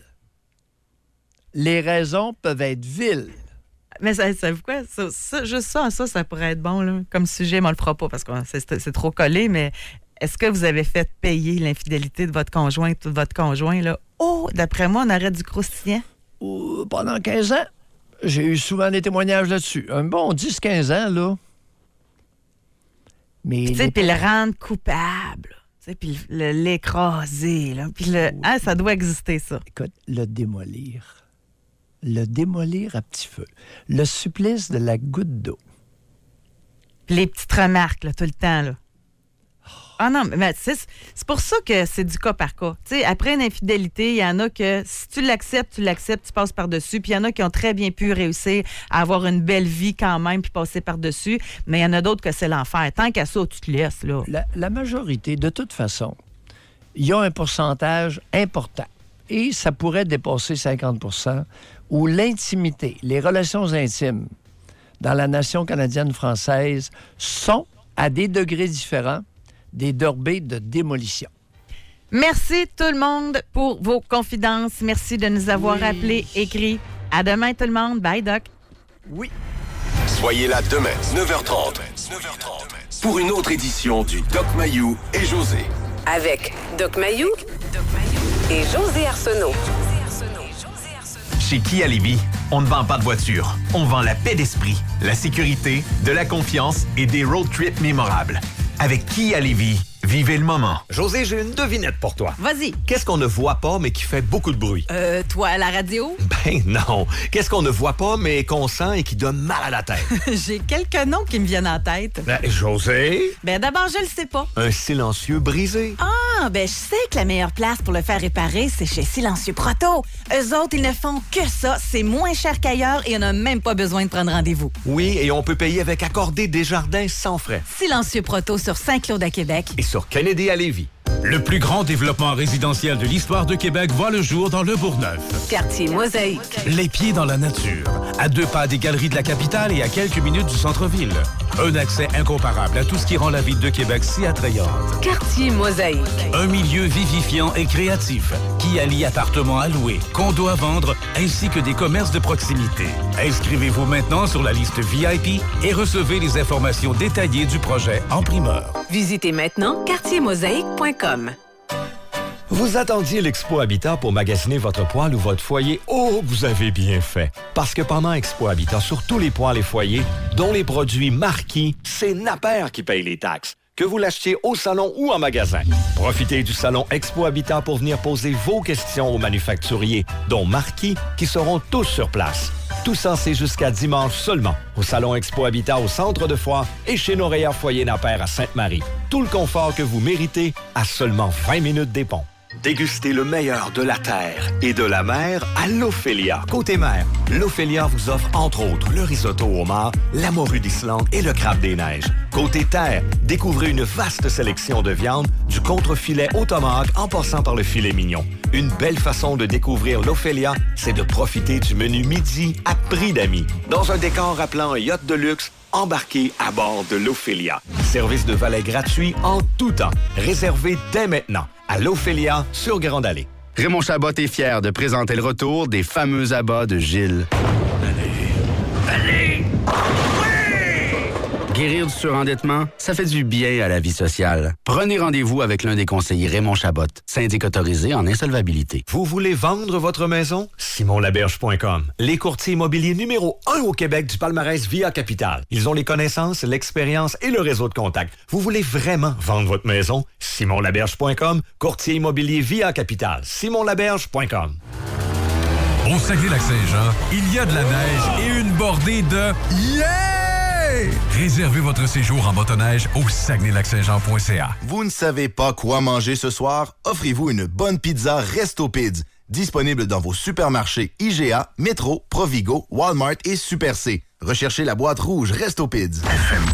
Speaker 5: Les raisons peuvent être viles.
Speaker 4: Mais ça, ça vous quoi? Ça, ça, juste ça, ça, ça pourrait être bon, là. Comme sujet, mais on le fera pas parce que c'est, c'est trop collé, mais... Est-ce que vous avez fait payer l'infidélité de votre conjoint ou de votre conjoint, là? Oh, d'après moi, on aurait du croustillant.
Speaker 5: Oh, pendant quinze ans, j'ai eu souvent des témoignages là-dessus. Un bon dix à quinze ans, là. Mais...
Speaker 4: Tu sais, puis le rendre coupable. Tu sais, puis le, l'écraser, là. Puis le... Ah, ça doit exister, ça.
Speaker 5: Écoute, le démolir. Le démolir à petit feu. Le supplice de la goutte d'eau.
Speaker 4: Puis les petites remarques, là, tout le temps, là. Ah non, mais c'est, c'est pour ça que c'est du cas par cas. Tu sais, après une infidélité, il y en a que si tu l'acceptes, tu l'acceptes, tu passes par-dessus. Puis il y en a qui ont très bien pu réussir à avoir une belle vie quand même puis passer par-dessus. Mais il y en a d'autres que c'est l'enfer. Tant qu'à ça, tu te laisses, là.
Speaker 5: La, la majorité, de toute façon, il y a un pourcentage important. Et ça pourrait dépasser cinquante pour cent où l'intimité, les relations intimes dans la nation canadienne-française sont à des degrés différents des dorbés de démolition.
Speaker 4: Merci tout le monde pour vos confidences. Merci de nous avoir oui. appelés, écrits. À demain tout le monde. Bye, Doc.
Speaker 5: Oui.
Speaker 2: Soyez là demain, neuf heures trente, pour une autre édition du Doc Mayou et José.
Speaker 20: Avec Doc Mayou et José Arsenault.
Speaker 8: Chez Kia Lévis, on ne vend pas de voiture. On vend la paix d'esprit, la sécurité, de la confiance et des road trips mémorables. Avec Kia Lévis, vivez le moment.
Speaker 6: José, j'ai une devinette pour toi.
Speaker 4: Vas-y.
Speaker 6: Qu'est-ce qu'on ne voit pas, mais qui fait beaucoup de bruit?
Speaker 4: Euh, toi, à la radio?
Speaker 6: Ben non. Qu'est-ce qu'on ne voit pas, mais qu'on sent et qui donne mal à la tête?
Speaker 4: J'ai quelques noms qui me viennent en tête.
Speaker 6: Ben, José?
Speaker 4: Ben d'abord, je le sais pas.
Speaker 6: Un silencieux brisé.
Speaker 4: Ah, ben je sais que la meilleure place pour le faire réparer, c'est chez Silencieux Proto. Eux autres, ils ne font que ça. C'est moins cher qu'ailleurs et on n'a même pas besoin de prendre rendez-vous.
Speaker 6: Oui, et on peut payer avec Accordé Desjardins sans frais.
Speaker 4: Silencieux Proto sur Saint-Claude à Québec.
Speaker 6: Et sur Kennedy à Lévis.
Speaker 7: Le plus grand développement résidentiel de l'histoire de Québec voit le jour dans le Bourgneuf.
Speaker 20: Quartier Mosaïque.
Speaker 7: Les pieds dans la nature. À deux pas des galeries de la capitale et à quelques minutes du centre-ville. Un accès incomparable à tout ce qui rend la ville de Québec si attrayante.
Speaker 20: Quartier Mosaïque.
Speaker 7: Un milieu vivifiant et créatif qui allie appartements à louer, condos à vendre ainsi que des commerces de proximité. Inscrivez-vous maintenant sur la liste V I P et recevez les informations détaillées du projet en primeur.
Speaker 20: Visitez maintenant quartier mosaïque point com.
Speaker 6: Vous attendiez l'Expo Habitat pour magasiner votre poêle ou votre foyer? Oh, vous avez bien fait! Parce que pendant Expo Habitat, sur tous les poêles et foyers, dont les produits marquis, c'est Napper qui paye les taxes. Que vous l'achetiez au salon ou en magasin. Profitez du salon Expo Habitat pour venir poser vos questions aux manufacturiers, dont Marquis, qui seront tous sur place. Tout ça, c'est jusqu'à dimanche seulement, au salon Expo Habitat au centre de Foire et chez nos rayons foyers Napper à Sainte-Marie. Tout le confort que vous méritez à seulement vingt minutes des ponts. Dégustez le meilleur de la terre et de la mer à l'Ophélia. Côté mer, l'Ophélia vous offre entre autres le risotto au homard, la morue d'Islande et le crabe des neiges. Côté terre, découvrez une vaste sélection de viande, du contrefilet au tomahawk en passant par le filet mignon. Une belle façon de découvrir l'Ophélia, c'est de profiter du menu midi à prix d'amis. Dans un décor rappelant un yacht de luxe, embarquez à bord de l'Ophélia. Service de valet gratuit en tout temps. Réservé dès maintenant à l'Ophélia sur Grande Allée.
Speaker 11: Raymond Chabot est fier de présenter le retour des fameux abats de Gilles. Allez! Allez! Guérir du surendettement, ça fait du bien à la vie sociale. Prenez rendez-vous avec l'un des conseillers Raymond Chabot, syndic autorisé en insolvabilité.
Speaker 6: Vous voulez vendre votre maison? simon laberge point com. Les courtiers immobiliers numéro un au Québec du palmarès Via Capital. Ils ont les connaissances, l'expérience et le réseau de contacts. Vous voulez vraiment vendre votre maison? simon laberge point com. Courtier immobilier Via Capital. simon laberge point com.
Speaker 18: Au Saguenay-Lac-Saint-Jean, il y a de la neige et une bordée de yeah! Réservez votre séjour en motoneige au saguenay lac saint jean point c a.
Speaker 10: Vous ne savez pas quoi manger ce soir? Offrez-vous une bonne pizza Resto Pids. Disponible dans vos supermarchés I G A, Métro, Provigo, Walmart et Super C. Recherchez la boîte rouge Resto Pids.